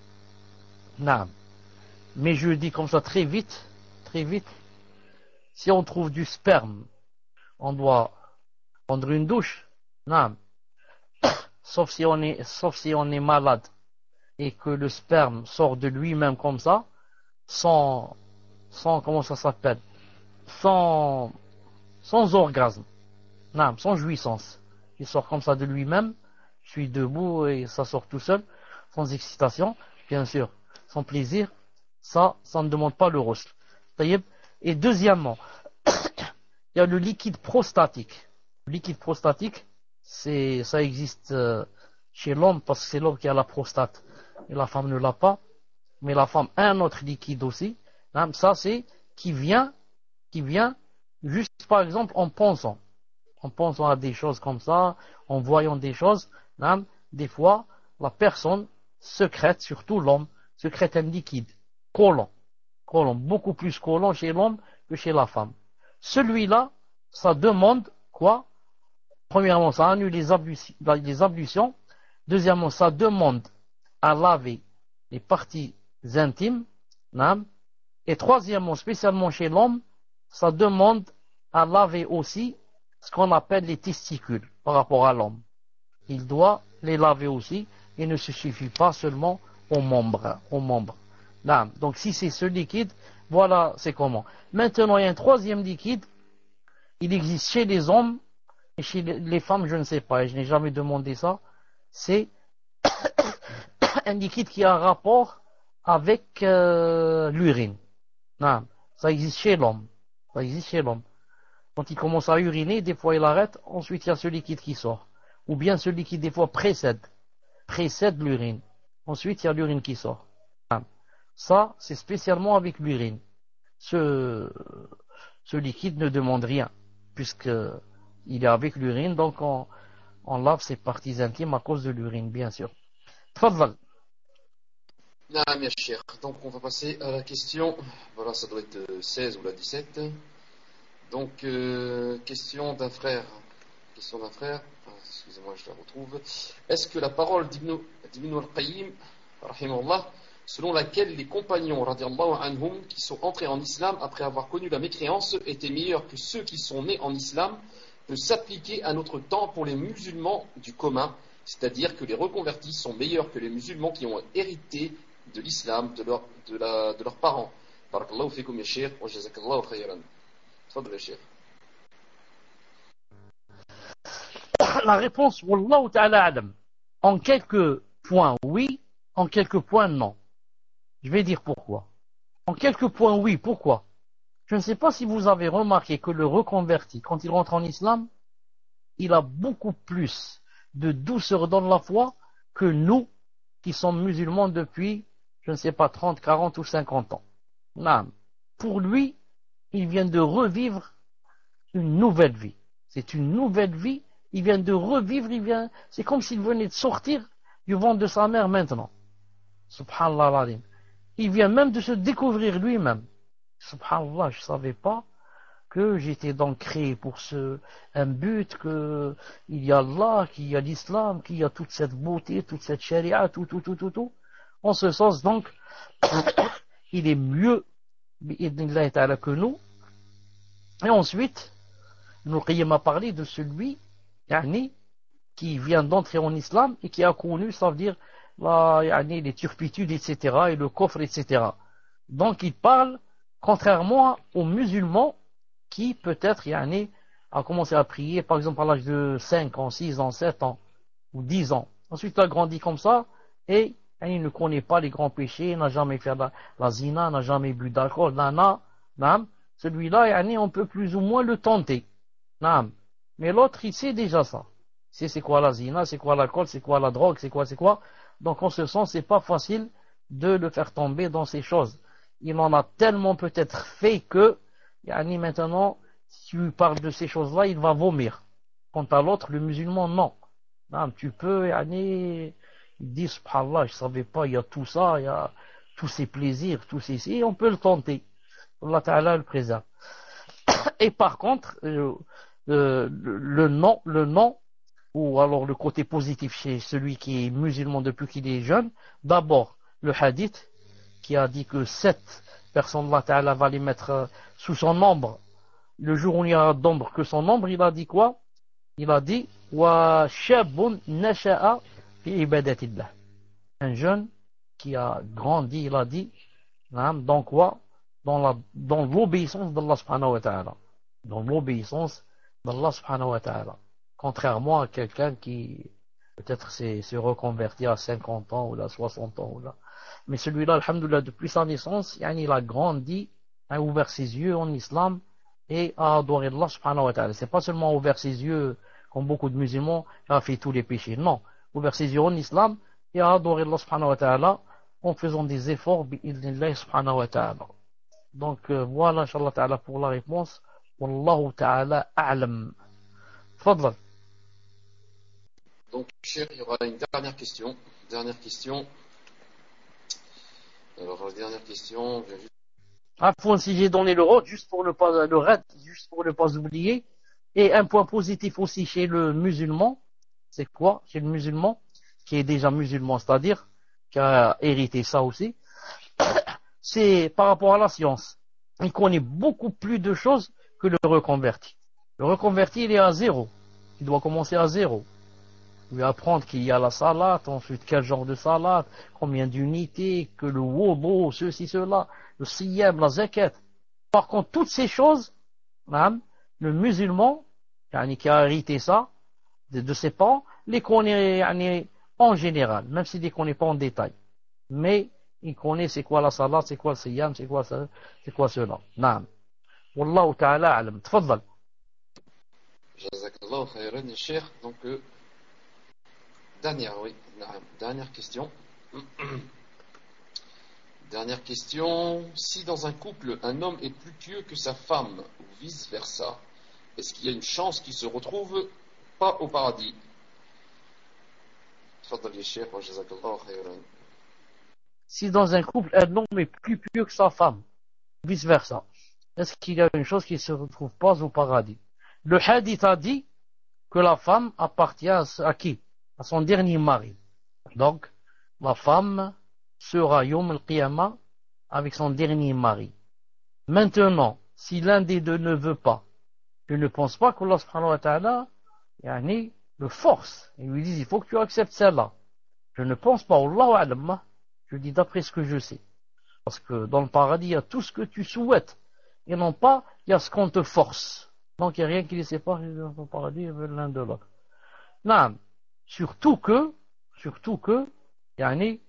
Non, mais je dis comme ça très vite, très vite, si on trouve du sperme, on doit prendre une douche. Non, sauf si on est, sauf si on est malade et que le sperme sort de lui-même comme ça, sans, sans, comment ça s'appelle, sans, sans orgasme, non, sans jouissance. Il sort comme ça de lui-même, je suis debout et ça sort tout seul, sans excitation, bien sûr, sans plaisir, ça, ça ne demande pas le ghusl. Et deuxièmement, il y a le liquide prostatique. Le liquide prostatique, c'est, ça existe chez l'homme parce que c'est l'homme qui a la prostate et la femme ne l'a pas, mais la femme a un autre liquide aussi. Ça, c'est qui vient, qui vient juste par exemple en pensant. En pensant à des choses comme ça, en voyant des choses, hein, des fois, la personne secrète, surtout l'homme, secrète un liquide collant, collant, beaucoup plus collant chez l'homme que chez la femme. Celui-là, ça demande quoi? Premièrement, ça annule les ablutions, les ablutions. Deuxièmement, ça demande à laver les parties intimes. Hein, et troisièmement, spécialement chez l'homme, ça demande à laver aussi ce qu'on appelle les testicules par rapport à l'homme. Il doit les laver aussi. Il ne se suffit pas seulement aux membres. Aux membres. Là, donc si c'est ce liquide, voilà c'est comment. Maintenant, il y a un troisième liquide. Il existe chez les hommes et chez les femmes, je ne sais pas, et je n'ai jamais demandé ça. C'est un liquide qui a un rapport avec euh, l'urine. Non, ça existe chez l'homme. Ça existe chez l'homme. Quand il commence à uriner, des fois il arrête, ensuite il y a ce liquide qui sort. Ou bien ce liquide des fois précède, précède l'urine. Ensuite il y a l'urine qui sort. Ça, c'est spécialement avec l'urine. Ce, ce liquide ne demande rien, puisqu'il est avec l'urine, donc on, on lave ses parties intimes à cause de l'urine, bien sûr. Tfadal. Non, bien cher. Donc on va passer à la question, voilà, ça doit être seize ou la dix-sept. Donc, euh, question d'un frère. Question d'un frère. Ah, excusez-moi, je la retrouve. Est-ce que la parole d'Ibn al-Qayyim, rahimahullah, selon laquelle les compagnons, radiallahu anhum, qui sont entrés en islam après avoir connu la mécréance, étaient meilleurs que ceux qui sont nés en islam, peut s'appliquer à notre temps pour les musulmans du commun, c'est-à-dire que les reconvertis sont meilleurs que les musulmans qui ont hérité de l'islam, de, leur, de, la, de leurs parents. Barakallahu fikum ya shaykh, wa jazakallahu khayran. La réponse, wallahu ta'ala alam. En quelques points, oui. En quelques points, non. Je vais dire pourquoi. En quelques points, oui. Pourquoi? Je ne sais pas si vous avez remarqué que le reconverti, quand il rentre en islam, il a beaucoup plus de douceur dans la foi que nous, qui sommes musulmans depuis, je ne sais pas, trente, quarante ou cinquante ans. Non. Pour lui, il vient de revivre une nouvelle vie. C'est une nouvelle vie. Il vient de revivre, il vient, c'est comme s'il venait de sortir du ventre de sa mère maintenant. Subhanallah. Il vient même de se découvrir lui-même. Subhanallah, je savais pas que j'étais donc créé pour ce, un but, que il y a Allah, qu'il y a l'islam, qu'il y a toute cette beauté, toute cette charia, tout, tout, tout, tout, tout. En ce sens, donc, il est mieux, bi'idnillahi ta'ala, que nous. Et ensuite, Ibn Qayyim a parlé de celui, yani, qui vient d'entrer en islam et qui a connu, ça veut dire, la, yani, les turpitudes, et cetera, et le coffre, et cetera. Donc, il parle, contrairement aux musulmans, qui peut-être yani, a commencé à prier par exemple à l'âge de cinq ans, six ans, sept ans ou dix ans. Ensuite il a grandi comme ça et yani, il ne connaît pas les grands péchés, il n'a jamais fait la, la zina, n'a jamais bu d'alcool, nana, nam. Celui-là yani, on peut plus ou moins le tenter. Nam. Mais l'autre il sait déjà ça. Il sait c'est quoi la zina, c'est quoi l'alcool, c'est quoi la drogue, c'est quoi, c'est quoi. Donc en ce sens c'est pas facile de le faire tomber dans ces choses. Il en a tellement peut-être fait que Yani maintenant, si tu parles de ces choses-là, il va vomir. Quant à l'autre, le musulman, non. Non, tu peux, yani, il dit, subhanallah, je savais pas, il y a tout ça, il y a tous ces plaisirs, tous ces, et on peut le tenter. Allah Ta'ala le préserve. Et par contre, euh, euh, le non, le non, ou alors le côté positif chez celui qui est musulman depuis qu'il est jeune, d'abord, le hadith, qui a dit que sept personnes, Allah Ta'ala va les mettre sous son ombre. Le jour où il n'y aura d'ombre que son ombre, il a dit quoi? Il a dit wa shabun nasha'a fi ibadatillah. Un jeune qui a grandi, il a dit, dans quoi? Dans la, dans l'obéissance d'Allah subhanahu wa ta'ala. Dans l'obéissance d'Allah subhanahu wa ta'ala. Contrairement à quelqu'un qui peut-être s'est, s'est reconverti à cinquante ans ou à soixante ans ou là. Mais celui-là, alhamdoulilah, depuis sa naissance, il a grandi, a ouvert ses yeux en islam et a adoré Allah subhanahu wa ta'ala. C'est pas seulement ouvert ses yeux comme beaucoup de musulmans, il a fait tous les péchés. Non, ouvert ses yeux en islam et a adoré Allah subhanahu wa ta'ala en faisant des efforts bi'idhnillah subhanahu wa ta'ala. Donc euh, voilà, inshallah ta'ala, pour la réponse. Wallahu ta'ala a'lam. Fadlan. Donc, cher, il y aura une dernière question. Dernière question. Alors, la dernière question, vient juste... Ah, si j'ai donné le rôle, juste pour ne pas, le raid, juste pour ne pas oublier. Et un point positif aussi chez le musulman, c'est quoi? Chez le musulman, qui est déjà musulman, c'est-à-dire, qui a hérité ça aussi, c'est par rapport à la science. Il connaît beaucoup plus de choses que le reconverti. Le reconverti, il est à zéro. Il doit commencer à zéro. Lui apprendre qu'il y a la salade, ensuite quel genre de salade, combien d'unités, que le wobo, ceci, cela, le siyam, la zakat. Par contre, toutes ces choses, même, le musulman, qui a hérité ça, de, de ses parents, les connaît en général, même s'il ne les connaît pas en détail. Mais il connaît c'est quoi la salade, c'est quoi le siyam, c'est quoi ça, c'est quoi cela. Naam. Wallahu ta'ala alam. Tfaddal. Jazakallahu khayran, cher. Donc, euh, Dernière, oui. Dernière question. Dernière question. Si dans un couple, un homme est plus pieux que sa femme, ou vice-versa, est-ce qu'il y a une chance qu'il se retrouve pas au paradis? Si dans un couple, un homme est plus pieux que sa femme, vice-versa, est-ce qu'il y a une chose qui ne se retrouve pas au paradis? Le hadith a dit que la femme appartient à, à qui? À son dernier mari. Donc, la femme sera Yom al-Qiyamah avec son dernier mari. Maintenant, si l'un des deux ne veut pas, je ne pense pas qu'Allah subhanahu wa ta'ala yani, le force. Il lui dit, il faut que tu acceptes celle-là. Je ne pense pas, Allahu a'lam, je dis d'après ce que je sais. Parce que dans le paradis, il y a tout ce que tu souhaites. Et non pas, il y a ce qu'on te force. Donc, il n'y a rien qui les sépare dans le paradis l'un de l'autre. Non. Surtout que, surtout que, yani,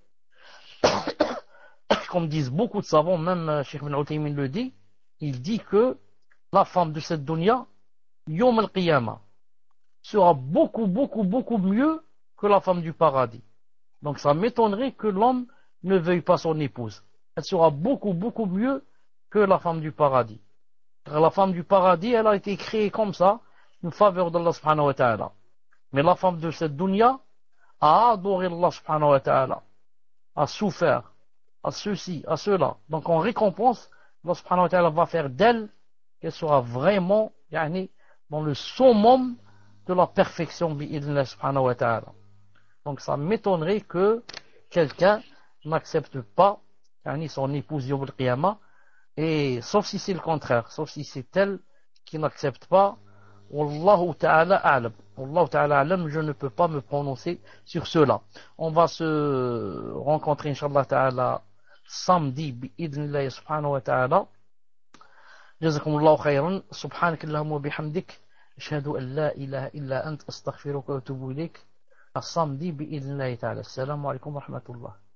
comme disent beaucoup de savants, même Cheikh Ibn Uthaymin le dit, il dit que la femme de cette dunya, Yom al-Qiyamah, sera beaucoup, beaucoup, beaucoup mieux que la femme du paradis. Donc ça m'étonnerait que l'homme ne veuille pas son épouse. Elle sera beaucoup, beaucoup mieux que la femme du paradis. Car la femme du paradis, elle a été créée comme ça, une faveur d'Allah subhanahu wa ta'ala. Mais la femme de cette dunya a adoré Allah subhanahu wa ta'ala, a souffert, à ceci, à cela. Donc en récompense, Allah subhanahu wa ta'ala va faire d'elle qu'elle sera vraiment yani, dans le summum de la perfection bi'idhnillah subhanahu wa ta'ala. Donc ça m'étonnerait que quelqu'un n'accepte pas yani, son épouse yawm al-qiyamah, et sauf si c'est le contraire, sauf si c'est elle qui n'accepte pas. Wallahu ta'ala a'lam. Wallahu ta'ala a'lam, je ne peux pas me prononcer sur cela. On va se rencontrer inshallah ta'ala samedi bi'idhnillah subhanahu wa ta'ala. Jazakumullahu khayran. Subhanak Allahumma wa bihamdik. Ashhadu an la ilaha illa ant astaghfiruka wa atubu ilayk. À samedi bi'idhnillah ta'ala. Assalamu alaikum wa rahmatullah.